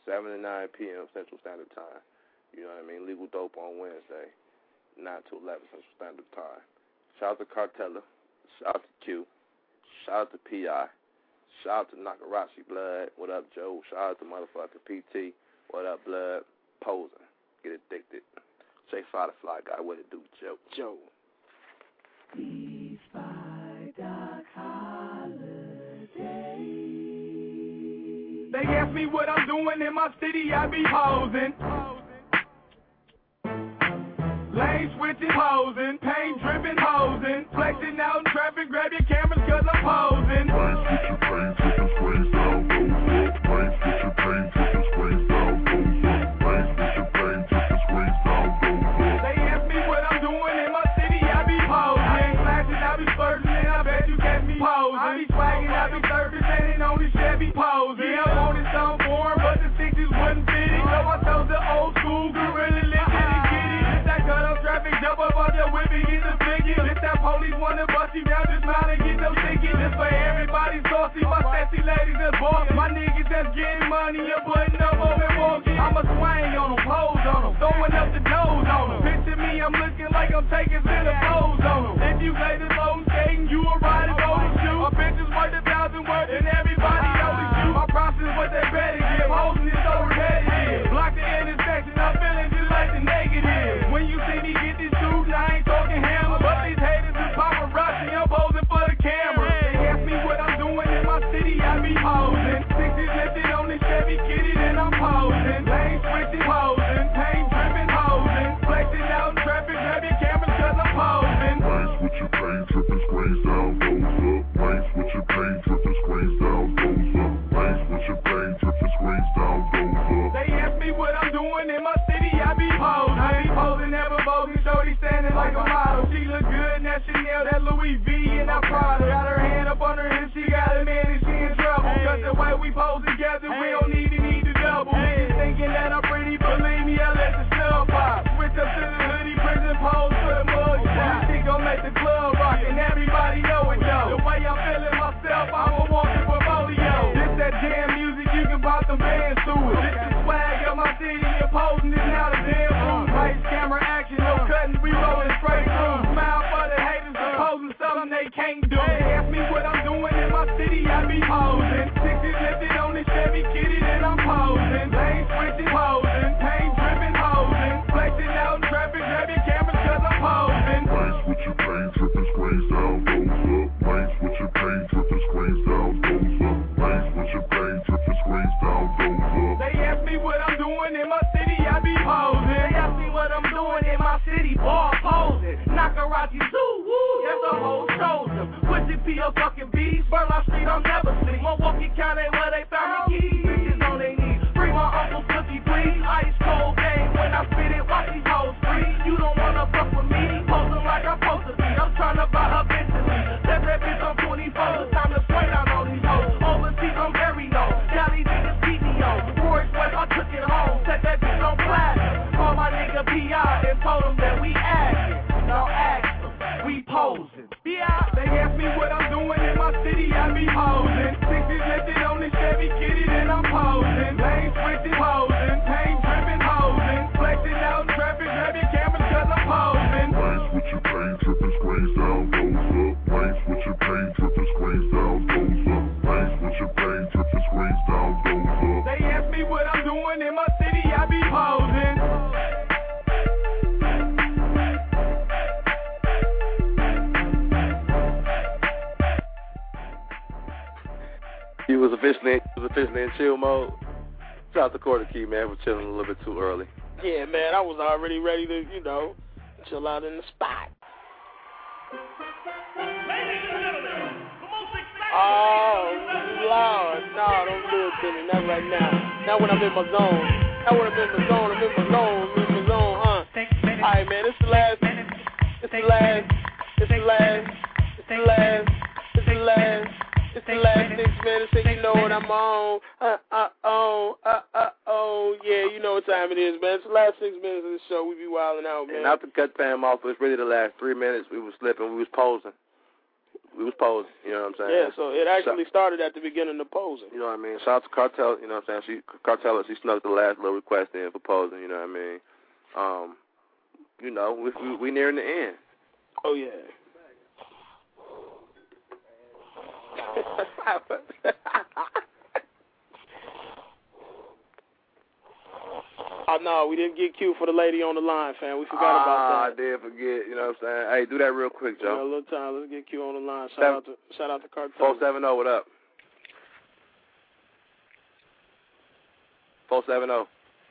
7 to 9 p.m. Central Standard Time. You know what I mean? Legal Dope on Wednesday, 9 to 11 Central Standard Time. Shout out to Cartella. Shout out to Q. Shout out to P.I. Shout out to Nakarashi Blood. What up, Joe? Shout out to motherfucking P.T. What up, Blood? Posing. Get addicted. J. Fly Guy. What it do, Joe? Joe. Peace by Doc Holiday. They ask me what I'm doing in my city, I be posing. Lane switching, posing, paint dripping, posing, flexing out in traffic, grab your cameras cause I'm posing. Lane switching, paint dripping, screens down, goes up. Lane switching, paint dripping, screens down, goes up. Lane switching, paint dripping, screens down, goes up. They ask me what I'm doing in my city, I be posing. Flashing, I be splurging, and I bet you catch me posing. I be swagging, I be surfing, standing on the Chevy posing. Yeah, I wanted some form, but the 60s wouldn't fit it. So I chose the old school gorilla, lift it and get it. It's that cut off traffic, jump up on your whip and get the figure. It's that police wanna bust you down, just smile and get no ticket. This for everybody saucy, my sassy ladies that's bossy. My niggas that's getting money and putting up on and walking. I'ma swing on them, pose on them, throwing up the nose on them. Picture me, I'm looking like I'm taking center pose on them. If you play the low skating, you a rider, go to shoot. My bitches worth 1,000 worth and everybody else is you. My process what they better give, holding it so repetitive. Block the intersection, I'm feeling just like the negative. When you see me get this shooting, I ain't talking hammer. But these haters is paparazzi, I'm posing for the camera. They ask me what I'm doing in my city, I be posing. 60s lifted on the Chevy, get it and I'm posing. Lane switching, posing, paint dripping, posing. Flexing out in traffic, grab your cameras cause I'm posing. Lane switching, paint dripping, screens down, goes up. Lane switching, paint dripping, screens down, goes up. Lane switching, paint dripping, screens down, goes up. They ask me what I'm doing in my city, I be posing. I be posing, never posing, shorty standing like a model. She look good, that Chanel, that Louis V, and I'm proud of. Got her hand up on her hip, she got a man and she in trouble. Cause the way we pose together, we don't need to double. Bitches thinking that I'm pretty, believe me, I let the smell pop. Switch up to the hoodie, prison pose for the mug shot. She gon' make the club rock, and everybody know it though. The way I'm feeling myself, I'm a walking portfolio. This that jam music, you can pop them bands to it. This is swag of my city, and posing is now the damn food. Lights, camera, action, no cutting, we rolling straight through. Smile for the haters, supposing something they can't do. They ask me what I'm doing in my city, I be posing. 60s lifted on the Chevy, get it and I'm posing. Lane switching, posing, paint dripping, posing. Flexing out in traffic, grab your cameras cause I'm posing. Lane switching, paint dripping, screens down, goes up. Lane switching, paint dripping, screens down, goes up. Lane switching, paint dripping, screens down, goes up. They ask me what I'm doing in my city, I be posing. They ask me what I'm doing in my city, ball posing. Nakarachi Zoo, woo, that's a whole shoulder. Pussy P, a fucking beast. Burlock Street, I'm never sleep. Milwaukee County, where they found me keys. Bitches on they knees. Free my uncle Cookie, please. Ice cold game when I spit it, watch these hoes free. You don't wanna fuck with me, posing like I'm supposed to be. I'm tryna buy her mentally. Set that bitch on 24, it's time to swing out on these hoes. Overseas, I'm very low. Cali niggas beat me on. Royce West, I took it home. Set that bitch on platinum. Call my nigga P.I. and told him that we acting. Now ask them, we posing. P.I. They ask me what I'm doing in my city, I be posing. 60s lifted on the Chevy, get it and I'm posing. Lane switching, posing, paint dripping, posing. Flexing out in traffic, grab your cameras cause I'm posing. Lane switching, paint dripping, screens down, goes up. Lane switching, paint dripping, screens down, goes up. Lane switching, paint dripping, screens down, goes up. They ask me what I'm doing in my city, I be posing. You was officially in chill mode. Shout out to Quarter Key, man, for chilling a little bit too early. Yeah, man, I was already ready to, chill out in the spot. Oh, Lord, no, don't do it to me, not right now. Not when I'm in my zone. I'm in my zone, huh? Alright, man, it's the last 6 minutes, so you know what I'm on. Yeah, you know what time it is, man. It's the last 6 minutes of the show. We be wilding out, man. And not to cut Pam off, it was really the last 3 minutes. We was slipping, we was posing. we was posing. You know what I'm saying? Yeah, so it actually started at the beginning of posing. You know what I mean? Shout out to Cartel. You know what I'm saying? Cartel, she snuck the last little request in for posing. You know what I mean? You know, we nearing the end. Oh yeah. Oh no, we didn't get Q for the lady on the line, fam. We forgot about that. I did forget. You know what I'm saying? Hey, do that real quick, Joe. A little time. Let's get Q on the line. Shout out to Cartel. 470. What up? 470.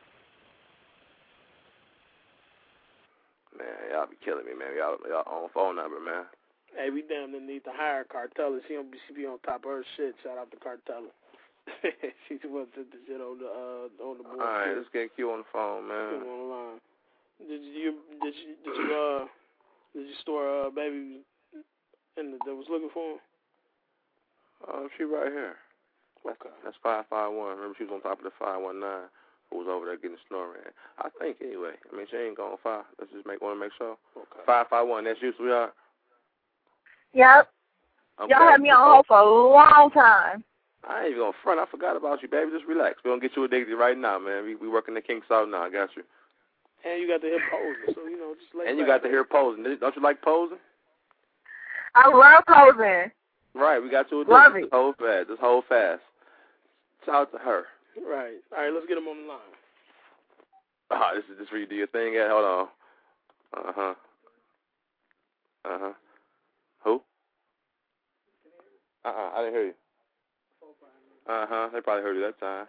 Man, y'all be killing me, man. Y'all own phone number, man. Hey, we damn near need to hire Cartella. She be on top of her shit. Shout out to Cartella. She wants to put the shit on the board. All right, let's get Q on the phone, man. Q on the line. Did you store baby that was looking for him? She right here. Okay. That's 551. Remember, she was on top of the 519. Who was over there getting snoring? I think anyway. I mean, she ain't going far. Let's just want to make sure. Okay. 551. That's you, sweetheart. Yep. Y'all had me on hold for a long time. I ain't even gonna front. I forgot about you, baby. Just relax. We're gonna get you addicted right now, man. We working the kinks out now. I got you. And you got to hear posing, so just lay And back. you got to hear posing. Don't you like posing? I love posing. Right. We got you addicted. Love it. Just hold fast. Shout out to her. Right. All right. Let's get him on the line. This is just for you to do your thing. Yeah. Hold on. Who? I didn't hear you. They probably heard you that time.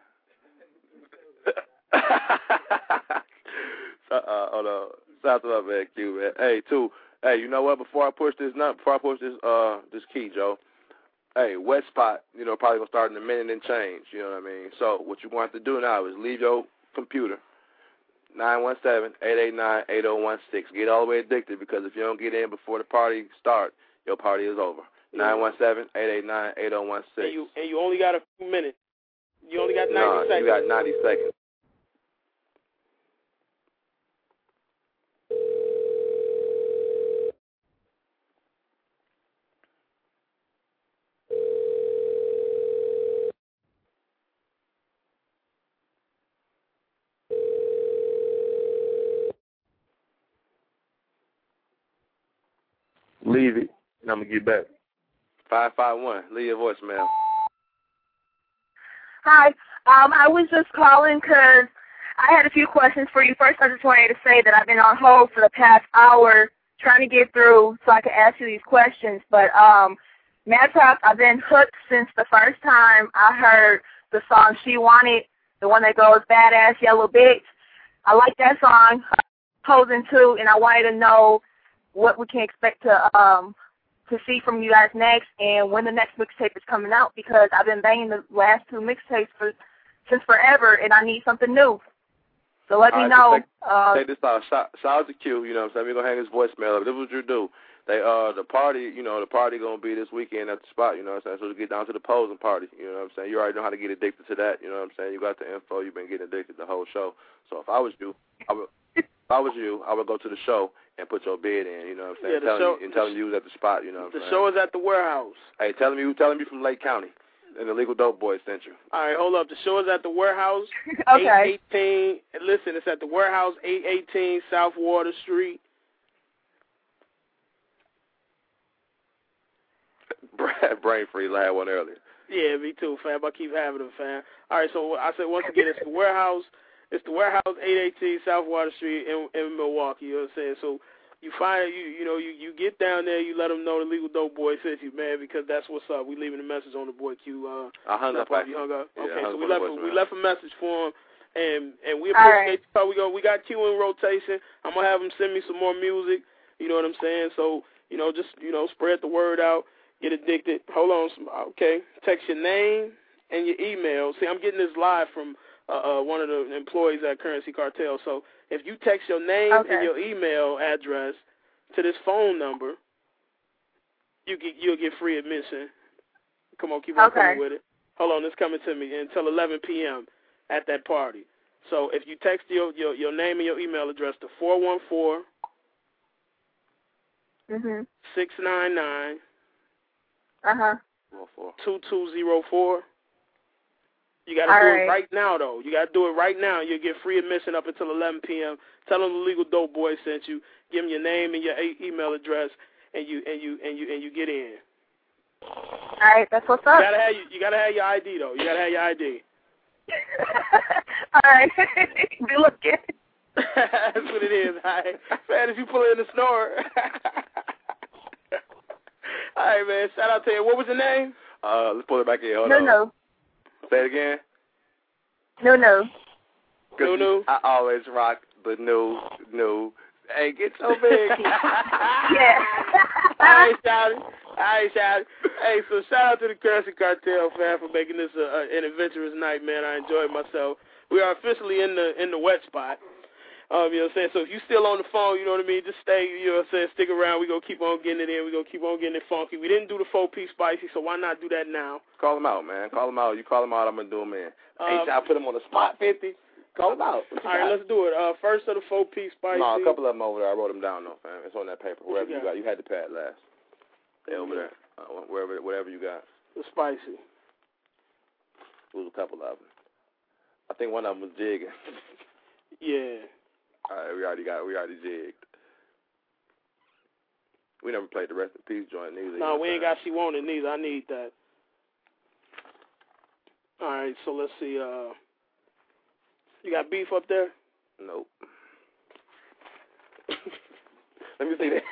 Hold on. Shout out to man, Q, man. Hey, hey, you know what? Before I push this key, Joe. Hey, wet spot, probably gonna start in a minute and change. You know what I mean? So what you want to do now is leave your computer. 917-889-8016. Get all the way addicted, because if you don't get in before the party starts, your party is over. 917-889-8016. And you only got a few minutes. You only got 90 seconds. You got 90 seconds. Leave it, and I'm going to get back. 551. Leave your voicemail. Hi. I was just calling because I had a few questions for you. First, I just wanted to say that I've been on hold for the past hour trying to get through so I could ask you these questions. But, Mad Talk, I've been hooked since the first time I heard the song She Wanted, the one that goes Badass Yellow Bitch. I like that song, Posing too, and I wanted to know what we can expect to see from you guys next, and when the next mixtape is coming out, because I've been banging the last two mixtapes since forever, and I need something new. So let me know. Take this out. Shout out to Q. You know what I'm saying? We're gonna hang his voicemail up. This is what you do. The party gonna be this weekend at the spot. You know what I'm saying? So to get down to the posing party. You know what I'm saying? You already know how to get addicted to that. You know what I'm saying? You got the info. You've been getting addicted the whole show. So if I was you, I would go to the show and put your bid in, you know what I'm saying? Yeah, telling you was at the spot, you know what I'm saying? The show is at the warehouse. Hey, telling me from Lake County, and the Legal Dope Boys sent you. All right, hold up. The show is at the warehouse. Okay. 818. Listen, it's at the warehouse, 818 South Water Street. Brain freeze. I had one earlier. Yeah, me too, fam. I keep having them, fam. All right, so I said once again, it's the warehouse. It's the warehouse, 818 South Water Street in Milwaukee. You know what I'm saying? So you find you get down there, you let them know the Legal Dope Boy sent you, man, because that's what's up. We leaving a message on the boy Q. I hung up. You hung up. Okay, yeah, so we left a message for him, and we appreciate you. We got Q in rotation. I'm gonna have him send me some more music. You know what I'm saying? So just spread the word out. Get addicted. Hold on. Okay. Text your name and your email. See, I'm getting this live from one of the employees at Currency Cartel. So if you text your name and your email address to this phone number, you'll get free admission. Come on, keep on coming with it. Hold on, it's coming to me until 11 p.m. at that party. So if you text your name and your email address to 414 699 2204. You got to do it right now, though. You got to do it right now. You'll get free admission up until 11 p.m. Tell them the Legal Dope Boy sent you. Give them your name and your email address, and you get in. All right, that's what's up. You gotta have your ID though. You gotta have your ID. All right, good looking. That's what it is. All right, man. If you pull in the snore. All right, man. Shout out to you. What was your name? Let's pull it back in. Hold on. No. Say it again. No. No. I always rock the new. Hey, get so big. Yeah. All right, shout it. Hey, so shout out to the Classic Cartel, fam, for making this an adventurous night, man. I enjoyed myself. We are officially in the wet spot. You know what I'm saying? So if you still on the phone, you know what I mean, just stay, you know what I'm saying, stick around. We're going to keep on getting it in. We're going to keep on getting it funky. We didn't do the 4-piece spicy, so why not do that now? Call them out, man. Call them out. You call them out, I'm going to do them in. I put them on the spot 50. Call them out. All right, let's do it. First of the 4-piece spicy. No, a couple of them over there. I wrote them down, though, fam. It's on that paper. Wherever you got. You had the pad last. They're over there. Whatever you got. The spicy. It was a couple of them. I think one of them was jigging. Yeah. All right, we already jigged. We never played the Rest in Peace joint neither. No, we ain't got She Want It neither. I need that. All right, so let's see. You got beef up there? Nope. Let me see that.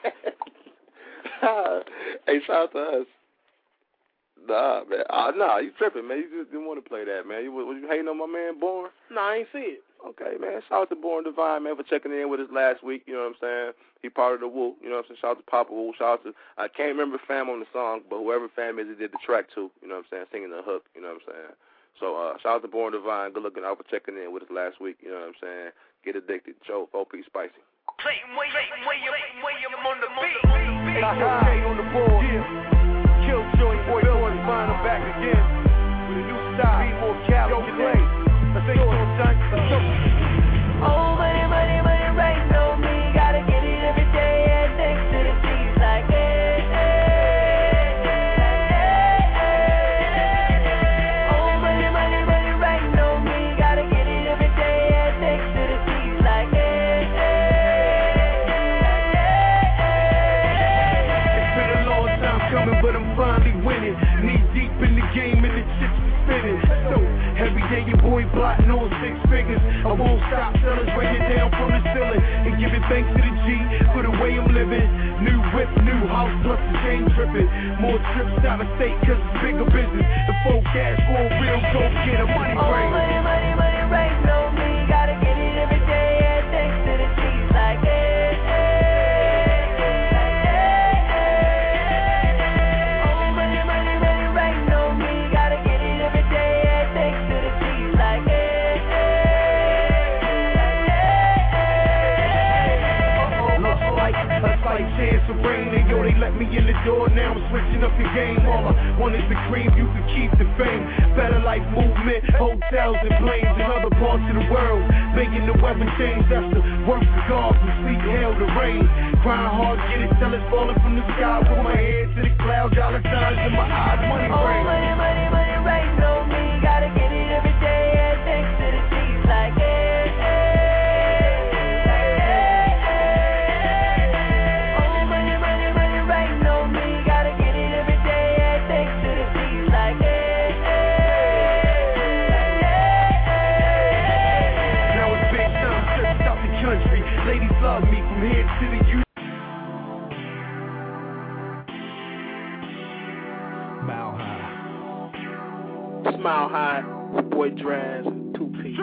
Hey, shout out to us. Nah, man. Nah, you tripping, man. You just didn't want to play that, man. Was you hating on my man, Born? No, I ain't see it. Okay, man. Shout out to Born Divine, man, for checking in with us last week. You know what I'm saying? He part of the Woo. You know what I'm saying? Shout out to Papa Woo. Shout out to, I can't remember fam on the song, but whoever fam is, he did the track too. You know what I'm saying? Singing the hook. You know what I'm saying? So shout out to Born Divine. Good looking out for checking in with us last week. You know what I'm saying? Get addicted. Joe, 4-piece spicy. Where you on the beat? on the board. Killjoy, boy, Jordan, find him back again with a new style. Be more calculated. Let's say so done. Oh, money, rain on me. Gotta get it every day. And thanks to the G's like Oh, money, rain on me. Gotta get it every day. And thanks to the G's like It's been a long time coming, but I'm finally winning. Knee deep in the game and the chips are spinning. So every day your boy plotting on 6 figures. I won't stop till it's raining down from the ceiling. And giving thanks to the G for the way I'm living. New whip, new house, plus the chain tripping. More trips out of state cause it's bigger business. The full cash for a real go get a money rain. Money rain on me. Gotta get it every day. And thanks to the G's like chance of rain, and yo, they let me in the door. Now I'm switching up the game. All I want is the cream, you can keep the fame. Better life movement, hotels and planes in other parts of the world, making the weather change. That's the work of God from sleet, hail to rain. Grind hard, get it till it's falling from the sky. With my head to the clouds, dollar signs in my eyes, money rain. Money rain on me. Gotta get it every day. And thanks to the G's like love me from here to the U. Smile High, boy Draz, 2-piece.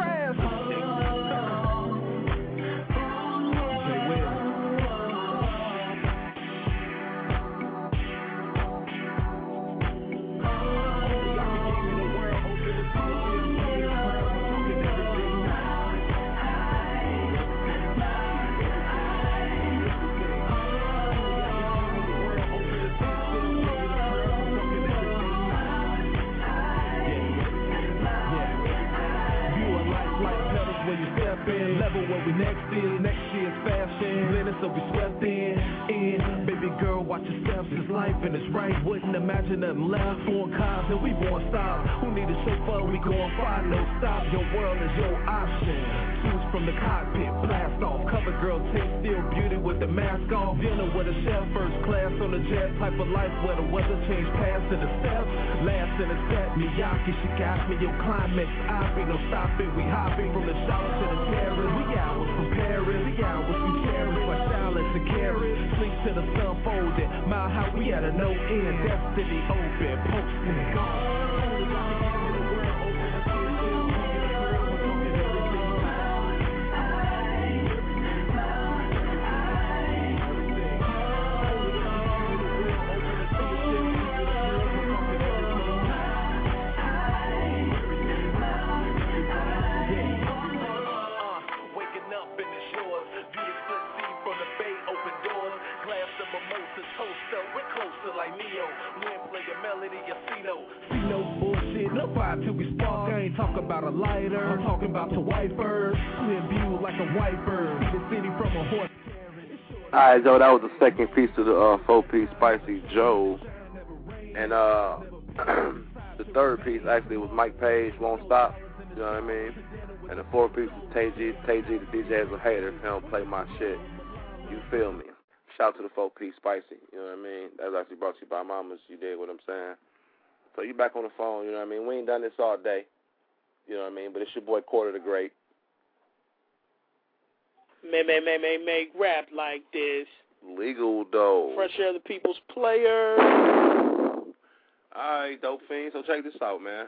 stepping. Level where we next is. Next year's fashion. Blending so we swept in. Baby girl, watch yourself. It's life and it's right. Wouldn't imagine nothing left. Foreign cars and we won't stop. Who need a chauffeur? We gon' find no stop. Your world is your option. Choose from the cockpit. Blast off. Cover girl, take still beauty with the mask off. Dinner with a chef. First class on the jet. Type of life where the weather change past in the steps. Last in the set. Miyake, she got me. Your climax. I be no stopping. We hopping from the shower to the terrace. We hours from Paris. We hours we cherish. Like Charlotte to Carrot. Sleep to the sun folded. Mile high, we at a no end. Destiny open. Posting. Gone. Till we spark, I ain't talking about a lighter. I'm talking about the wipers. Swim view like a wiper. See the city from a horse. Alright, Joe, that was the second piece to the 4-piece Spicy Joe. And the third piece actually was Mike Page, Won't Stop. You know what I mean? And the fourth piece was Tay G, the DJ is a hater. If he don't play my shit. You feel me? Shout out to the 4-piece Spicy. You know what I mean? That's actually brought to you by Mamas. You dig what I'm saying? So you back on the phone, you know what I mean? We ain't done this all day, you know what I mean? But it's your boy Quarter the Great. Make rap like this. Legal though. Fresh Air the People's Player. Alright, dope fiend. So check this out, man.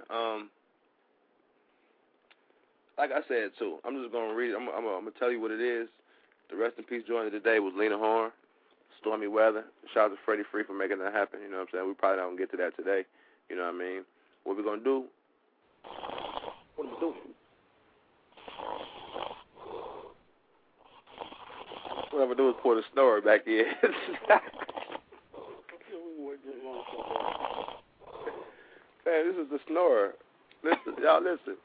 Like I said too, I'm just gonna read. I'm gonna tell you what it is. The rest in peace joint of the day was Lena Horne. Stormy weather. Shout out to Freddie Free for making that happen. You know what I'm saying? We probably don't get to that today. You know what I mean? What we gonna do? What are we doing? What I'm gonna do is pour the snorer back in. Man, this is the snorer. Listen, y'all listen.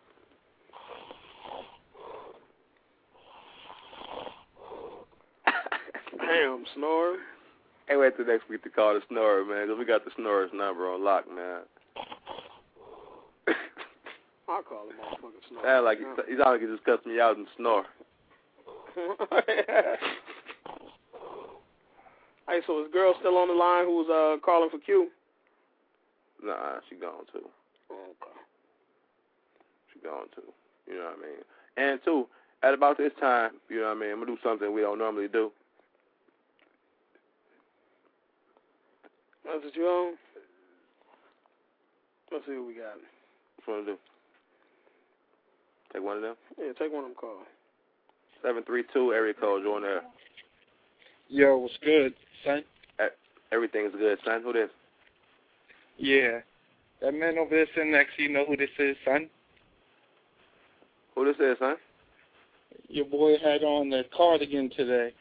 Damn, snorer. Hey, wait till next week to call the snorer, man, because we got the snorer's number on lock, man. I'll call him motherfucking snorer. Yeah, like he's all like he just cuss me out and snore. Hey, so is girl still on the line who was calling for Q? Nah, she gone too. Okay. She gone too. You know what I mean? And too, at about this time, you know what I mean, I'm gonna do something we don't normally do. That's what you on? Let's see what we got. What you want to do? Take one of them? Yeah, take one of them calls. 732, area code, you on there. Yo, what's good, son? Everything's good, son. Who this? Yeah. That man over there sitting next to you, know who this is, son? Who this is, son? Your boy had on the cardigan today.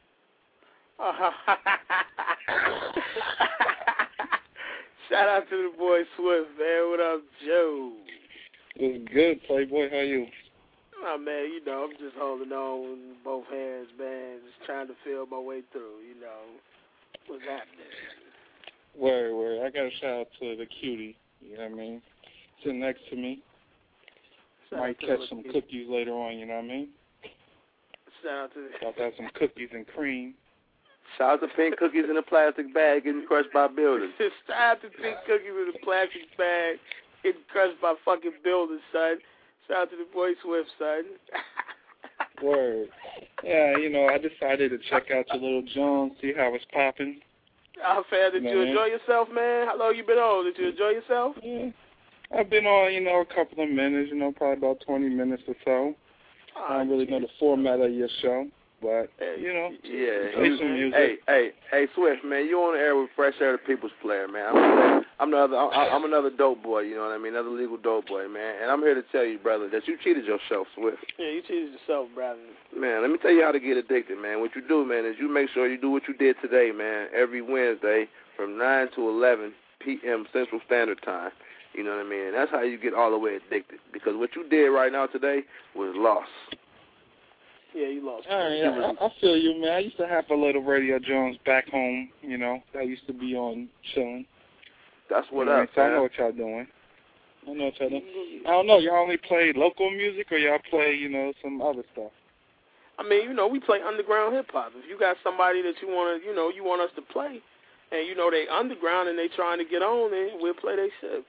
Shout out to the boy Swift, man. What up, Joe? It was good, Playboy. How you? Oh, man, you know, I'm just holding on with both hands, man. Just trying to feel my way through, you know. What's happening? Word. I got to shout out to the cutie, you know what I mean? Sitting next to me. Might catch some cookies later on, you know what I mean? Shout out to About to have some cookies and cream. Shout out to pink cookies in a plastic bag getting crushed by buildings. Shout out to pink cookies in a plastic bag getting crushed by fucking buildings, son. Shout out to the boy Swift, son. Word. Yeah, you know, I decided to check out your little Jones, see how it's popping. Oh, fan, did you enjoy yourself, man? How long you been on? Did you enjoy yourself? Yeah. I've been on, you know, a couple of minutes, you know, probably about 20 minutes or so. I don't really know the format of your show, but, you know, play some music. Hey, Swift, man, you on the air with Fresh Air the People's Player, man. I'm another dope boy, you know what I mean, another legal dope boy, man. And I'm here to tell you, brother, that you cheated yourself, Swift. Yeah, you cheated yourself, brother. Man, let me tell you how to get addicted, man. What you do, man, is you make sure you do what you did today, man, every Wednesday from 9 to 11 p.m. Central Standard Time. You know what I mean? And that's how you get all the way addicted. Because what you did right now today was lost. Yeah, you lost. All right, I feel you, man. I used to have a little Radio Jones back home, you know. That used to be on chilling. That's what up, so I know what y'all doing. I don't know. Y'all only play local music or y'all play, you know, some other stuff? I mean, you know, we play underground hip-hop. If you got somebody that you want to, you know, you want us to play, and, you know, they underground and they trying to get on, then we'll play their shit.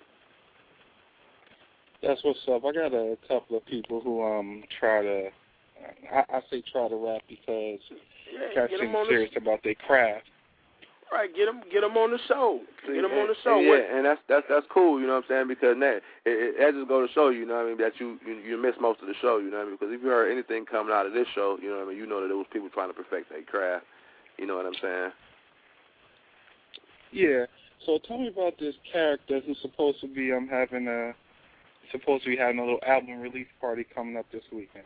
That's what's up. I got a couple of people who try to, I say try to rap because guys seem serious about their craft. Right, get them on the show. Get them on the show. Yeah, and that's cool, you know what I'm saying? Because that just go to show you, know what I mean, that you miss most of the show, you know what I mean? Because if you heard anything coming out of this show, you know what I mean, you know that there was people trying to perfect their craft. You know what I'm saying? Yeah. So tell me about this character who's supposed to be having a little album release party coming up this weekend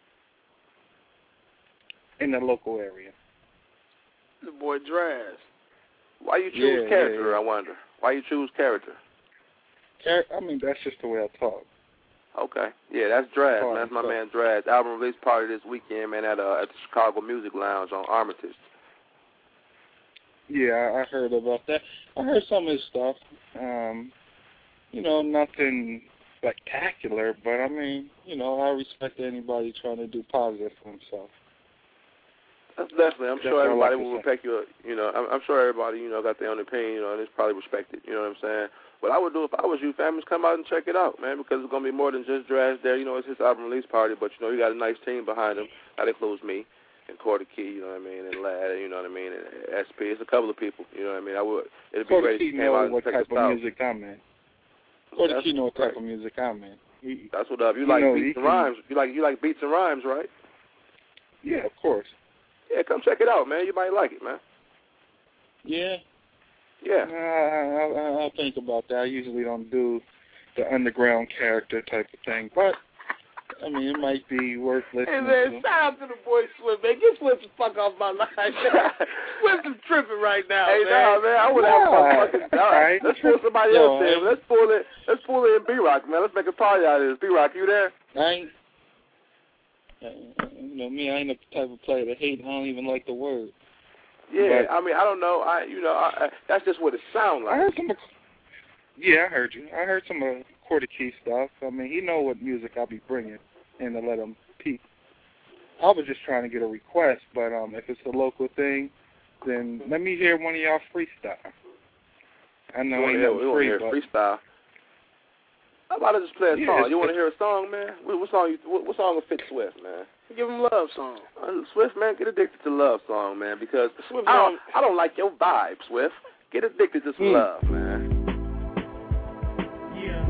in the local area. The boy Draz. Why you choose character, I wonder? Why you choose character? I mean, that's just the way I talk. Okay. Yeah, that's Draz, man. That's my man Draz. Album release party this weekend, man, at the Chicago Music Lounge on Armitage. Yeah, I heard about that. I heard some of his stuff. You know, nothing spectacular, but I mean, you know, I respect anybody trying to do positive for himself. That's definitely. I'm sure everybody will respect you. You know, I'm sure everybody, you know, got their own opinion, you know, and it's probably respected. You know what I'm saying? What I would do if I was you, fam, is come out and check it out, man, because it's gonna be more than just Draz there. You know, it's his album release party, but you know, he got a nice team behind him. That includes me and Quarter Key, you know what I mean, and Lad, you know what I mean, and SP. It's a couple of people, you know what I mean. It'd be great if you came out and check us out. Music I'm in. Quarter Key know what type of music I'm in. That's what up. You like beats and rhymes. You like beats and rhymes, right? Yeah, of course. Yeah, come check it out, man. You might like it, man. Yeah? Yeah. I'll think about that. I usually don't do the underground character type of thing, but, I mean, it might be worth listening to. Hey, man, shout out to the boy Swift, man. Get Swift the fuck off my life, man. Swift is tripping right now, man. Nah, man, I would have fucking right. Let's pull somebody else in. Let's pull it in B-Rock, man. Let's make a party out of this. B-Rock, you there? You know me, I ain't the type of player to hate. I don't even like the word. Yeah, but, I mean, I don't know. That's just what it sounds like. I heard I heard you. I heard some of Quarter Key stuff. I mean, he know what music I'll be bringing and to let him peep. I was just trying to get a request, but if it's a local thing, then let me hear one of y'all freestyle. I know ain't no free, but freestyle. How about I just play a song? You want to hear a song, man? What song will fit Swift, man? Give him love song. Swift, man, get addicted to love song, man, because Swift, I don't like your vibe, Swift. Get addicted to some love, man. Yeah.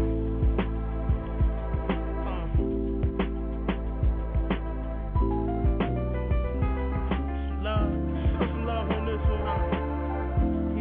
Some love on this one.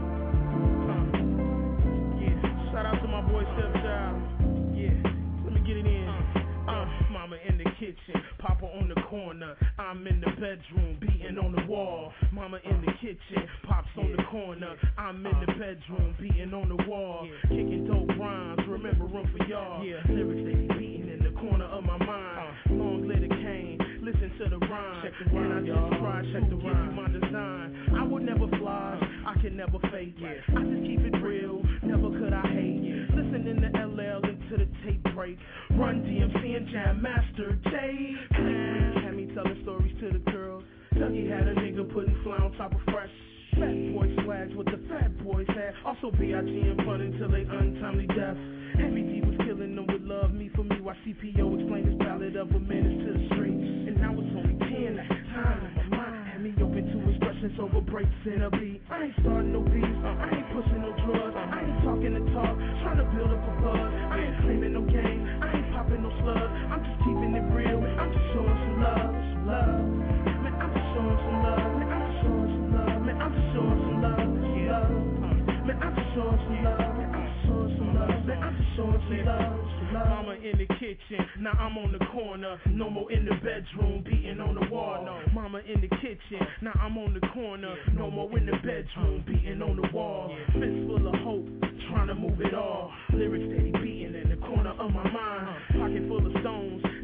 Yeah. Shout out to my boy Stepchild. Let me get it in. Mama in the kitchen, Papa on the corner. I'm in the bedroom, beating on the wall. Mama in the kitchen, Pop's on the corner. I'm in the bedroom, beating on the wall. Kicking dope rhymes, remember room for y'all. Lyrics they be beating in the corner of my mind. Long live the cane, listen to the rhyme. And I just try to give you my design. I would never fly, I can never fake it. I just keep it real, never could I hate. Listening to LL into the tape break. Run DMC and Jam Master J. Had me telling stories to the girls. Dougie had a nigga putting fly on top of fresh. Fat boy swags with the fat boys had. Also B.I.G. and fun until they untimely death. Heavy D was killing them with love, me for me. While CPO explained his ballad of a menace to the streets. And now it's only 10 at the time. My mind had me open to expressions over breaks in a beat. I ain't starting no beats, I ain't pushing no drugs. I ain't talking the talk, trying to build up a buzz. I ain't claiming no game, I ain't popping no slugs. I'm just keeping it real, I'm just showing some love, some love. Man, I'm just showing some love, man, I'm just showing some love. Man, I'm just showing some love, love. Man, I'm just showing some love, man, I'm just showing some love. Man, I'm just showing some love. Mama in the kitchen, now I'm on the corner. No more in the bedroom, beating on the wall. No, mama in the kitchen, now I'm on the corner. No more in the bedroom, beating on the wall. Fist full of hope, trying to move it all. Lyrics steady beating in the corner of my mind. Pocket full of stones, now it's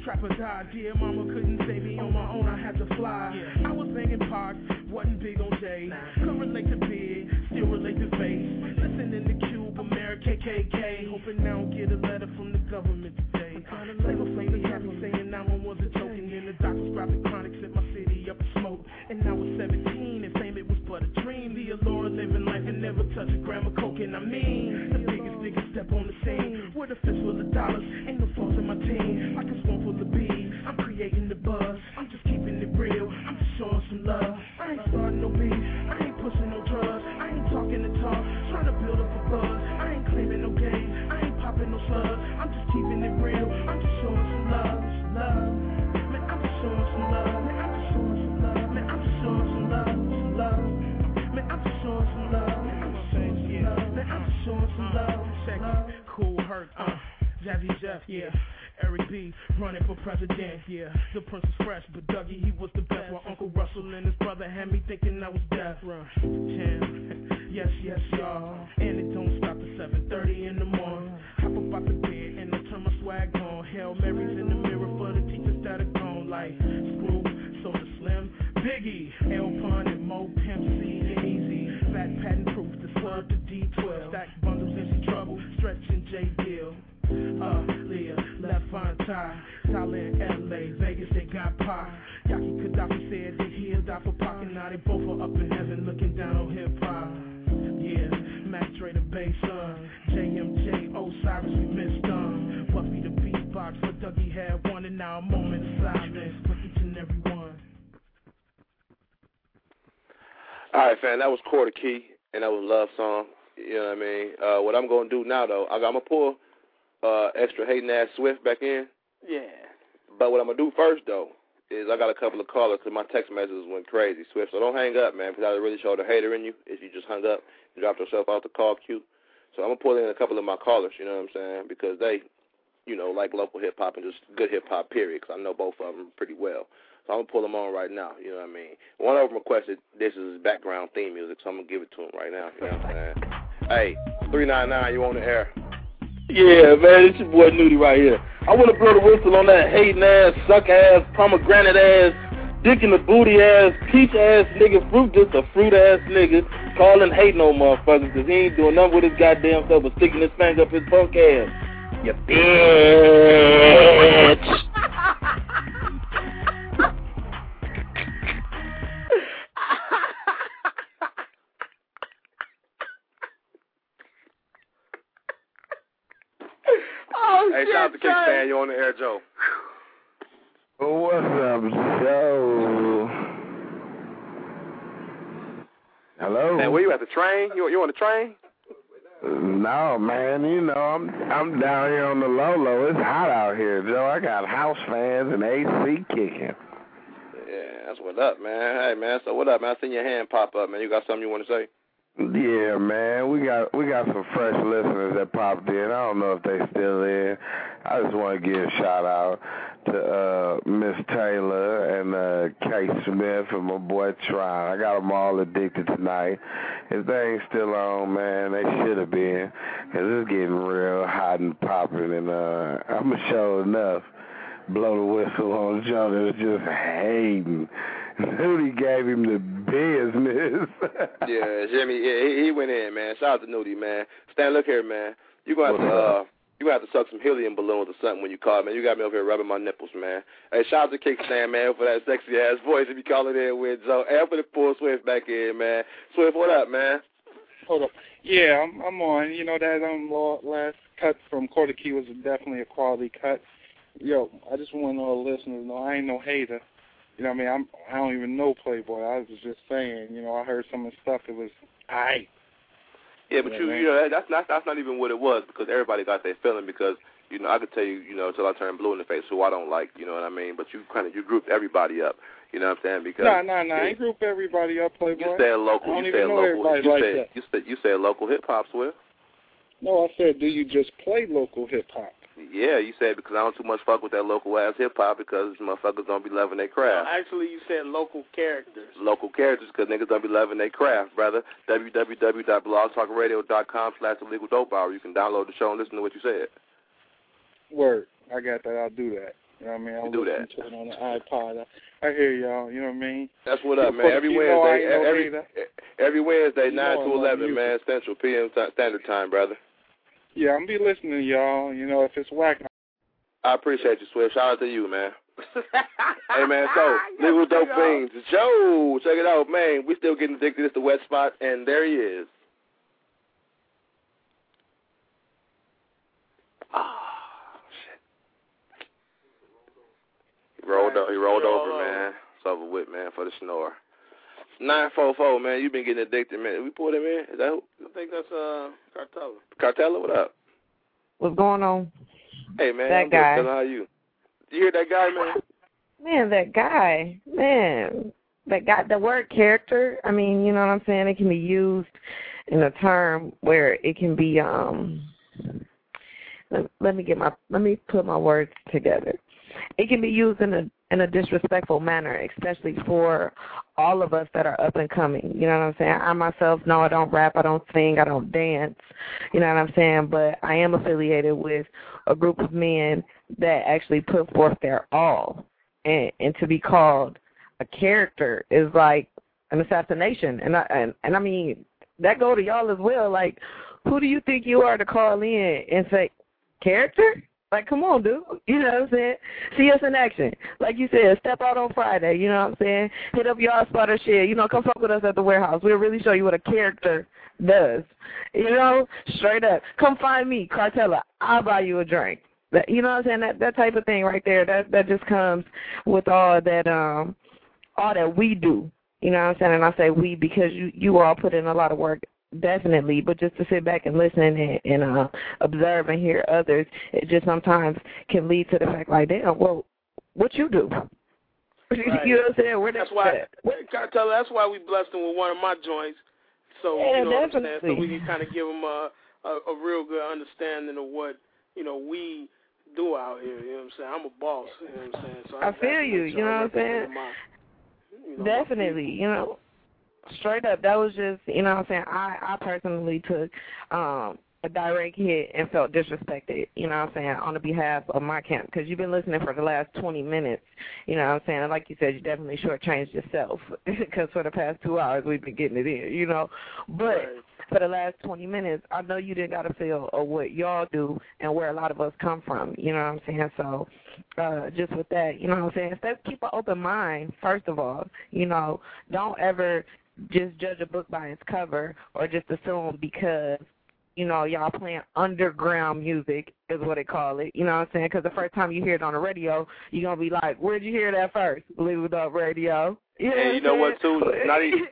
trapper died. Dear mama couldn't save me on my own, I had to fly. I was banging Pac, wasn't big on J. Could relate to Big, still relate to Face. Listening to Cube, America, KKK. Hoping I don't get a letter from the government today. Flavor Flav be happy saying 911 was a joke. And then the doctors dropped the chronic, set my city up in smoke. And I was 17 and fame, it was but a dream. The allure of living life and never touch a gram of coke. And I mean, the biggest nigga step on the scene. With a fist full of dollars, ain't no flaws in my team. Like a swamp full of bees, I'm creating the buzz. I'm just keeping it real, I'm just showing some love. I ain't starting no beef, I ain't pushing no drugs. I ain't talking the talk, trying to build up a buzz. I ain't claiming no game, I ain't popping no slugs. I'm just keeping it real, I'm just showing some love. Love, man, I'm just showing some love. Man, I'm just showing some love. Man, I'm just showing some love. Some love. Man, I'm just showing some love. Man, I'm just showing some love. Man, I'm just showing some love. Check it, Cool Herc, Jazzy Jeff, yeah. Eric B, running for president, yeah. The Prince is fresh, but Dougie, he was the best. While Uncle Russell and his brother had me thinking I was death. Jam, yes, y'all. And it don't stop at 7:30 in the morning. Hop up out the bed and I turn my swag on. Hail Marys in the mirror for the teachers that are gone. Like Screw, Soda Slim, Biggie, L Pun and Mo Pimp C and Easy. Fat patent proof, the slug to D12. Stack bundles in some trouble, Stretch and J Deal. Leah, Left Fine Tie, Tyler in LA, Vegas, they got Pac. Yaki Gaddafi said that he'll die for Pac, and now they both are up in heaven looking down on hip hop. Yeah, Max Dre the bass son, JMJ, Osiris, we missed Puffy the beatbox, for Dougie had one, and now a moment of silence for each and every one. All right, fam, that was Quarter Key, and that was Love Song. You know what I mean? What I'm going to do now, though, I'm going to pull extra hating ass Swift back in. Yeah. But what I'm going to do first, though, is I got a couple of callers because my text messages went crazy, Swift. So don't hang up, man, because I really showed a hater in you if you just hung up and dropped yourself out the call queue. So I'm going to pull in a couple of my callers, you know what I'm saying, because they, you know, like local hip-hop and just good hip-hop, period, because I know both of them pretty well. So I'm going to pull them on right now, you know what I mean. One of them requested this is his background theme music, so I'm going to give it to him right now, you know what I'm saying. Hey, 399, you on the air. Yeah, man, it's your boy Nudie right here. I want to blow the whistle on that hating ass, suck ass, pomegranate ass, dick in the booty ass, peach ass nigga, fruit just a fruit ass nigga, calling hating on motherfuckers because he ain't doing nothing with his goddamn stuff but sticking his finger up his punk ass. You bitch. Oh, hey, shout out to Kickstand. You on the air, Joe. What's up, Joe? Hello? Man, where you at the train? You on the train? No, man. You know, I'm down here on the low. It's hot out here, Joe. I got house fans and AC kicking. Yeah, that's what up, man. Hey, man. So what up, man? I seen your hand pop up, man. You got something you want to say? Yeah, man, we got some fresh listeners that popped in. I don't know if they still in. I just want to give a shout out to Miss Taylor and Kay Smith and my boy Tron. I got them all addicted tonight. If they ain't still on, man, they should have been, because it's getting real hot and popping. And I'm going to show enough blow the whistle on Joe that was just hating. Nudie gave him the business. Yeah, Jimmy, yeah, he went in, man. Shout out to Nudie, man. Stan, look here, man. You're going to have to suck some helium balloons or something when you call, man. You got me over here rubbing my nipples, man. Hey, shout out to Kickstand, man, for that sexy-ass voice if you call it in with Joe. Hey, I'm going to pull Swift back in, man. Swift, what up, man? Hold up. Yeah, I'm on. You know, that last cut from Quarter Key was definitely a quality cut. Yo, I just want all the listeners to know I ain't no hater. You know what I mean? I don't even know Playboy. I was just saying, you know, I heard some of the stuff that was aight. Yeah, but you know, that's not even what it was, because everybody got their feeling, because, you know, I could tell you, you know, until I turn blue in the face who I don't like, you know what I mean? But you grouped everybody up, you know what I'm saying? Because No, I ain't group everybody up, Playboy. You said local. I don't even know everybody like that. You said local hip-hop, Swift. No, I said, do you just play local hip-hop? Yeah, you said because I don't too much fuck with that local ass hip hop because motherfuckers don't be loving their craft. No, actually, you said local characters. Local characters because niggas don't be loving their craft, brother. www.blogtalkradio.com/illegaldope hour. You can download the show and listen to what you said. Word, I got that. I'll do that. You know what I mean? I'll do listen to it on the iPod. I hear y'all. You know what I mean? That's what up, man. Every Wednesday, 9 to 11, man, Central PM Standard Time, brother. Yeah, I'm be listening to y'all. You know, if it's whack. I appreciate you, Swift. Shout out to you, man. Hey, man, so, Legal Dope Fiends. Joe, check it out, man. We still getting addicted. It's the Wet Spot, and there he is. He rolled over, man. It's over with, man, for the snore. 944, man. You been getting addicted, man. We pulled him in. Is that who? I think that's Cartella. Cartella, what up? What's going on? Hey, man. That guy. How are you? You hear that guy, man? Man, that guy. Man, that guy. The word character. I mean, you know what I'm saying. It can be used in a term where it can be. Let me put my words together. It can be used in a disrespectful manner, especially for all of us that are up and coming. You know what I'm saying? I myself, no, I don't rap, I don't sing, I don't dance. You know what I'm saying? But I am affiliated with a group of men that actually put forth their all. And to be called a character is like an assassination. And I mean, that go to y'all as well. Like, who do you think you are to call in and say, character? Like, come on, dude. You know what I'm saying? See us in action. Like you said, step out on Friday. You know what I'm saying? Hit up your spot or shit. You know, come fuck with us at the warehouse. We'll really show you what a character does. You know, straight up. Come find me, Cartella. I'll buy you a drink. You know what I'm saying? That type of thing right there. That just comes with all that we do. You know what I'm saying? And I say we because you all put in a lot of work. Definitely, but just to sit back and listen and observe and hear others, it just sometimes can lead to the fact like, damn, well, what you do? Right. You know what I'm saying? That's why we blessed him with one of my joints. So yeah, you know definitely. what I'm saying? So we can kind of give him a real good understanding of what we do out here. You know what I'm saying? I'm a boss. You know what I'm saying? So I feel you. You know what I'm saying? Definitely. You know. Straight up, that was just, you know what I'm saying, I personally took a direct hit and felt disrespected, you know what I'm saying, on the behalf of my camp, because you've been listening for the last 20 minutes, you know what I'm saying, and like you said, you definitely shortchanged yourself, because for the past 2 hours we've been getting it in, you know, but for the last 20 minutes, I know you didn't got a feel of what y'all do and where a lot of us come from, you know what I'm saying, so just with that, you know what I'm saying, instead keep an open mind, first of all, you know, don't ever just judge a book by its cover or just assume because, you know, y'all playing underground music is what they call it, you know what I'm saying? Because the first time you hear it on the radio, you're going to be like, where'd you hear that first? Leave Up Radio. You know and you know what, too? Not even,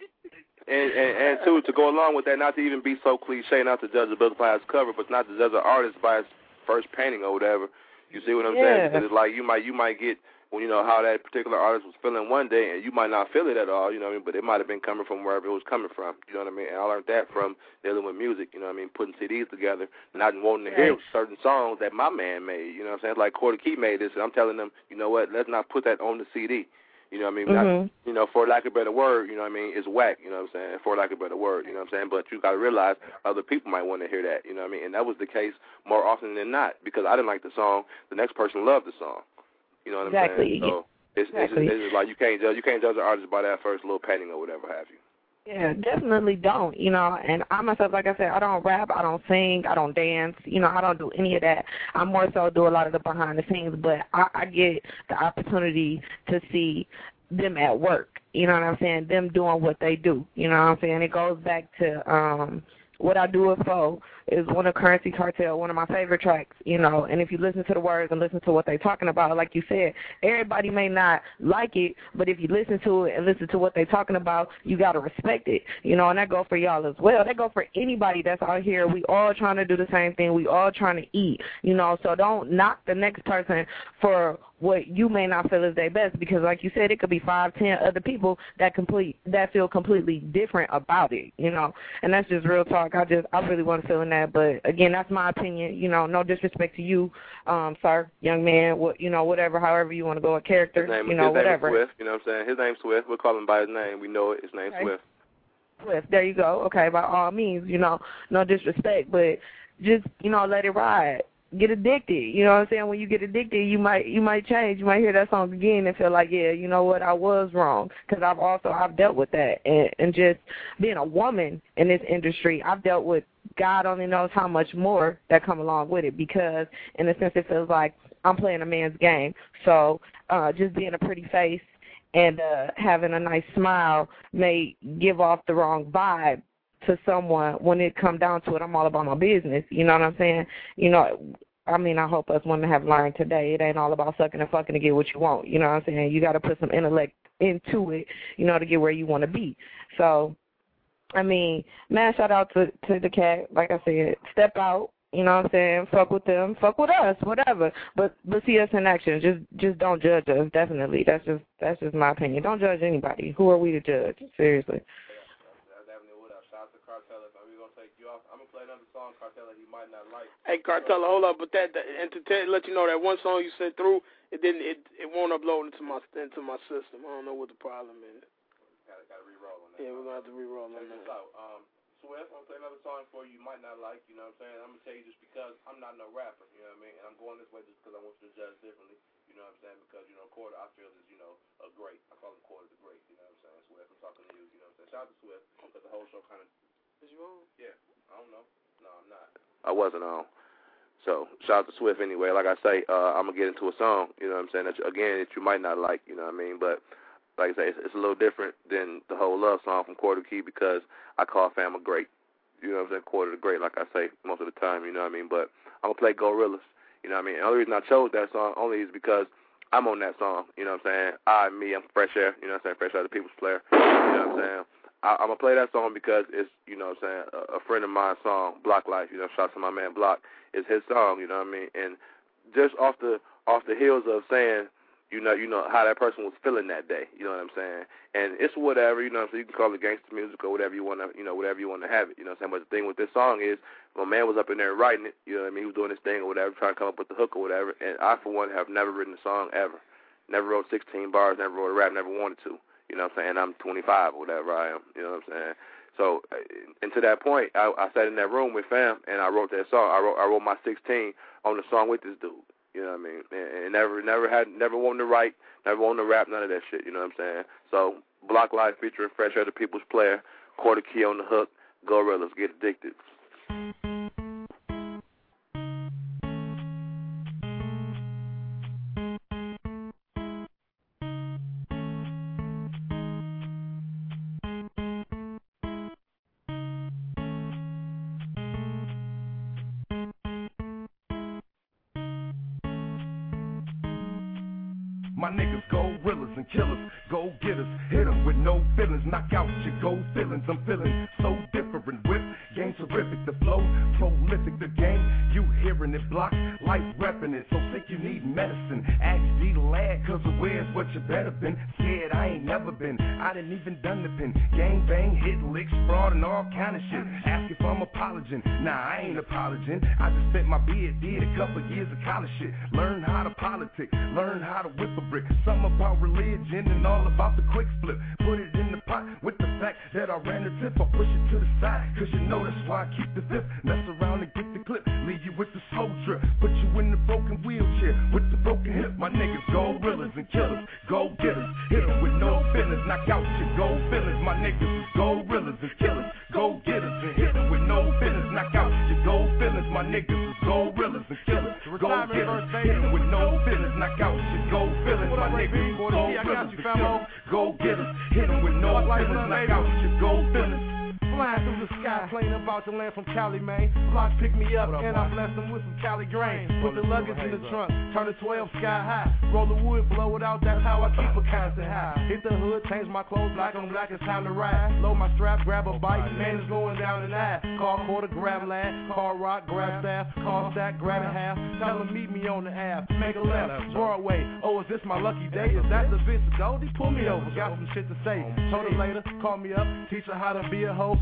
and too, to go along with that, not to even be so cliche, not to judge a book by its cover, but not to judge an artist by its first painting or whatever. You see what I'm saying? Because it's like you might get, well, you know, how that particular artist was feeling one day, and you might not feel it at all, you know what I mean, but it might have been coming from wherever it was coming from, you know what I mean, and I learned that from dealing with music, you know what I mean, putting CDs together, not wanting to hear certain songs that my man made, you know what I'm saying, it's like Quarter Key made this, and I'm telling them, you know what, let's not put that on the CD, you know what I mean, not, you know, for lack of a better word, you know what I mean, it's whack, you know what I'm saying, for lack of a better word, you know what I'm saying, but you got to realize other people might want to hear that, you know what I mean, and that was the case more often than not, because I didn't like the song, the next person loved the song, you know what I'm saying, so. It's like you can't judge an artist by that first little painting or whatever have you. Yeah, definitely don't, you know, and I myself, like I said, I don't rap, I don't sing, I don't dance, you know, I don't do any of that. I more so do a lot of the behind the scenes, but I get the opportunity to see them at work, you know what I'm saying, them doing what they do, you know what I'm saying. It goes back to What I Do It For is one of Currency Cartel, one of my favorite tracks, you know, and if you listen to the words and listen to what they're talking about, like you said, everybody may not like it, but if you listen to it and listen to what they're talking about, you got to respect it, you know, and that goes for y'all as well. That goes for anybody that's out here. We all trying to do the same thing. We all trying to eat, you know, so don't knock the next person for what you may not feel is their best, because like you said, it could be 5, 10 other people that feel completely different about it, you know, and that's just real talk. I really want to feel in that, but again, that's my opinion, you know, no disrespect to you, sir, young man, what, you know, whatever, however you want to go, a character, you know, whatever. His name is Swift, you know what I'm saying? His name's Swift. We'll call him by his name. We know it. His name's Swift. Swift, there you go. Okay, by all means, you know, no disrespect, but just, you know, let it ride. get addicted. You know what I'm saying? When you get addicted, you might change. You might hear that song again and feel like, yeah, you know what, I was wrong. Because I've dealt with that. And just being a woman in this industry, I've dealt with God only knows how much more that come along with it, because in a sense it feels like I'm playing a man's game. So just being a pretty face and having a nice smile may give off the wrong vibe to someone. When it come down to it, I'm all about my business. You know what I'm saying? You know, I mean, I hope us women have learned today. It ain't all about sucking and fucking to get what you want. You know what I'm saying? You got to put some intellect into it, you know, to get where you want to be. So, I mean, man, shout out to the cat. Like I said, step out. You know what I'm saying? Fuck with them, fuck with us, whatever. But see us in action. Just don't judge us. Definitely, that's just my opinion. Don't judge anybody. Who are we to judge? Seriously. Shout out to Cartella. We're gonna take you off. I'm gonna play another song, Cartella, you might not like. Hey, Cartella, hold up, but and to let you know that one song you sent through, it won't upload into my system. I don't know what the problem is. Gotta re-roll on that. Yeah, we're gonna have to re-roll on that. Check this out. Swift, I'm gonna play another song for you might not like, you know what I'm saying? I'm gonna tell you just because I'm not no rapper, you know what I mean? And I'm going this way just because I want you to judge differently, you know what I'm saying? Because, you know, Quarter, I feel is, you know, a great. I call him Quarter the Great, you know what I'm saying? Swift, I'm talking to you, you know what I'm saying? Shout out to Swift, because the whole show kind of... Is you on? Yeah, I don't know. No, I'm not. I wasn't on. So, shout out to Swift anyway. Like I say, I'm gonna get into a song, you know what I'm saying, that you might not like, you know what I mean? But, like I say, it's a little different than the whole love song from Quarter Key because I call Fam a great. You know what I'm saying? Quarter the Great, like I say most of the time, you know what I mean? But I'm going to play Gorillaz, you know what I mean? And the only reason I chose that song only is because I'm on that song, you know what I'm saying? I'm Fresh Air, you know what I'm saying? Fresh Air, the People's Player, you know what I'm saying? I'm going to play that song because it's, you know what I'm saying, a friend of mine's song, Block Life, you know, shout out to my man Block. It's his song, you know what I mean? And just off the heels of saying, you know how that person was feeling that day. You know what I'm saying? And it's whatever, you know what I'm saying? You can call it gangster music or whatever you want to, you know, whatever you want to have it. You know what I'm saying? But the thing with this song is, my man was up in there writing it. You know what I mean? He was doing his thing or whatever, trying to come up with the hook or whatever. And I, for one, have never written a song ever. Never wrote 16 bars, never wrote a rap, never wanted to. You know what I'm saying? I'm 25 or whatever I am. You know what I'm saying? So, and to that point, I sat in that room with Fam, and I wrote that song. I wrote my 16 on the song with this dude. You know what I mean? And never wanted to write, never wanted to rap, none of that shit. You know what I'm saying? So, Block Life featuring Fresh Air, the People's Player, Quarter Key on the hook, Gorillaz, Get Addicted. My niggas gorillas and killers, go getters, hit them with no feelings, knock out your gold feelings. I'm feeling so different, whip, game terrific, the flow, prolific, the game, you hearing it, block, life repping it, so sick you need medicine. Ask D the lad, cause where's what you better been, scared I ain't never been, I didn't even done the pen, gang bang, hit licks, fraud and all kind of shit, ask if I'm apologizing, nah I ain't apologizing, I just spent my beard, did a couple years of college shit, learn how to politic, learn how to whip a brick, something about religion and all about the quick flip, put it in the pot with the fact that I ran the tip, I push it to the side, cause you know that's why I keep the fifth, mess around and get the clip, leave you with the soul drip, put you in the broken wheelchair, with the broken hip, my niggas gorillas and killers, go getters, hit them with no feelings, knock out your gold feelings, my niggas is gorillas and killers, go getters, and hit them with no feelings, knock out your gold feelings, my niggas is gorillas and killers, go getters, hit them with no feelings, knock out your gold feelings, my niggas is gorillas and killers, go getters, hit them with no feelings, knock out your gold feelings. Flying through the sky, playing about to land from Cali, man. Block pick me up, and I bless them with some Cali grain. Put the luggage in the trunk, turn the 12 sky high. Roll the wood, blow it out, that's how I keep a constant high. Hit the hood, change my clothes black on black, it's time to ride. Load my strap, grab a bike, man, it's going down the eye. Call Quarter, grab land, call Rock, grab staff, call Stack, grab a half. Tell them meet me on the Ave, make a left, Broadway. Oh, is this my lucky day? Is that the bitch Goldie? Pull me over, got some shit to say. Told her later, call me up, teach her how to be a hoe.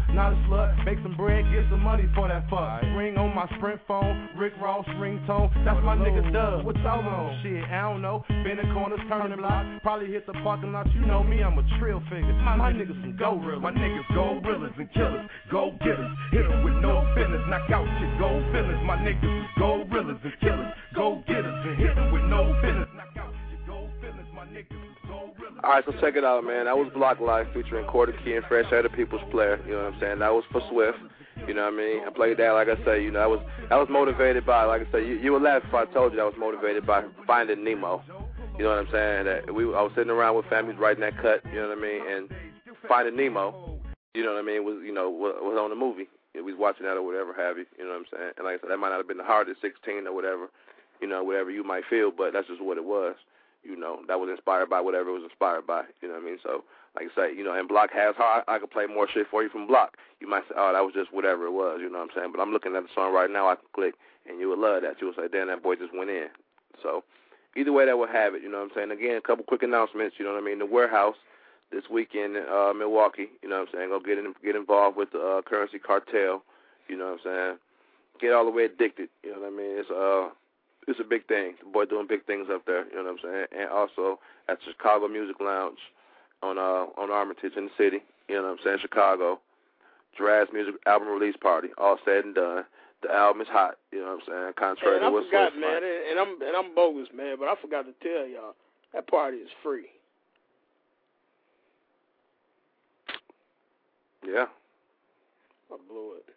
not a slut. Make some bread, get some money for that fuck. Ring on my Sprint phone, Rick Ross ringtone. That's my nigga Dub. What y'all on? Shit, I don't know. Bending corners, turning blocks. Probably hit the parking lot. You know me, I'm a trill figure. My niggas some gorillas. My niggas gorillas and killers. Go getters. Hit them with no feelings. Knock out shit. Go feelings. My niggas is gorillas and killers. Go getters and hit them with no feelings. Knock out shit. Go feelings. My niggas is gorillas. All right, so check it out, man. That was Block Life featuring Quarter Key and Fresh Air, the People's Player. You know what I'm saying? That was for Swift. You know what I mean? I played that, like I say, you know, I was motivated by, like I say, you would laugh if I told you I was motivated by Finding Nemo. You know what I'm saying? That I was sitting around with families writing that cut, you know what I mean? And Finding Nemo, you know what I mean, was on the movie. We was watching that or whatever have you, you know what I'm saying? And like I said, that might not have been the hardest 16 or whatever, you know, whatever you might feel, but that's just what it was. You know, that was inspired by whatever it was inspired by, you know what I mean? So, like I say, you know, and Block has hard. I could play more shit for you from Block. You might say, oh, that was just whatever it was, you know what I'm saying? But I'm looking at the song right now, I can click, and you would love that. You would say, damn, that boy just went in. So, either way that would have it, you know what I'm saying? Again, a couple quick announcements, you know what I mean? The Warehouse this weekend in Milwaukee, you know what I'm saying? Go get involved with the Currency Cartel, you know what I'm saying? Get all the way addicted, you know what I mean? It's a big thing. The boy doing big things up there, you know what I'm saying? And also at Chicago Music Lounge on Armitage in the city, you know what I'm saying? Chicago. Draz Music album release party, all said and done. The album is hot, you know what I'm saying? Contrary to what's I forgot, man, and I'm bogus, man, but I forgot to tell y'all that party is free. Yeah. I blew it.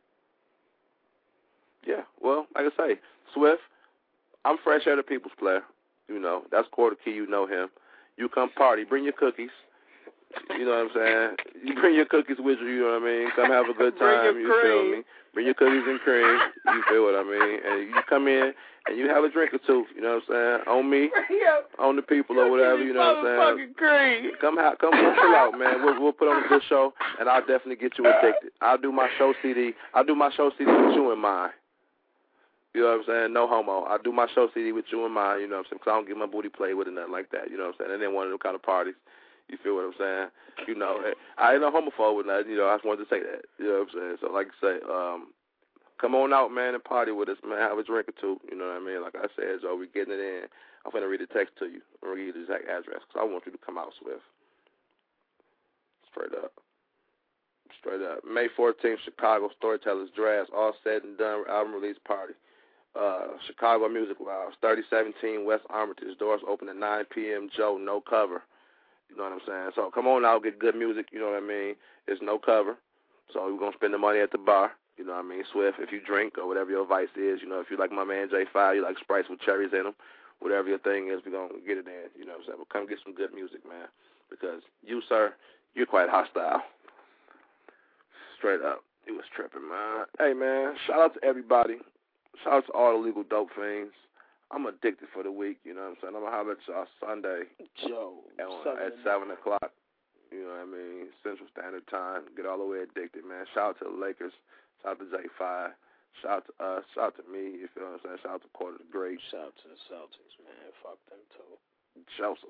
Yeah. Well, like I say, Swift. I'm Fresh Air, the People's Player. You know, that's Quarter Key. You know him. You come party. Bring your cookies. You know what I'm saying? You bring your cookies with you, you know what I mean? Come have a good time, you feel me? Bring your cookies and cream, you feel what I mean? And you come in and you have a drink or two, you know what I'm saying? On me, on the people or whatever, you know what I'm saying? Cream. Come chill out, man. We'll put on a good show, and I'll definitely get you addicted. I'll do my show CD with you in mind. You know what I'm saying? No homo. I do my show CD with you in mind, you know what I'm saying? Because I don't get my booty played with or nothing like that, you know what I'm saying? And then one of them kind of parties. You feel what I'm saying? You know, I ain't no homophobe with that, you know, I just wanted to say that. You know what I'm saying? So, like I say, come on out, man, and party with us, man. Have a drink or two, you know what I mean? Like I said, so we getting it in. I'm going to read the text to you. I'm going to read you the exact address because I want you to come out, Swift. Straight up. May 14th, Chicago Storytellers Draz, all said and done, album release party. Chicago Music Lounge, 3017 West Armitage. Doors open at 9 p.m. Joe, no cover. You know what I'm saying? So come on out, get good music, you know what I mean? It's no cover. So we're going to spend the money at the bar, you know what I mean? Swift, if you drink or whatever your vice is, you know, if you like my man J5, you like Sprites with cherries in them, whatever your thing is, we're going to get it in, you know what I'm saying? But come get some good music, man, because you, sir, you're quite hostile. Straight up. He was tripping, man. Hey, man, shout out to everybody. Shout out to all the legal dope fiends. I'm addicted for the week, you know what I'm saying? I'm going to holler at y'all Sunday at 7 o'clock, you know what I mean, Central Standard Time. Get all the way addicted, man. Shout out to the Lakers. Shout out to J5. Shout out to us. Shout out to me, you feel what I'm saying? Shout out to Quarter the Great. Shout out to the Celtics, man. Fuck them, too. Joseph.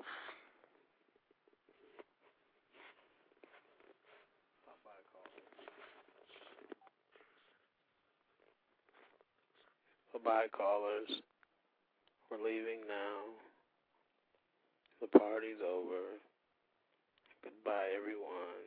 Goodbye, callers. We're leaving now. The party's over. Goodbye, everyone.